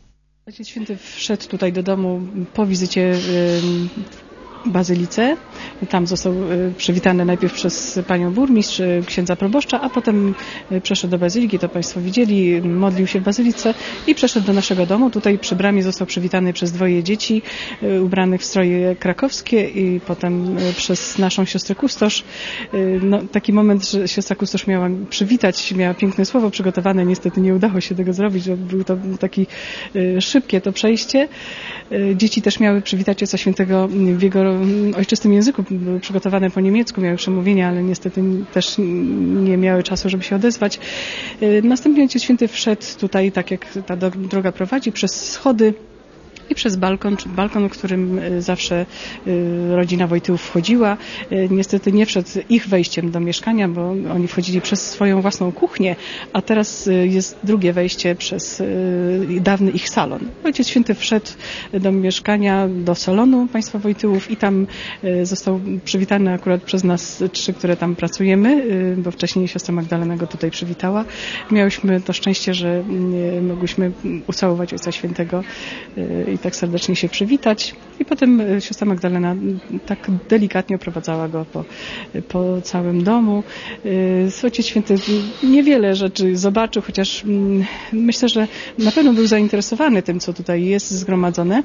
Ojciec Święty wszedł tutaj do domu po wizycie w bazylice Tam został przywitany najpierw przez panią burmistrz, księdza proboszcza, a potem przeszedł do bazyliki, to państwo widzieli, modlił się w bazylice i przeszedł do naszego domu. Tutaj przy bramie został przywitany przez 2 dzieci ubranych w stroje krakowskie i potem przez naszą siostrę kustosz. No, taki moment, że siostra kustosz miała przywitać, miała piękne słowo przygotowane, niestety nie udało się tego zrobić, bo był to taki szybkie to przejście. Dzieci też miały przywitać Ojca Świętego w jego ojczystym języku, były przygotowane po niemiecku, miały przemówienia, ale niestety też nie miały czasu, żeby się odezwać. Następnie Ojciec Święty wszedł tutaj, tak jak ta droga prowadzi, przez schody i przez balkon, w którym zawsze rodzina Wojtyłów wchodziła. Niestety nie wszedł ich wejściem do mieszkania, bo oni wchodzili przez swoją własną kuchnię, a teraz jest drugie wejście przez dawny ich salon. Ojciec Święty wszedł do mieszkania, do salonu państwa Wojtyłów i tam został przywitany akurat przez nas 3, które tam pracujemy, bo wcześniej siostra Magdalena go tutaj przywitała. Miałyśmy to szczęście, że mogłyśmy ucałować Ojca Świętego i tak serdecznie się przywitać. I potem siostra Magdalena tak delikatnie oprowadzała go po całym domu. Ojciec Święty niewiele rzeczy zobaczył, chociaż myślę, że na pewno był zainteresowany tym, co tutaj jest zgromadzone.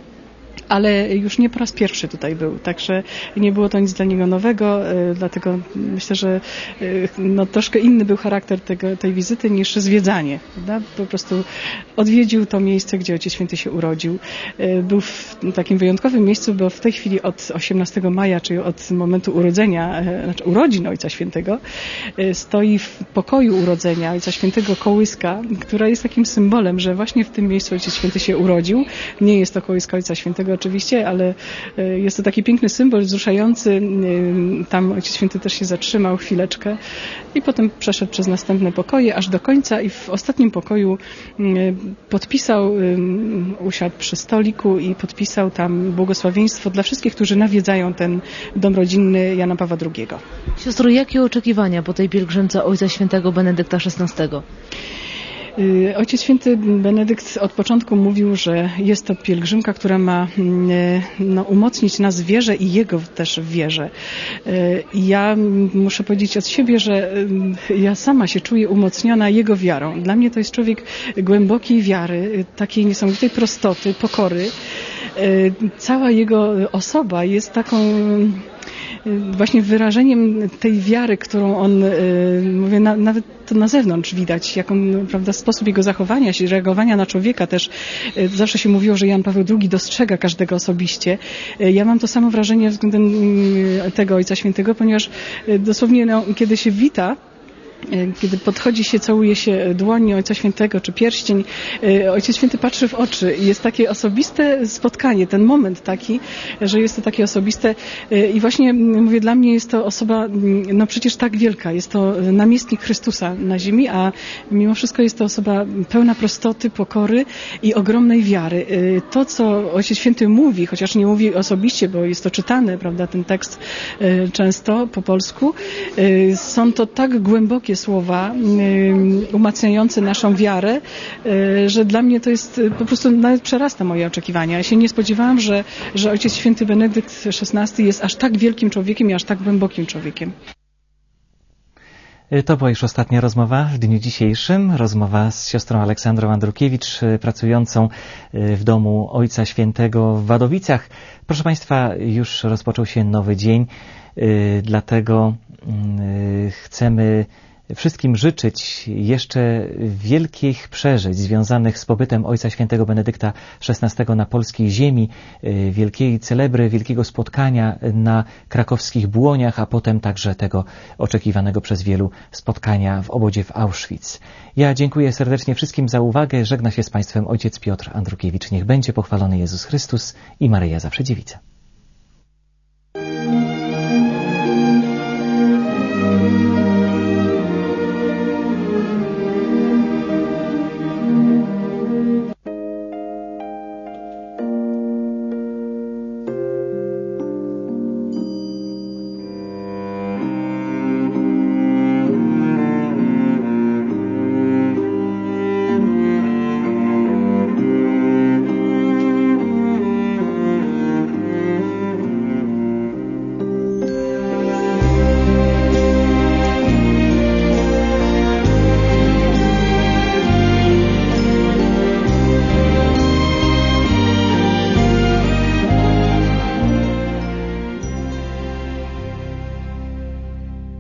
Ale już nie po raz pierwszy tutaj był, także nie było to nic dla niego nowego, dlatego myślę, że troszkę inny był charakter tej wizyty niż zwiedzanie, prawda? Po prostu odwiedził to miejsce, gdzie Ojciec Święty się urodził. Był w takim wyjątkowym miejscu, bo w tej chwili od 18 maja, czyli od momentu urodzenia, znaczy urodzin Ojca Świętego, stoi w pokoju urodzenia Ojca Świętego kołyska, która jest takim symbolem, że właśnie w tym miejscu Ojciec Święty się urodził. Nie jest to kołyska Ojca Świętego oczywiście, ale jest to taki piękny symbol, wzruszający. Tam Ojciec Święty też się zatrzymał chwileczkę i potem przeszedł przez następne pokoje aż do końca i w ostatnim pokoju podpisał, usiadł przy stoliku i podpisał tam błogosławieństwo dla wszystkich, którzy nawiedzają ten dom rodzinny Jana Pawła II. Siostro, jakie oczekiwania po tej pielgrzymce Ojca Świętego Benedykta XVI? Ojciec Święty Benedykt od początku mówił, że jest to pielgrzymka, która ma umocnić nas w wierze i jego też w wierze. Ja muszę powiedzieć od siebie, że ja sama się czuję umocniona jego wiarą. Dla mnie to jest człowiek głębokiej wiary, takiej niesamowitej prostoty, pokory. Cała jego osoba jest taką właśnie wyrażeniem tej wiary, którą on, mówię, nawet to na zewnątrz widać, jak on, prawda, sposób jego zachowania się, reagowania na człowieka też. Zawsze się mówiło, że Jan Paweł II dostrzega każdego osobiście. Ja mam to samo wrażenie względem tego Ojca Świętego, ponieważ dosłownie kiedy się wita, kiedy podchodzi się, całuje się dłoń Ojca Świętego czy pierścień, Ojciec Święty patrzy w oczy i jest takie osobiste spotkanie, ten moment taki, że jest to takie osobiste i właśnie mówię, dla mnie jest to osoba przecież tak wielka, jest to namiestnik Chrystusa na ziemi, a mimo wszystko jest to osoba pełna prostoty, pokory i ogromnej wiary. To, co Ojciec Święty mówi, chociaż nie mówi osobiście, bo jest to czytane, prawda, ten tekst często po polsku, są to tak głębokie słowa umacniające naszą wiarę, że dla mnie to jest po prostu nawet przerasta moje oczekiwania. Ja się nie spodziewałam, że Ojciec Święty Benedykt XVI jest aż tak wielkim człowiekiem i aż tak głębokim człowiekiem. To była już ostatnia rozmowa w dniu dzisiejszym. Rozmowa z siostrą Aleksandrą Andrukiewicz, pracującą w domu Ojca Świętego w Wadowicach. Proszę Państwa, już rozpoczął się nowy dzień, dlatego chcemy wszystkim życzyć jeszcze wielkich przeżyć związanych z pobytem Ojca Świętego Benedykta XVI na polskiej ziemi, wielkiej celebry, wielkiego spotkania na krakowskich Błoniach, a potem także tego oczekiwanego przez wielu spotkania w obozie w Auschwitz. Ja dziękuję serdecznie wszystkim za uwagę. Żegna się z Państwem ojciec Piotr Andrukiewicz. Niech będzie pochwalony Jezus Chrystus i Maryja zawsze Dziewica.